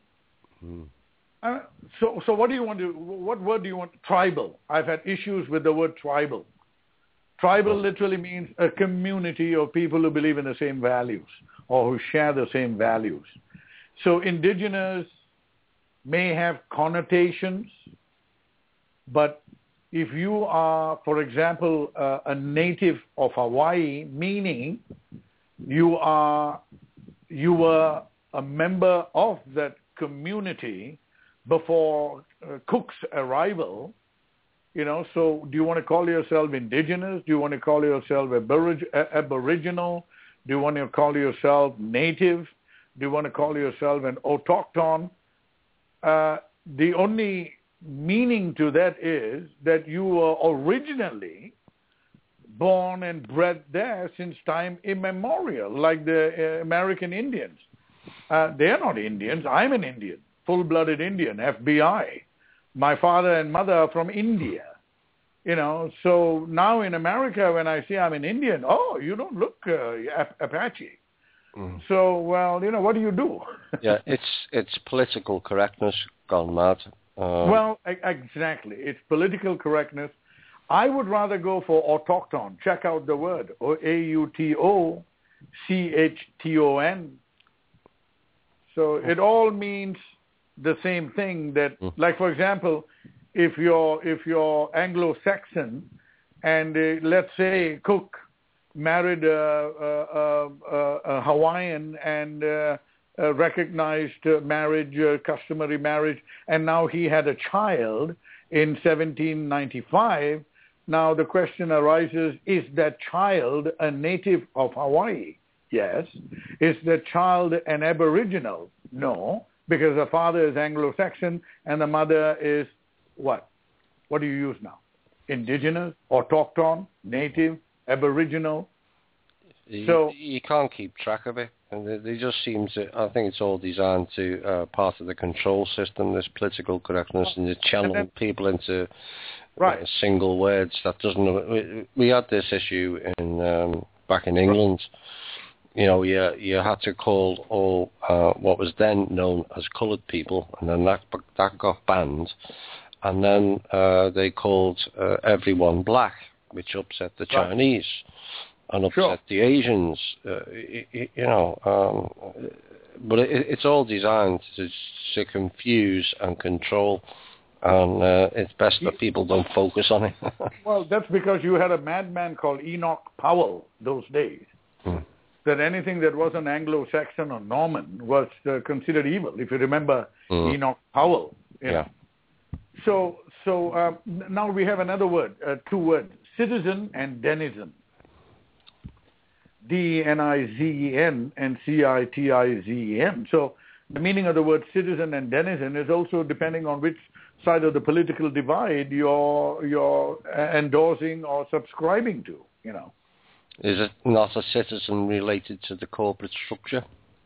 So what word do you want? Tribal. I've had issues with the word tribal. Tribal literally means a community of people who believe in the same values or who share the same values. So indigenous may have connotations, but if you are, for example, a native of Hawaii, meaning you were a member of that community before Cook's arrival, so do you want to call yourself indigenous? Do you want to call yourself aboriginal? Do you want to call yourself native? Do you want to call yourself an autochthon? The only meaning to that is that you were originally born and bred there since time immemorial, like the American Indians. They're not Indians. I'm an Indian, full-blooded Indian, FBI. My father and mother are from India. So now in America, when I say I'm an Indian, oh, you don't look Apache. So, well, what do you do? Yeah, it's political correctness gone mad. Well, exactly. It's political correctness. I would rather go for autochthon. Check out the word, AUTOCHTON. So it all means the same thing. That, like for example, if you're Anglo-Saxon, and let's say Cook married a Hawaiian and recognized marriage, customary marriage, and now he had a child in 1795. Now the question arises, is that child a native of Hawaii? Yes. Is the child an Aboriginal? No, because the father is Anglo-Saxon and the mother is what? What do you use now? Indigenous, autochthon, native, Aboriginal? You can't keep track of it. And they just seem to, I think it's all designed to part of the control system, this political correctness, and you're channeling people into single words. That doesn't. We had this issue in back in England. You know, you had to call all what was then known as coloured people, and then that got banned, and then they called everyone black, which upset the Chinese. And upset the Asians, but it's all designed to confuse and control, and it's best that people don't focus on it. Well, that's because you had a madman called Enoch Powell those days, that anything that wasn't Anglo-Saxon or Norman was considered evil, if you remember Enoch Powell. Yeah. So now we have another word, two words, citizen and denizen. D-E-N-I-Z-E-N and C-I-T-I-Z-E-N. So the meaning of the word citizen and denizen is also depending on which side of the political divide you're endorsing or subscribing to, you know. Is it not a citizen related to the corporate structure?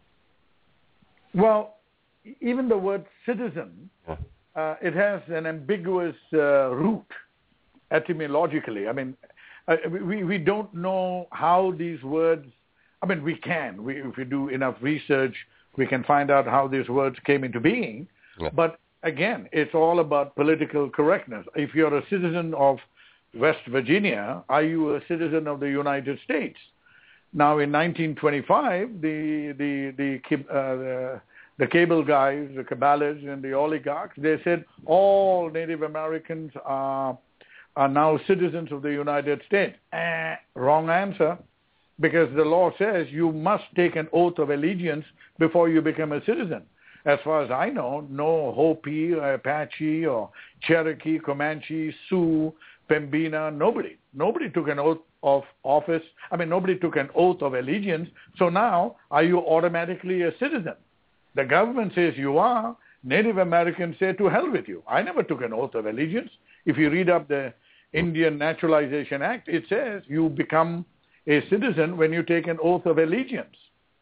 Well, even the word citizen, it has an ambiguous root etymologically. I mean, we don't know how these words, I mean, we can. If we do enough research, we can find out how these words came into being. Yeah. But again, it's all about political correctness. If you're a citizen of West Virginia, are you a citizen of the United States? Now, in 1925, the cable guys, the cabalists and the oligarchs, they said all Native Americans are now citizens of the United States. Wrong answer, because the law says you must take an oath of allegiance before you become a citizen. As far as I know, no Hopi, or Apache, or Cherokee, Comanche, Sioux, Pembina, nobody took an oath of office. I mean, nobody took an oath of allegiance. So now, are you automatically a citizen? The government says you are. Native Americans say, to hell with you. I never took an oath of allegiance. If you read up the Indian Naturalization Act, it says you become a citizen when you take an oath of allegiance.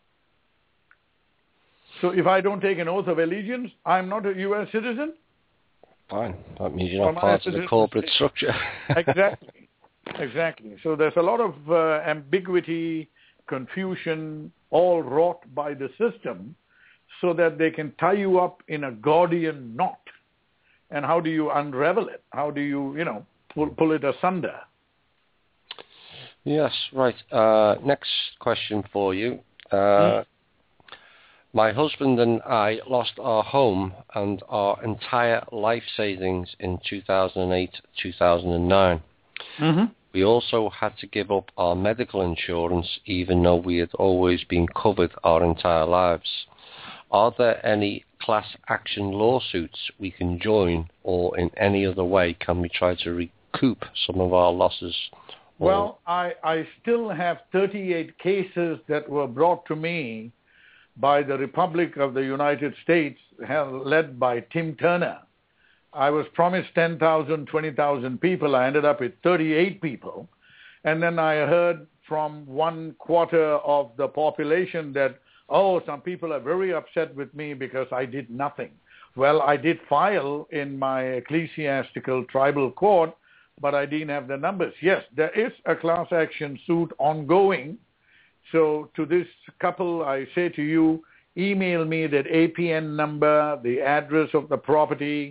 So if I don't take an oath of allegiance, I'm not a U.S. citizen? Fine. That means you're not part of the corporate structure. Exactly. So there's a lot of ambiguity, confusion, all wrought by the system so that they can tie you up in a Gordian knot. And how do you unravel it? How do you, pull it asunder? Yes, right. Next question for you. My husband and I lost our home and our entire life savings in 2008-2009. Mm-hmm. We also had to give up our medical insurance even though we had always been covered our entire lives. Are there any class action lawsuits we can join, or in any other way can we try to recoup some of our losses? Well, I still have 38 cases that were brought to me by the Republic of the United States, led by Tim Turner. I was promised 10,000, 20,000 people. I ended up with 38 people. And then I heard from 1/4 of the population that, some people are very upset with me because I did nothing. Well, I did file in my ecclesiastical tribal court, but I didn't have the numbers. Yes, there is a class action suit ongoing. So to this couple, I say to you, email me that APN number, the address of the property,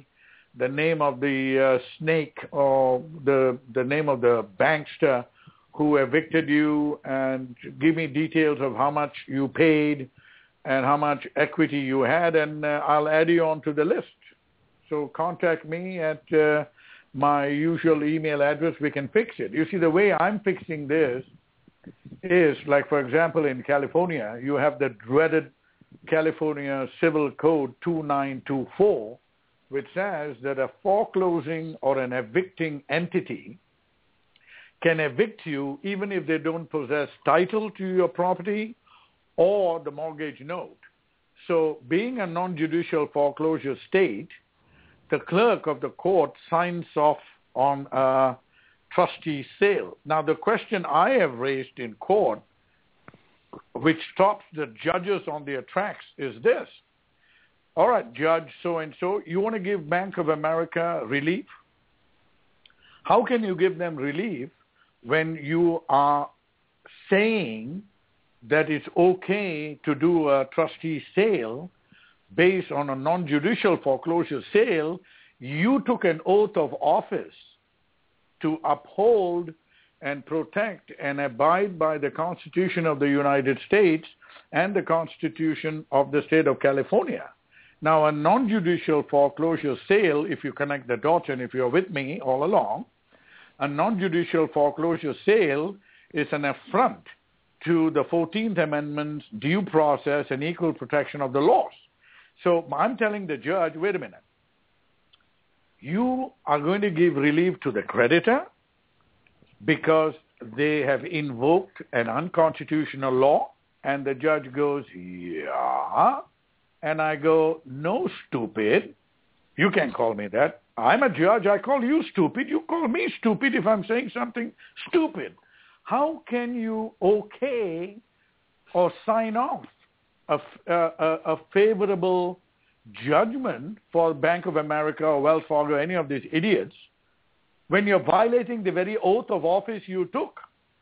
the name of the snake or the name of the bankster who evicted you, and give me details of how much you paid and how much equity you had, and I'll add you on to the list. So contact me at my usual email address. We can fix it. You see, the way I'm fixing this is, like, for example, in California, you have the dreaded California Civil Code 2924, which says that a foreclosing or an evicting entity can evict you even if they don't possess title to your property or the mortgage note. So being a non-judicial foreclosure state, the clerk of the court signs off on a trustee sale. Now, the question I have raised in court, which stops the judges on their tracks, is this. All right, Judge so-and-so, you want to give Bank of America relief? How can you give them relief when you are saying that it's okay to do a trustee sale based on a non-judicial foreclosure sale? You took an oath of office to uphold and protect and abide by the Constitution of the United States and the Constitution of the state of California. Now, a non-judicial foreclosure sale, if you connect the dots and if you're with me all along, a non-judicial foreclosure sale is an affront to the 14th Amendment's due process and equal protection of the laws. So I'm telling the judge, wait a minute. You are going to give relief to the creditor because they have invoked an unconstitutional law? And the judge goes, yeah. And I go, no, stupid. You can't call me that. I'm a judge. I call you stupid. You call me stupid if I'm saying something stupid. How can you okay or sign off a favorable judgment for Bank of America or Wells Fargo, any of these idiots, when you're violating the very oath of office you took?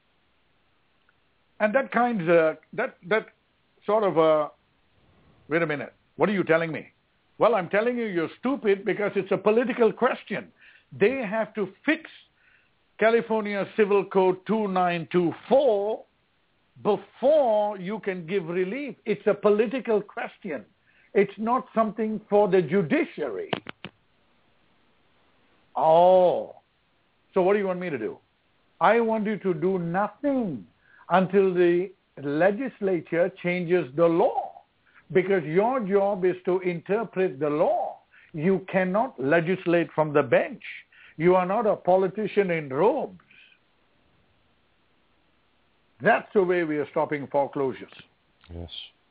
And that sort of wait a minute, what are you telling me? Well, I'm telling you you're stupid because it's a political question. They have to fix California Civil Code 2924 before you can give relief. It's a political question. It's not something for the judiciary. Oh, so what do you want me to do? I want you to do nothing until the legislature changes the law, because your job is to interpret the law. You cannot legislate from the bench. You are not a politician in robes. That's the way we are stopping foreclosures. Yes.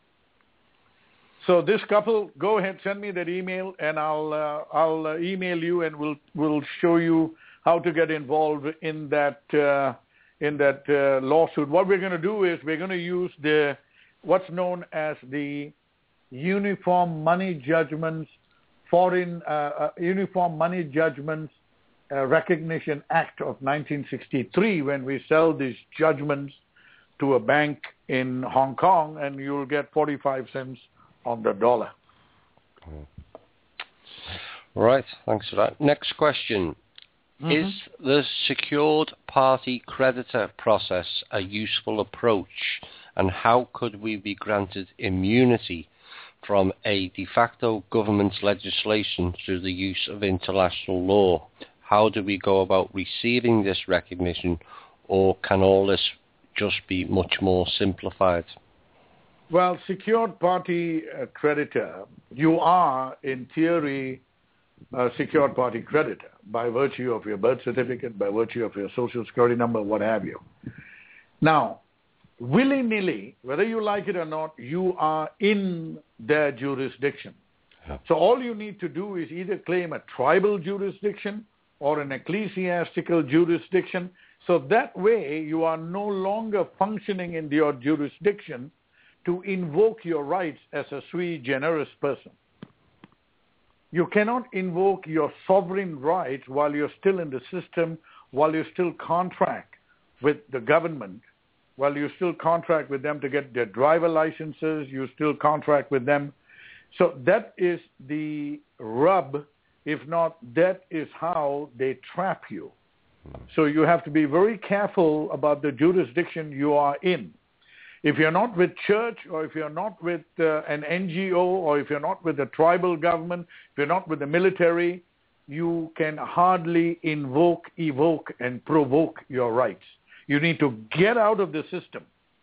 So this couple, go ahead, send me that email, and I'll email you, and we'll show you how to get involved in that lawsuit. What we're going to do is we're going to use what's known as the Uniform Money Judgments Recognition Act of 1963 when we sell these judgments to a bank in Hong Kong, and you'll get 45 cents on the dollar. Right, thanks for that. Next question. Mm-hmm. Is the secured party creditor process a useful approach, and how could we be granted immunity from a de facto government's legislation through the use of international law? How do we go about receiving this recognition, or can all this just be much more simplified? Well, secured party creditor, you are, in theory, a secured party creditor by virtue of your birth certificate, by virtue of your social security number, what have you. Now, willy-nilly, whether you like it or not, you are in their jurisdiction. Yeah. So all you need to do is either claim a tribal jurisdiction or an ecclesiastical jurisdiction. So that way you are no longer functioning in your jurisdiction to invoke your rights as a sui generis person. You cannot invoke your sovereign rights while you're still in the system, while you still contract with the government, while you still contract with them to get their driver licenses, you still contract with them. So that is the rub If not, that is how they trap you. So you have to be very careful about the jurisdiction you are in. If you're not with church, or if you're not with an NGO, or if you're not with the tribal government, if you're not with the military, you can hardly invoke, evoke, and provoke your rights. You need to get out of the system.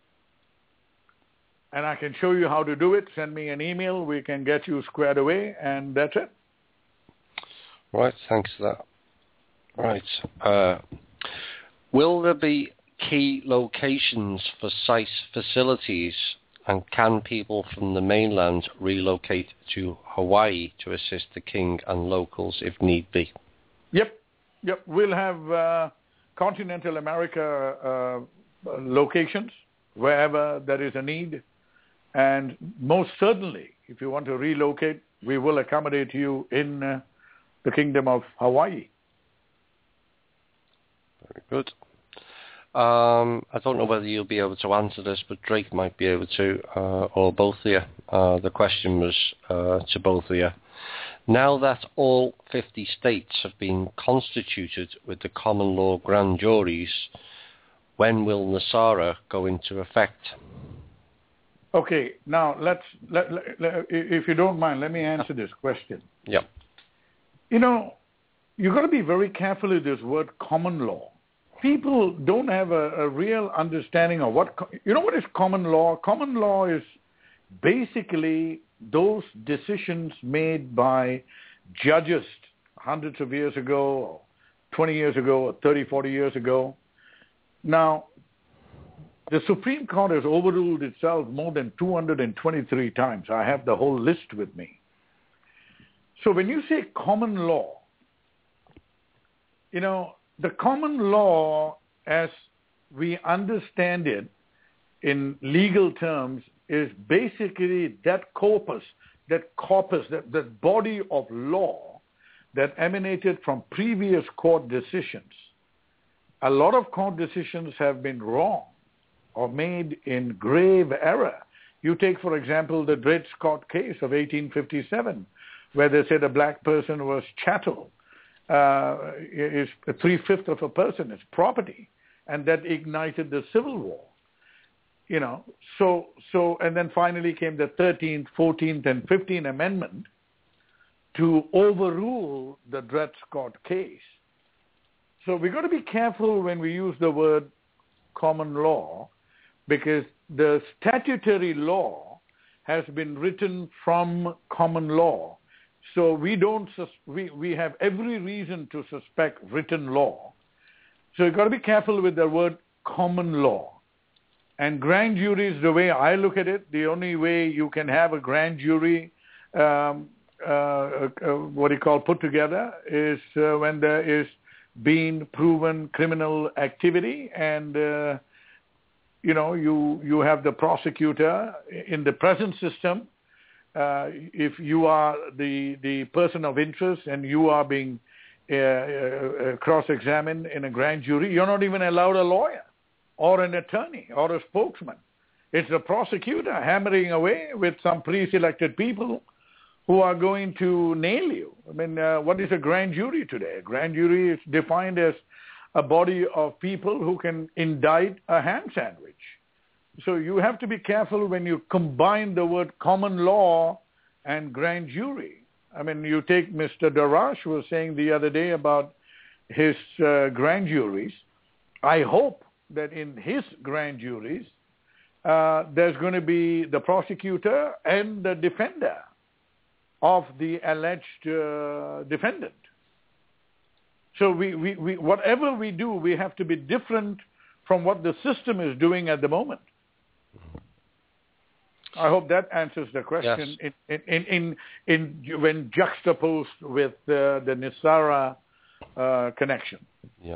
And I can show you how to do it. Send me an email. We can get you squared away, and that's it. Right, thanks for that. Right. Will there be key locations for SAIS facilities, and can people from the mainland relocate to Hawaii to assist the King and locals if need be? Yep. We'll have continental America locations wherever there is a need. And most certainly, if you want to relocate, we will accommodate you in the Kingdom of Hawaii. Very good. I don't know whether you'll be able to answer this, but Drake might be able to, or both of you. The question was to both of you. Now that all 50 states have been constituted with the common law grand juries, when will NESARA go into effect? Okay, now if you don't mind, let me answer this question. Yeah. You've got to be very careful with this word common law. People don't have a real understanding of what is common law? Common law is basically those decisions made by judges hundreds of years ago, or 20 years ago, or 30, 40 years ago. Now, the Supreme Court has overruled itself more than 223 times. I have the whole list with me. So when you say common law, the common law, as we understand it in legal terms, is basically that corpus, that body of law that emanated from previous court decisions. A lot of court decisions have been wrong or made in grave error. You take, for example, the Dred Scott case of 1857, where they said a black person was chattel, is 3/5 of a person, is property, and that ignited the Civil War. And then finally came the 13th, 14th, and 15th Amendment to overrule the Dred Scott case. So we've got to be careful when we use the word common law, because the statutory law has been written from common law. So we have every reason to suspect written law. So you've got to be careful with the word common law. And grand juries, the way I look at it, the only way you can have a grand jury, put together, is when there is being proven criminal activity, and you have the prosecutor in the present system. If you are the person of interest and you are being cross-examined in a grand jury, you're not even allowed a lawyer or an attorney or a spokesman. It's the prosecutor hammering away with some pre-selected people who are going to nail you. I mean, what is a grand jury today? A grand jury is defined as a body of people who can indict a ham sandwich. So you have to be careful when you combine the word common law and grand jury. I mean, you take Mr. Darash was saying the other day about his grand juries. I hope that in his grand juries, there's going to be the prosecutor and the defender of the alleged defendant. So we whatever we do, we have to be different from what the system is doing at the moment. I hope that answers the question. Yes. When juxtaposed with the NESARA connection. Yeah.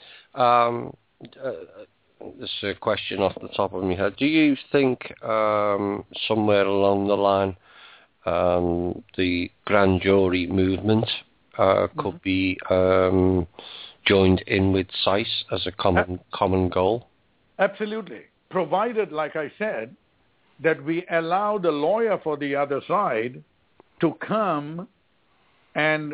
This is a question off the top of my head. Do you think somewhere along the line the grand jury movement could be joined in with SAIS as a common goal? Absolutely. Provided, like I said, that we allow the lawyer for the other side to come and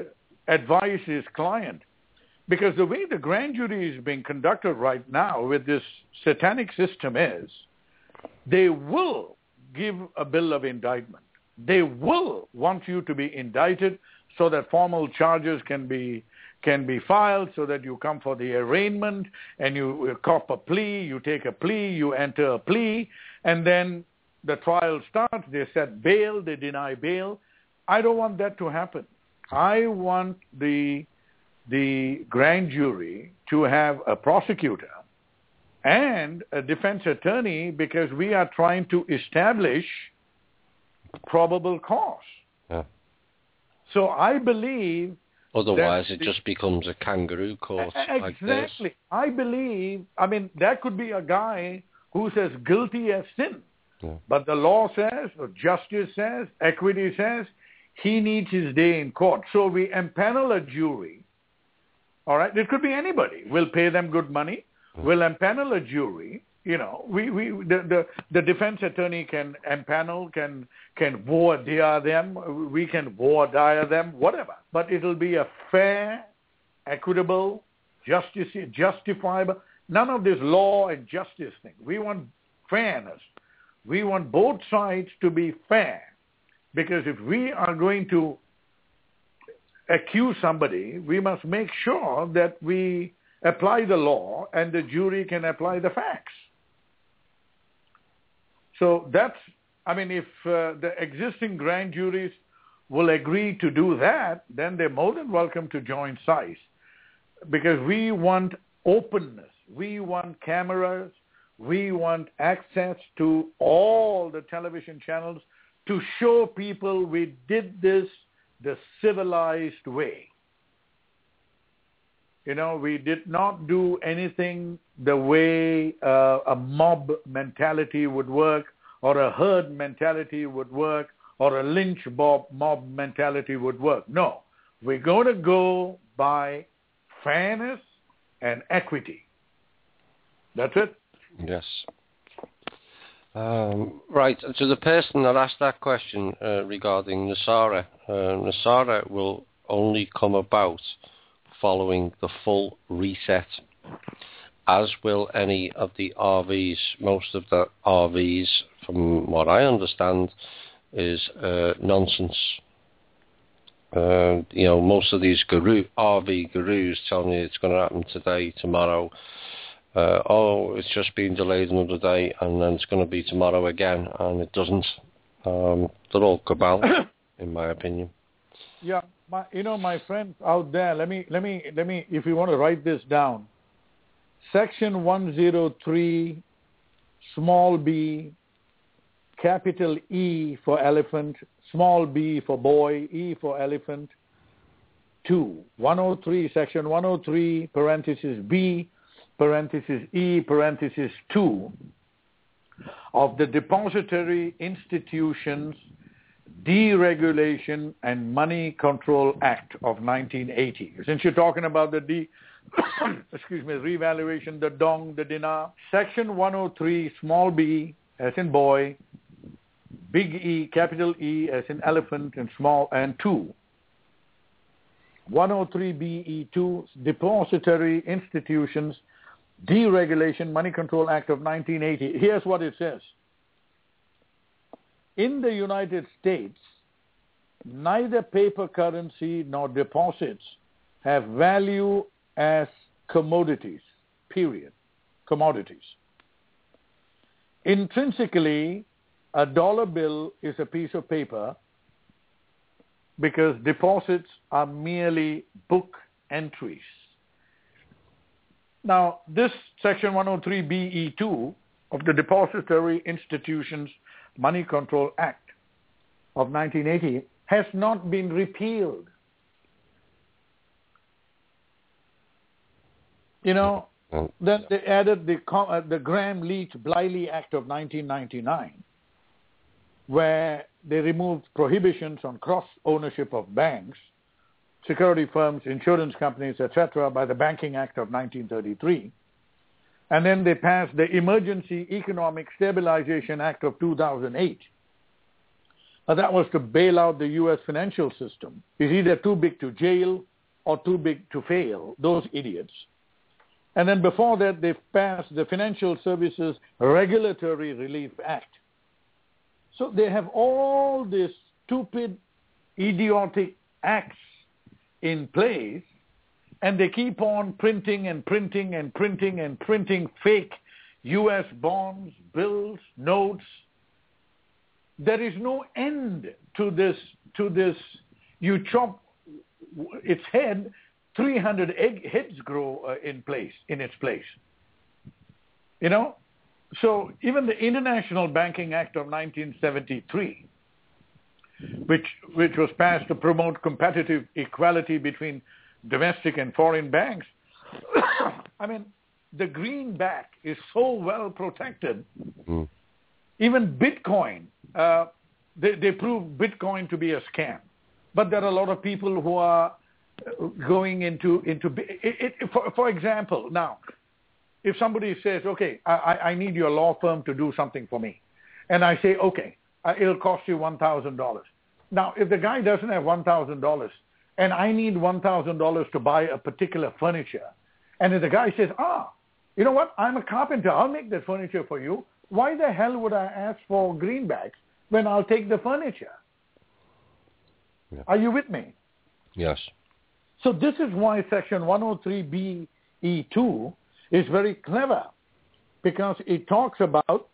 advise his client. Because the way the grand jury is being conducted right now with this satanic system is, they will give a bill of indictment. They will want you to be indicted so that formal charges can be filed, so that you come for the arraignment and you cop a plea, you take a plea, you enter a plea, and then the trial starts. They set bail, they deny bail. I don't want that to happen. I want the grand jury to have a prosecutor and a defense attorney, because we are trying to establish probable cause. Yeah. So I believe... Otherwise, it just becomes a kangaroo court like this. Exactly. I believe, that could be a guy who's as guilty as sin. Yeah. But the law says, or justice says, equity says, he needs his day in court. So we empanel a jury. All right? It could be anybody. We'll pay them good money. We'll empanel a jury. The defense attorney can empanel, can voir dire them. We can voir dire them, whatever. But it'll be a fair, equitable, justifiable. None of this law and justice thing. We want fairness. We want both sides to be fair. Because if we are going to accuse somebody, we must make sure that we apply the law and the jury can apply the facts. So that's, if the existing grand juries will agree to do that, then they're more than welcome to join SAIS. Because we want openness. We want cameras. We want access to all the television channels to show people we did this the civilized way. We did not do anything the way a mob mentality would work, or a herd mentality would work, or a lynch mob mentality would work. No, we're going to go by fairness and equity. That's it. Yes. Right, to the person that asked that question regarding NESARA, NESARA will only come about following the full reset, as will any of the RVs. Most of the RVs, from what I understand, is nonsense. Most of these RV gurus tell me it's going to happen today, tomorrow. It's just been delayed another day, and then it's going to be tomorrow again, and it doesn't. They're all cabal, in my opinion. Yeah, my friends out there, let me, if you want to write this down, Section 103, small b, capital E for elephant, small b for boy, E for elephant, 2. 103, Section 103, parenthesis B, parenthesis E, parenthesis 2, of the Depository Institutions Deregulation and Money Control Act of 1980. Since you're talking about the revaluation, the dong, the dinar, Section 103, small b, as in boy, big E, capital E, as in elephant, and small, and 2. 103BE2, Depository Institutions Deregulation Money Control Act of 1980. Here's what it says. In the United States, neither paper currency nor deposits have value as commodities, period. Commodities. Intrinsically, a dollar bill is a piece of paper because deposits are merely book entries. Now, this Section 103BE2 of the Depository Institutions Money Control Act of 1980 has not been repealed. Then they added the Graham-Leach-Bliley Act of 1999, where they removed prohibitions on cross-ownership of banks, security firms, insurance companies, etc., by the Banking Act of 1933. And then they passed the Emergency Economic Stabilization Act of 2008. That was to bail out the U.S. financial system. It's either too big to jail or too big to fail, those idiots. And then before that, they've passed the Financial Services Regulatory Relief Act. So they have all these stupid, idiotic acts in place, and they keep on printing and printing and printing and printing fake U.S. bonds, bills, notes. There is no end to this. You chop its head, 300 heads grow in its place. You know? So even the International Banking Act of 1973, which was passed to promote competitive equality between domestic and foreign banks, I mean, the greenback is so well protected. Mm. Even Bitcoin, they proved Bitcoin to be a scam. But there are a lot of people who are going into for example, now, if somebody says, okay, I need your law firm to do something for me, and I say, okay, it'll cost you $1,000. Now, if the guy doesn't have $1,000 and I need $1,000 to buy a particular furniture, and if the guy says, you know what, I'm a carpenter, I'll make that furniture for you, why the hell would I ask for greenbacks when I'll take the furniture? Yeah. Are you with me? Yes. So this is why Section 103BE2 is very clever, because it talks about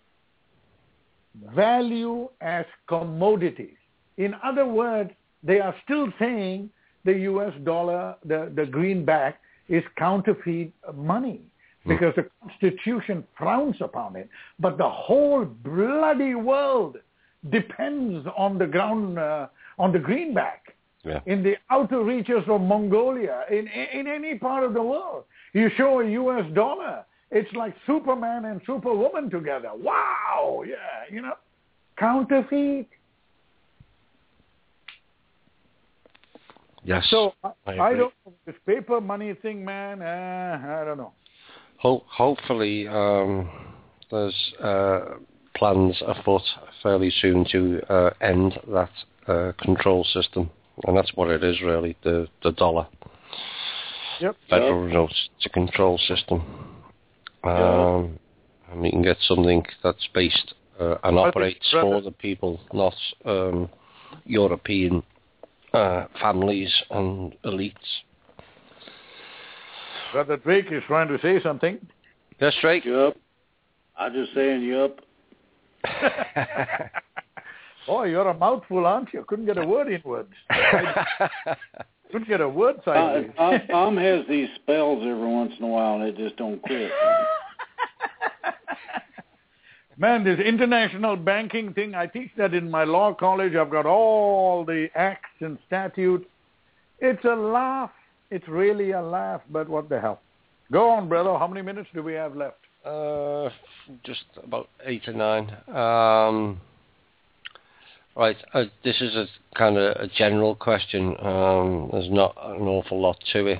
value as commodities. In other words, they are still saying the U.S. dollar, the greenback, is counterfeit money because the Constitution frowns upon it. But the whole bloody world depends on the ground, on the greenback. Yeah. In the outer reaches of Mongolia, in any part of the world, you show a U.S. dollar, it's like Superman and Superwoman together. Wow, yeah, you know, counterfeit. Yes. So I don't know this paper money thing, man. I don't know. Hopefully, there's plans afoot fairly soon to end that control system. And that's what it is, really, the dollar. Yep. Federal Reserve's a control system. And we can get something that's based and operates for the people, not European families and elites. Brother Drake is trying to say something. Yes, Drake? Yup. I'm just saying yup. Oh, you're a mouthful, aren't you? Couldn't get a word in words. Couldn't get a word sideways. Tom has these spells every once in a while, and it just don't quit. Man, this international banking thing, I teach that in my law college. I've got all the acts and statutes. It's a laugh. It's really a laugh, but what the hell. Go on, brother. How many minutes do we have left? Just about 8 or 9. Right, this is a kind of a general question. There's not an awful lot to it.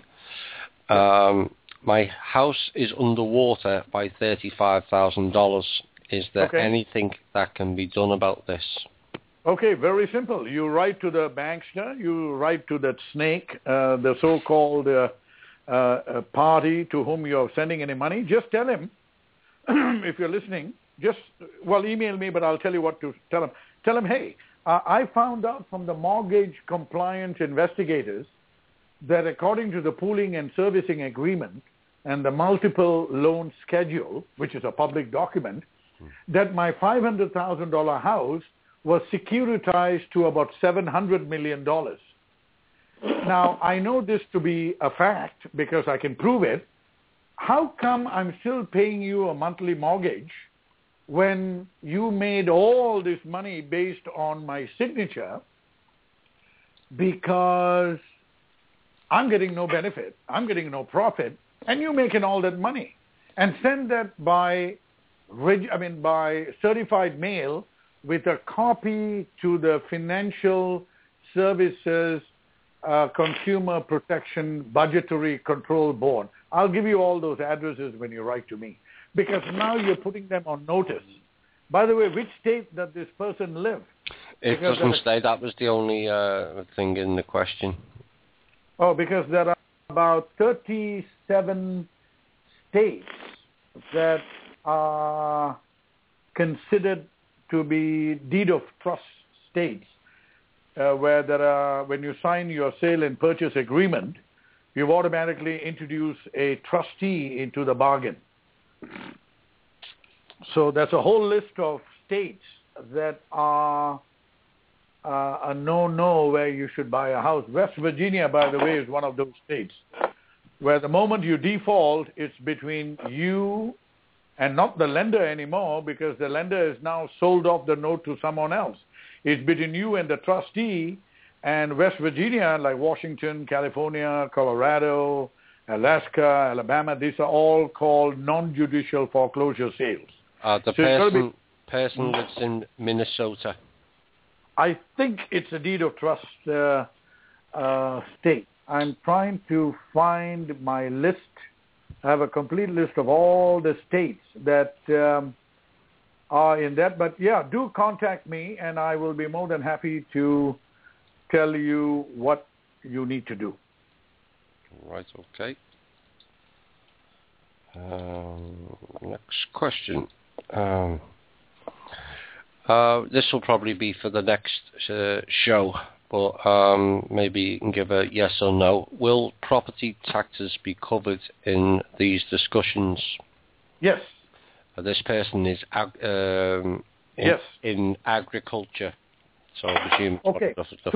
My house is underwater by $35,000. Is there anything that can be done about this? Okay, very simple. You write to the bankster. You write to that snake, the so-called party to whom you're sending any money. Just tell him, if you're listening, email me, but I'll tell you what to tell him. Tell him, hey, I found out from the mortgage compliance investigators that according to the pooling and servicing agreement and the multiple loan schedule, which is a public document, that my $500,000 house was securitized to about $700 million. Now, I know this to be a fact because I can prove it. How come I'm still paying you a monthly mortgage when you made all this money based on my signature? Because I'm getting no benefit, I'm getting no profit, and you're making all that money. And send that by certified mail with a copy to the Financial Services Consumer Protection Budgetary Control Board. I'll give you all those addresses when you write to me, because now you're putting them on notice. By the way, which state does this person live? It doesn't say. That was the only thing in the question. Oh, because there are about 37 states that are considered to be deed of trust states, where there are, when you sign your sale and purchase agreement, you automatically introduce a trustee into the bargain. So there's a whole list of states that are a no-no where you should buy a house. West Virginia, by the way, is one of those states where the moment you default, it's between you and not the lender anymore, because the lender has now sold off the note to someone else. It's between you and the trustee. And West Virginia, like Washington, California, Colorado, Alaska, Alabama, these are all called non-judicial foreclosure sales. The person lives in Minnesota. I think it's a deed of trust state. I'm trying to find my list. I have a complete list of all the states that are in that. But yeah, do contact me, and I will be more than happy to tell you what you need to do. Right, okay. Next question. This will probably be for the next show, but maybe you can give a yes or no. Will property taxes be covered in these discussions? Yes. This person is in agriculture, so I presume okay.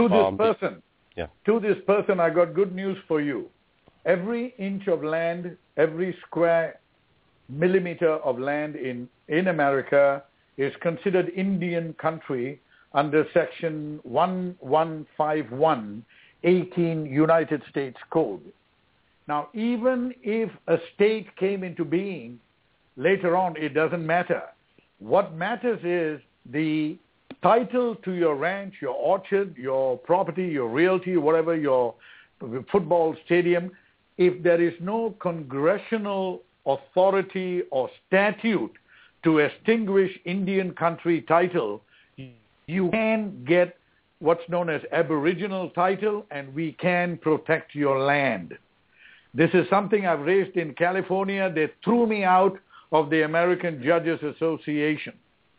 To this person, I got good news for you. Every inch of land, every square millimeter of land in America is considered Indian country under Section 1151, 18 United States Code. Now, even if a state came into being later on, it doesn't matter. What matters is the title to your ranch, your orchard, your property, your realty, whatever, your football stadium. If there is no congressional authority or statute to extinguish Indian country title, you can get what's known as aboriginal title, and we can protect your land. This is something I've raised in California. They threw me out of the American Judges Association.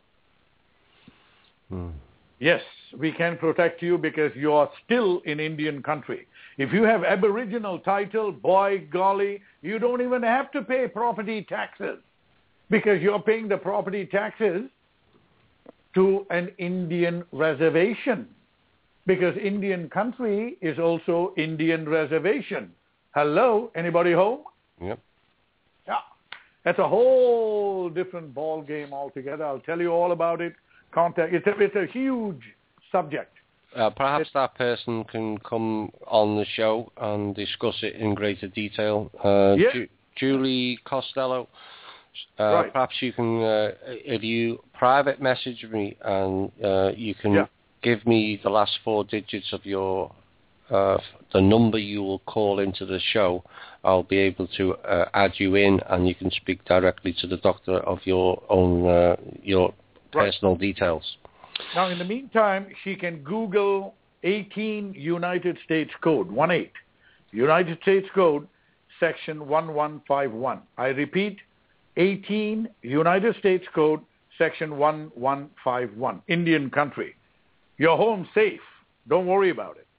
Yes, we can protect you because you are still in Indian country. If you have aboriginal title, boy golly, you don't even have to pay property taxes, because you're paying the property taxes to an Indian reservation, because Indian country is also Indian reservation. Hello, anybody home? Yep. Yeah, that's a whole different ball game altogether. I'll tell you all about it. It's a huge subject. Perhaps that person can come on the show and discuss it in greater detail. Julie Costello, right. Perhaps you can, if you private message me and you can give me the last 4 digits of your the number you will call into the show, I'll be able to add you in, and you can speak directly to the doctor of your own your personal details. Now, in the meantime, she can Google 18 United States Code, 18, United States Code, Section 1151. I repeat, 18 United States Code, Section 1151, Indian country. You're home safe. Don't worry about it.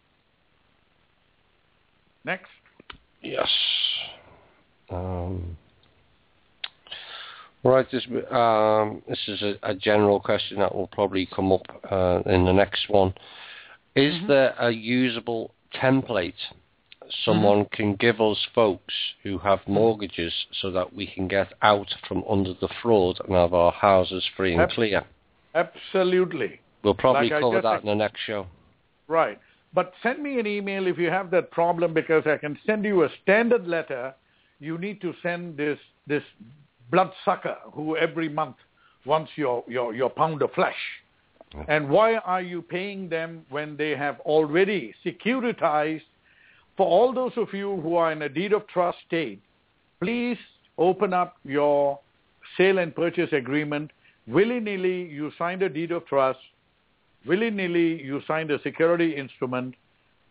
Next. Yes. Right, this is a general question that will probably come up in the next one. Is there a usable template someone can give us folks who have mortgages so that we can get out from under the fraud and have our houses free and clear? Absolutely. We'll probably cover that in the next show. Right. But send me an email if you have that problem, because I can send you a standard letter. You need to send this bloodsucker who every month wants your pound of flesh. And why are you paying them when they have already securitized? For all those of you who are in a deed of trust state, please open up your sale and purchase agreement. Willy-nilly, you signed a deed of trust. Willy-nilly, you signed a security instrument.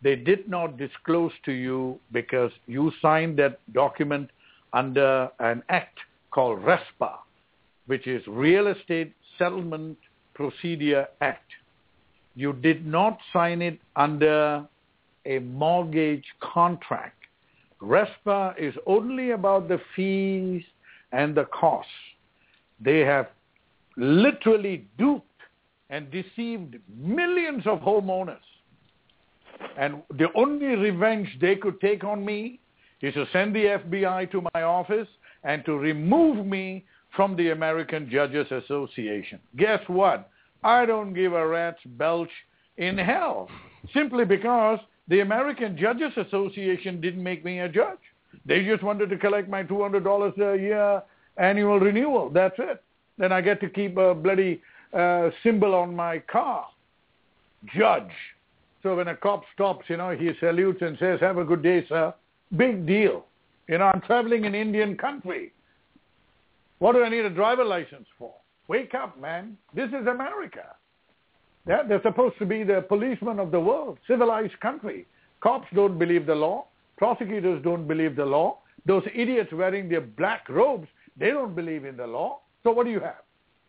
they did not disclose to you because you signed that document under an act called RESPA, which is Real Estate Settlement Procedure Act. You did not sign it under a mortgage contract. RESPA is only about the fees and the costs. They have literally duped and deceived millions of homeowners. And the only revenge they could take on me is to send the FBI to my office and to remove me from the American Judges Association. Guess what? I don't give a rat's belch in hell, simply because the American Judges Association didn't make me a judge. They just wanted to collect my $200 a year annual renewal. That's it. Then I get to keep a bloody symbol on my car. Judge. So when a cop stops, he salutes and says, "Have a good day, sir." Big deal. I'm traveling in Indian country. What do I need a driver license for? Wake up, man. This is America. Yeah, they're supposed to be the policemen of the world, civilized country. Cops don't believe the law. Prosecutors don't believe the law. Those idiots wearing their black robes, they don't believe in the law. So what do you have?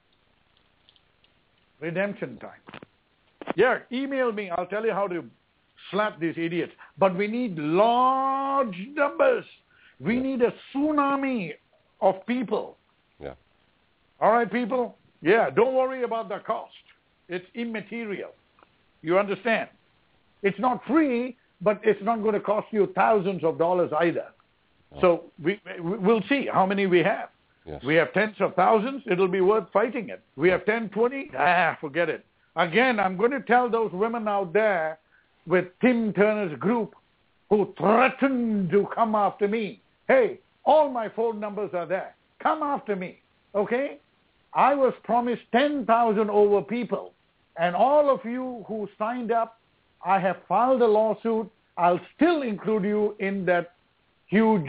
Redemption time. Yeah, email me. I'll tell you how to slap these idiots. But we need large numbers. We need a tsunami of people. Yeah. All right, people? Yeah, don't worry about the cost. It's immaterial. You understand? It's not free, but it's not going to cost you thousands of dollars either. Oh. So we'll see how many we have. Yes. We have tens of thousands. It'll be worth fighting it. We have 10, 20. Forget it. Again, I'm going to tell those women out there with Tim Turner's group who threatened to come after me, hey, all my phone numbers are there. Come after me, okay? I was promised 10,000 over people. And all of you who signed up, I have filed a lawsuit. I'll still include you in that huge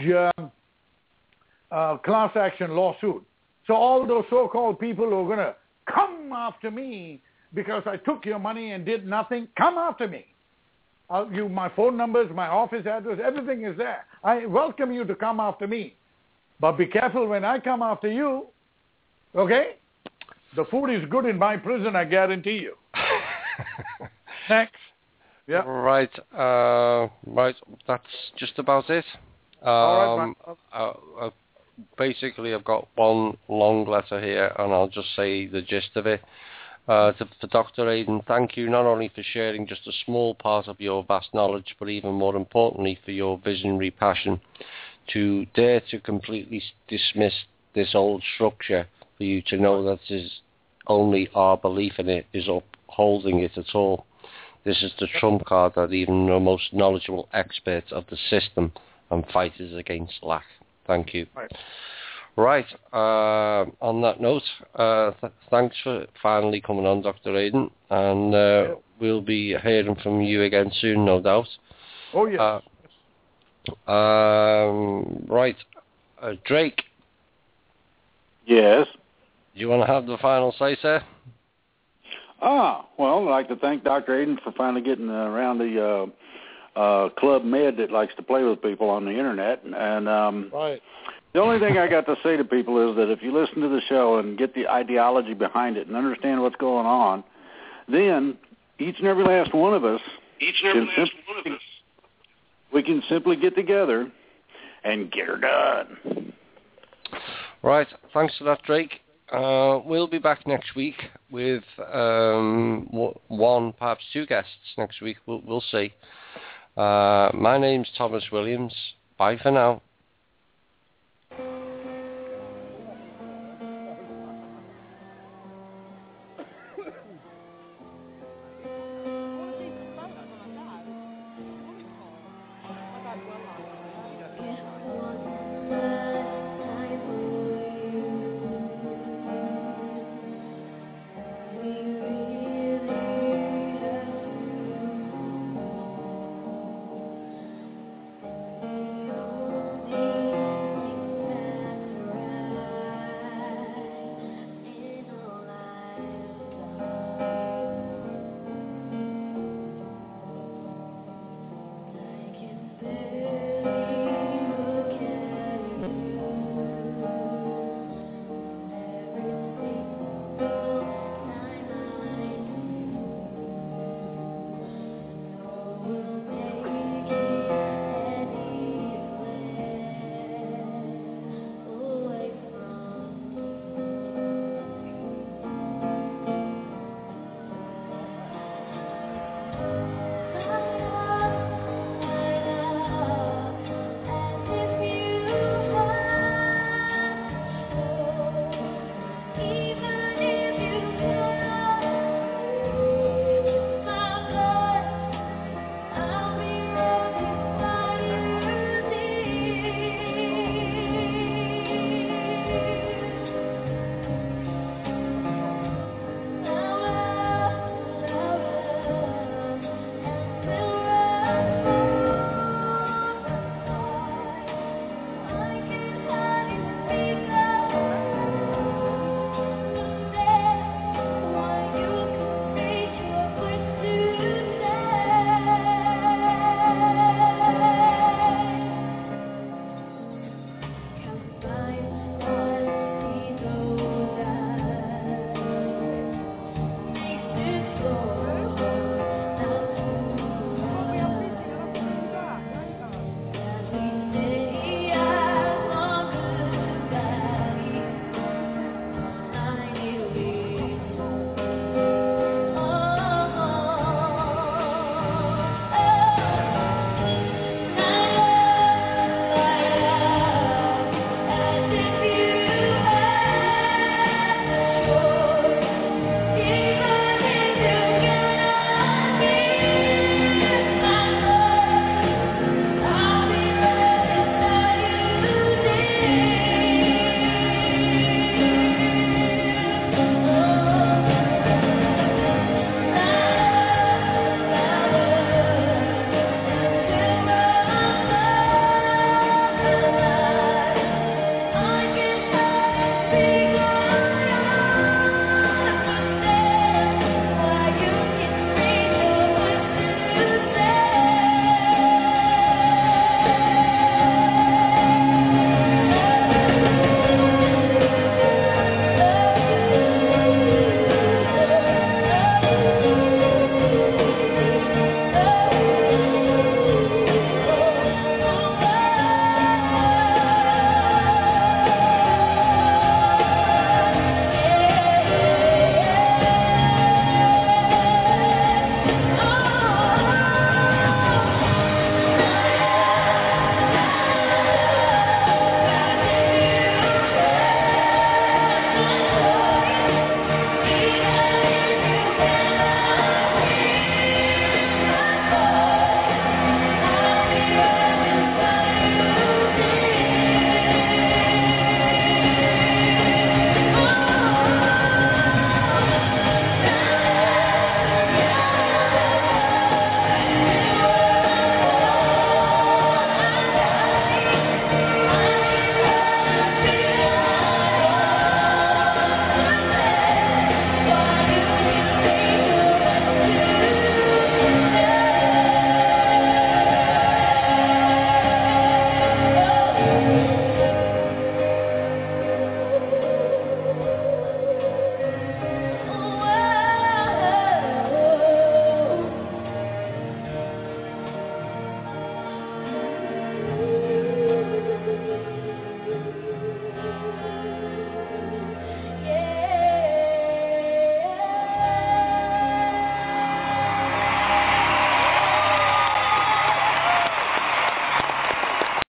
class action lawsuit. So all those so-called people who are going to come after me because I took your money and did nothing, come after me. My phone numbers, my office address, everything is there. I welcome you to come after me. But be careful when I come after you, okay? The food is good in my prison, I guarantee you. Next. Yeah. Right. Right. That's just about it. All right. Basically, I've got one long letter here, and I'll just say the gist of it. To Dr. Aden, thank you not only for sharing just a small part of your vast knowledge, but even more importantly for your visionary passion to dare to completely dismiss this old structure, for you to know that it is only our belief in it is upholding it at all. This is the trump card that even the most knowledgeable experts of the system and fighters against lack. Thank you. Right. On that note, thanks for finally coming on, Dr. Aden, and we'll be hearing from you again soon, no doubt. Oh, yes. Right. Drake. Yes? Do you want to have the final say, sir? Well, I'd like to thank Dr. Aden for finally getting around the Club Med that likes to play with people on the Internet. And right. The only thing I got to say to people is that if you listen to the show and get the ideology behind it and understand what's going on, then each and every last one of us, we can simply get together and get her done. Right. Thanks for that, Drake. We'll be back next week with one, perhaps two guests next week. We'll see. My name's Thomas Williams. Bye for now.